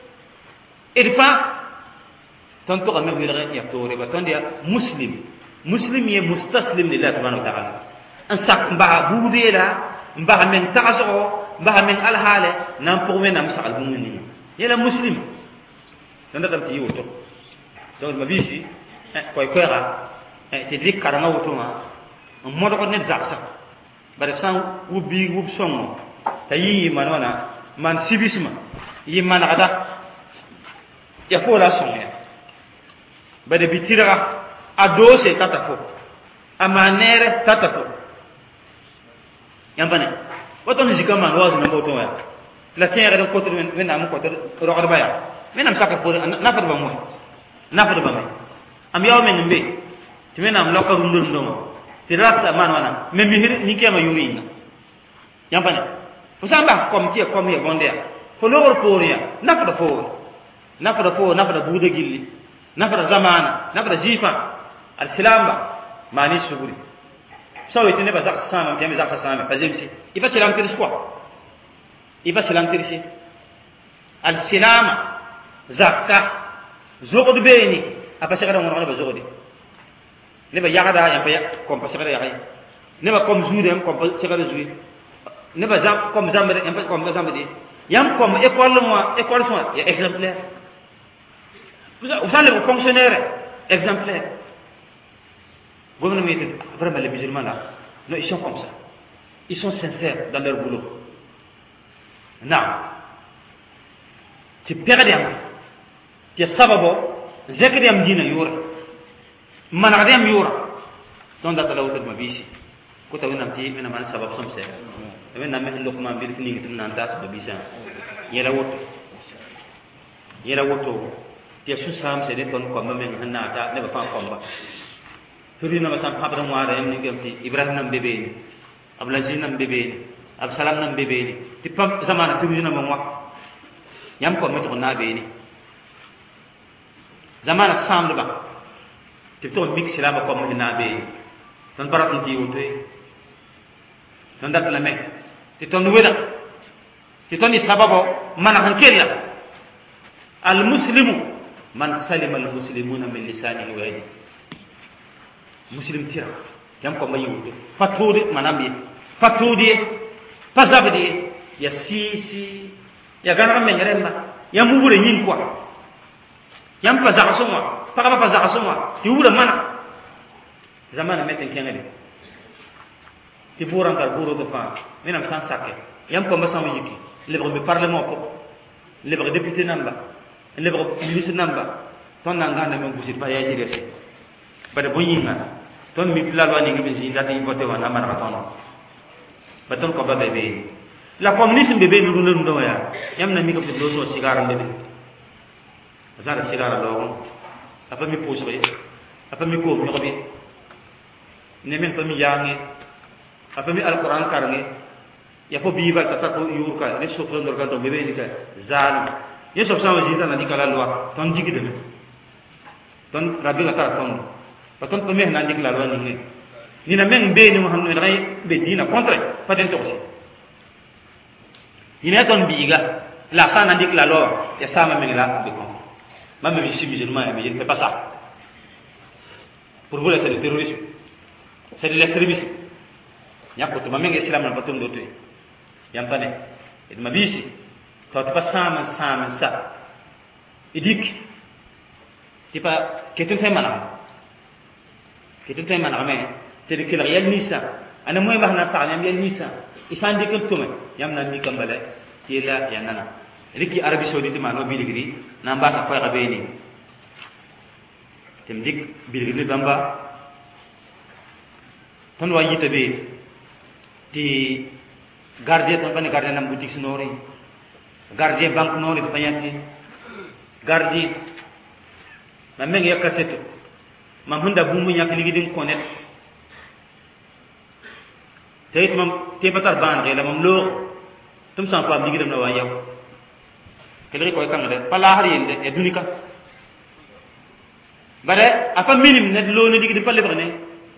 A: id fa ton to kamel wele ya tore ba ton dia muslim muslim ye mustaslim lillahi subhanahu wa ta'ala an sak mba budela mba men taso mba men al hale nam pour men am sakal bu ni yela muslim tan datam ti yoto donc ma bisi koy koyra te dik karanga woto ma mo do ko net zaksa bare san wubi wub songo tayi manona man sibisma yi man ada ya fola songa bare bitira adose tatafo amanere tatafo yambane woto ni zikama wazu na moto ya la tiere de kotor men am kotor roqar baya men am saka pour nafar ba moy nafar ba may am yaw men mbe ti men am lokaru ndul ndom ti ratta man wana men mi hir ni kema yuri na yambane usamba kom ti kom ye bonde ya fo logor pour ya nafar fo nafar fo nafar buuda gilli nafar zamana nafar jifa al silamba mani suguri sawi tene ba zak sama tiam zak sama fazimsi iba silam tiris quoi iba silam tirisi al silama zakka zogod beni apa segara ngona ba zogodi ne ba yagada ya ba kom pa segara yagai ne ba kom zuudem kom pa segara zuudi ne ba zam kom zambe en pa kom zambe yam kom école moi école soin ya exemplaire vous allez vous fonctionnaire exemplaire gouvernement vraiment les musulmans là non ils sont comme ça ils sont sincères dans leur boulot non tu perds des amis tu sababo zakri am dina yura manade am yura donc da tala wutul mabisi ko tawina ti mina man sabab som se men na men lokuma bil fini ngi tunna tas babisa yela woto yela woto ti su sam se de ton ko men hanna ta ne ba fa ko ba turina basam habra ngwara em ni gemti ibrahim nam bebe ablazi nam bebe absalam nam bebe ti pam zamana turina mo wa yam ko meto na be ni zamana samle ba ti to mix silama ko mo na be ton barat ti wote ton dat la me ti ton weda ti ton ni sababo man hankella al muslimu man salima al muslimuna min lisanihi wa yadihi muslim tira jam ko mayi wuto fatode manambi fatode pasabdi ya sisi ya ganara men remba ya mubure nyin kwa yam pasaka soma paka pasaka soma yubura mana zamana meten kengade ti buran kar buro de fa menam san sakke yam ko masam yiki lebre be parlement ko lebre député namba lebre ministre namba ton nangana men busit ba ya jiresi bada bonyinga ton mitla lo ni ngi ci dati voté wana amana tono ba ton ko ba bebe la communisme bebe lu lu ndo ya yamna mi ko fi do so sigara bebe azara sigara lo apa mi pose be apa mi ko mi ko be ne men fa mi yangi apa mi alquran karnge ya fo biba ta ta ko yurka ne so fo ndor kan to bebe ni ka zalim ye so sama jita na dikala lwa ton jigide me ton rabbi la ta ton pa ton to me na dikala lwa ni ni na men be ni mo hanno ray be dina contre paten to aussi ni na ton biga la sana dikala lwa ya sama men la be kon même si musulman mais je ne fais pas ça pour vous c'est le terrorisme c'est de l'extrémisme nyako to mamenge islam na batum dote yampane et mabisi to to pas sama sama sa idik tipa ketun temana ketun temana me te de kila yel nisa ana moy mahna sa yam yel nisa isan dikul tume yam na mi kambale tila yanana riki arabi saoudite ma no biligri na mbasa fa rabeni tem dik biligri bamba ton wa yita be ti gardien ton bani gardien nam boutique sonori gardien banque nori fayati gardien na men ya cassette ma hunda bu mu ñak ligi din konet tayit mam te batar ban ge la mam lo tum san pa ligi dem na wa yaw kele ko kan de pala har yende e dunika bare apa minim net lo ne ligi di palle bane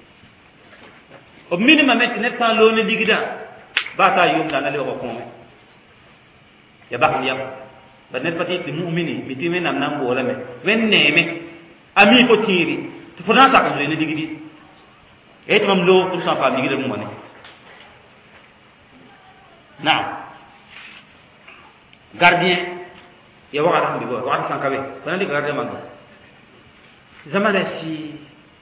A: o minimum met net san lo ne ligi da bata yum da na le ko ko ya ba yam ba net pati ti mu'mini biti men nam nam bola me wen neme ami ko tiri to fona sa kan le ne ligi di e to mam lo tum san pa ligi dem mo ne naam gardien ya waka tan bigo waka san kabe bana di gardien mango zamana si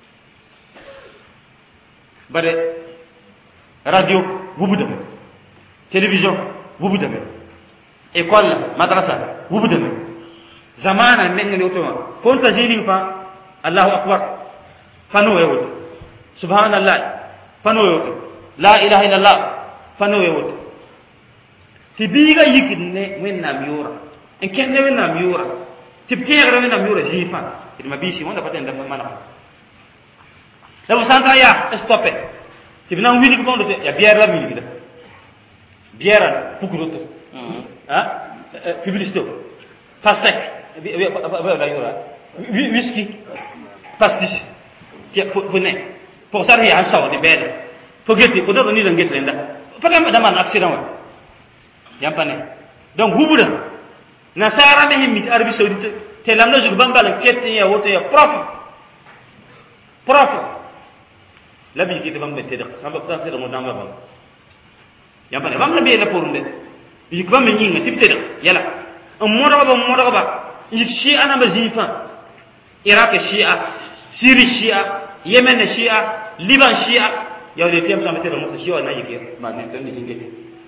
A: bare radio wubu dem télévision wubu dem école madrasa wubu dem zamana nengni otoma fonta jeni fa allahu akbar fano yewot subhanallah fano yewot la ilaha illallah fano yewot tibiga yikne wenna miura en kenne wenna miura tibkere wenna miura jifa il mabisi wonda patenda mana la busanta ya stoppe tibna wili ko bondo ya bière la wili da bière pukuroto ha publicité pastek la yura whisky pastis ti fone pour ça ya saw de belle fogeti ko do ni da ngetle nda fagam da man accident wa yampane donc hubuda nasara me himmi arabi saoudite te lamna jug bambal ketti ya woto ya propre propre labi ki te bambe te dak samba ta te mo danga bam yampane bam na be la porunde yik bam me nyinga tipte dak yala on modo ba modo ba yik shi ana ba zifa iraq shia syrie shia yemen shia liban shia yawde tem samba te mo shia na yik ma ne tan ni ngeti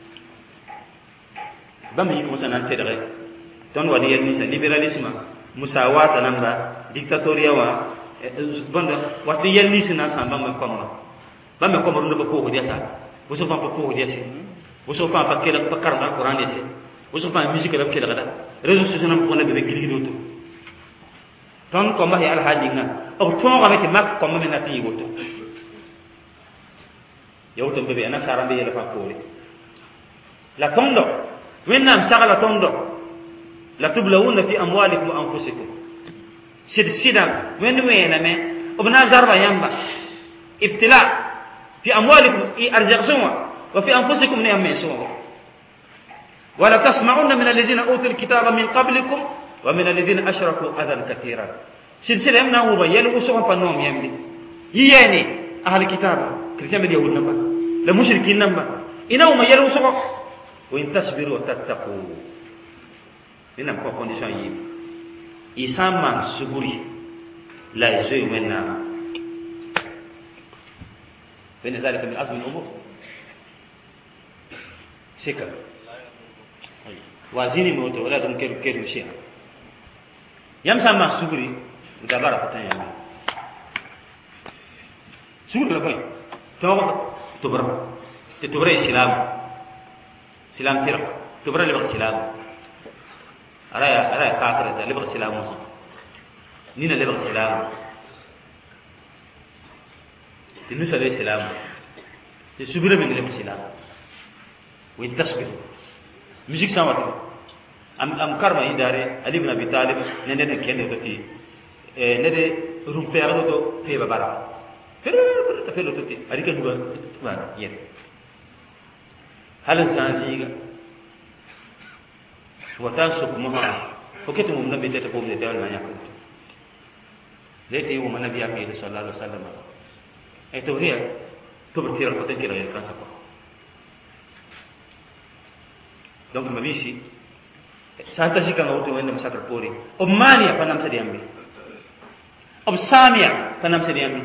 A: bam yik mo sanan te dak ton wadi yelni sa liberalisme musawata namba dictatoria wa banda wati yelni sina sa bam ko ma bam ko mo ndo ko ko dia sa wuso pa ko dia si wuso pa pa kela pa karma quran dia si wuso pa musique la kela da réseaux sociaux nam ko na be gilgi do to ton ko ma ya al hadinga o ton ko meti mak ko ma na ti woto yawto be ana sarambe yela fa ko la tondo wenam sagala tondo la tublawuna fi amwalikum wa anfusikum sid sidam wen wena me obna zarba yamba ibtila fi amwalikum i arjaqsuma wa fi anfusikum ni amesuma wala tasma'una min alladhina utul kitaba min qablikum wa min alladhina ashraku adan katiran sid sidam na uba yelu usuma panom yambi yiyeni ahli kitaba kristiyan be yahud namba la mushrikin namba ina uma yelu usuma wa in tasbiru wa tattaqu ina ko condition yi isama suguri la zoi wena bene zalika min azmi al-umur sika wazini moto wala dum keru keru shi yam sama suguri dabara patan yam suguri la bay tawa tubra te tubra islam islam tira tubra le islam araya araya kafir da libar silamu ni na libar silamu tinu sale silamu te subira min libar silamu وين تصبر ميوزيك سامات ام ام كارما يداري علي بن ابي طالب نندن كين توتي ا ندي روم فيرو تو في بابارا فيرو تفيلو توتي ادي كان دوغا وان يين هل سانسيغا وتان سوك مها فكتم من نبي تتبو من تيال ما يكون زيتي ومن نبي اكيد صلى الله عليه وسلم اي توهيه تبرتير القتل كده كان سكو donc mabisi santa shika ngauto wenda masakar pori omania panam sadiambi ob samia panam sadiambi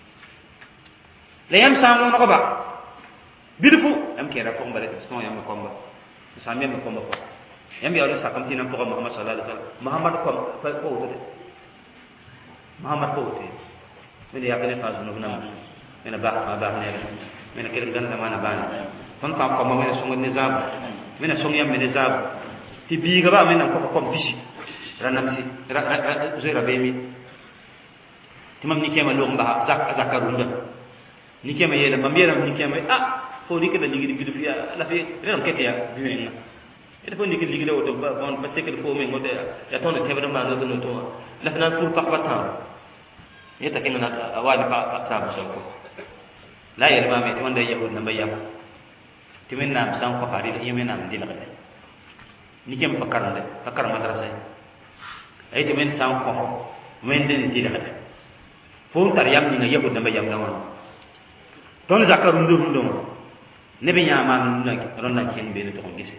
A: la yam samu no ba bidufu am kera ko mbale to sno yam ko mba samia me ko mba ko yam ya lo sakam tinam ko Muhammad sallallahu alaihi wasallam Muhammad ko fa ko to Muhammad ko to mini yakane fa zunu na mena ba ma ba ne mena kelen ganda mana bana ton tam ko mo mena sungo nizam mena songi am mena zab ti bi ga ba mena ko ko bisi ranamsi zoira bemi timam ni kema lo mba zak zakarunda ni kema yela mambira ni kema ah fo ni keda ligi ligi fiya la fi ram ketia biwenga ida fo ni keda ligi do ba bon parce que fo me ngote ya ton tebra ma no to la fana fur pa patan yeta kenna awali pa ta so ko la yel ma me to wanda yahud na bayam timin nam sam ko hari yemen nam dil gade ni kem fakar de fakar madrasa ay timin sam ko men den dil gade fo tar yam ni yahud na bayam na won ton zakaru ndu ndu nebe nyama na ron na ken be to gisse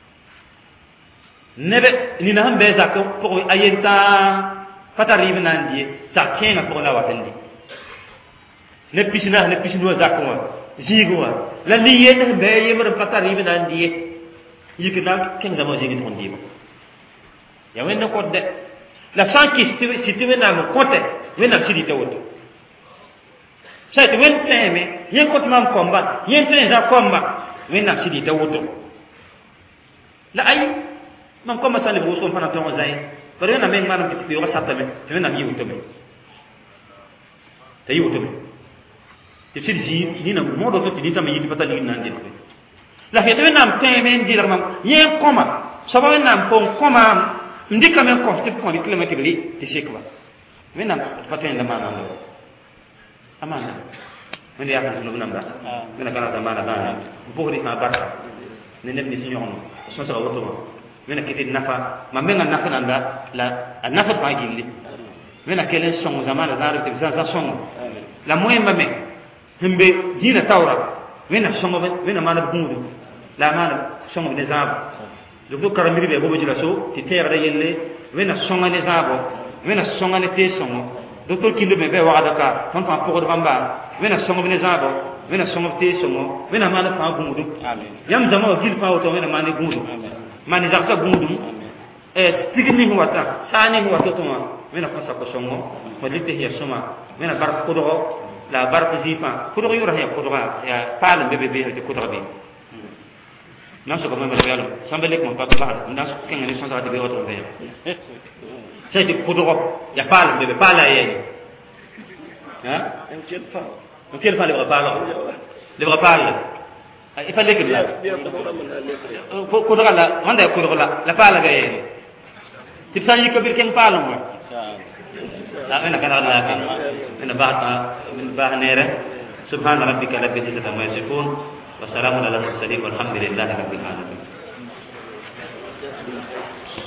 A: nebe ni na hambe zakko ko ayenta fatari ibn die zakena ko la wasandi ne pisina ne pisino zakwa zigwa la liyen be yemre fatari ibn die yikna ken zama jigi ton diba ya wenna ko de la sanki sitiwe na mo kote wenna sidi tawoto sai to wen teme yen ko tamam komba yen tene za komba wenna sidi tawoto la ay man ko masale bo so fana ton zay bare na men manam tikfi wa satame to na mi wutobe tayi wutobe te sidi ni na modo to ti tam yiti patali nan de la fiete nam teme ndi la mam yen koma sababu nam fon koma ndika men ko ti ko ni kilomètre li ti sekwa men nam paten la manam amana men ya kan no namba men kana zamana ba bo ri ma barka ne ne ni sinyon so sa woto men kiti nafa ma men nafa nanda la nafa fa gilli men kelen son zamana zaru te za son la moyen ma men himbe dina tawra men son men ma na bundu la ma son ne zab do karamiri be bobo jila so ti terre da yelle men son ne zabo men son ne te son docteur kindo be be wada ka ton fa ko do bamba men son ne zabo men son te son men ma na fa bundu amen yam zama gil fa to men ma ne bundu amen mani zaksa gundu eh stigni huwata sani huwata to mena fasa ko songo walite hiya soma mena bar ko do la bar zifa ko do yura hiya ko do ya pal bebe be ko do be naso ko mena yalo sambele ko pa ba naso kenga ni sonsa de be oto be sai de ko do ya pal bebe pala ye ha en kel fa en kel fa le pala le pala il fallait que là ko do la manda ko do la la pala ga yene ti sanyi ko bir ken pala mo la ena kana la fi ena baata min bahnere subhana rabbika rabbil izzati amma yasifun wa salamun ala al mursalin walhamdulillahi rabbil alamin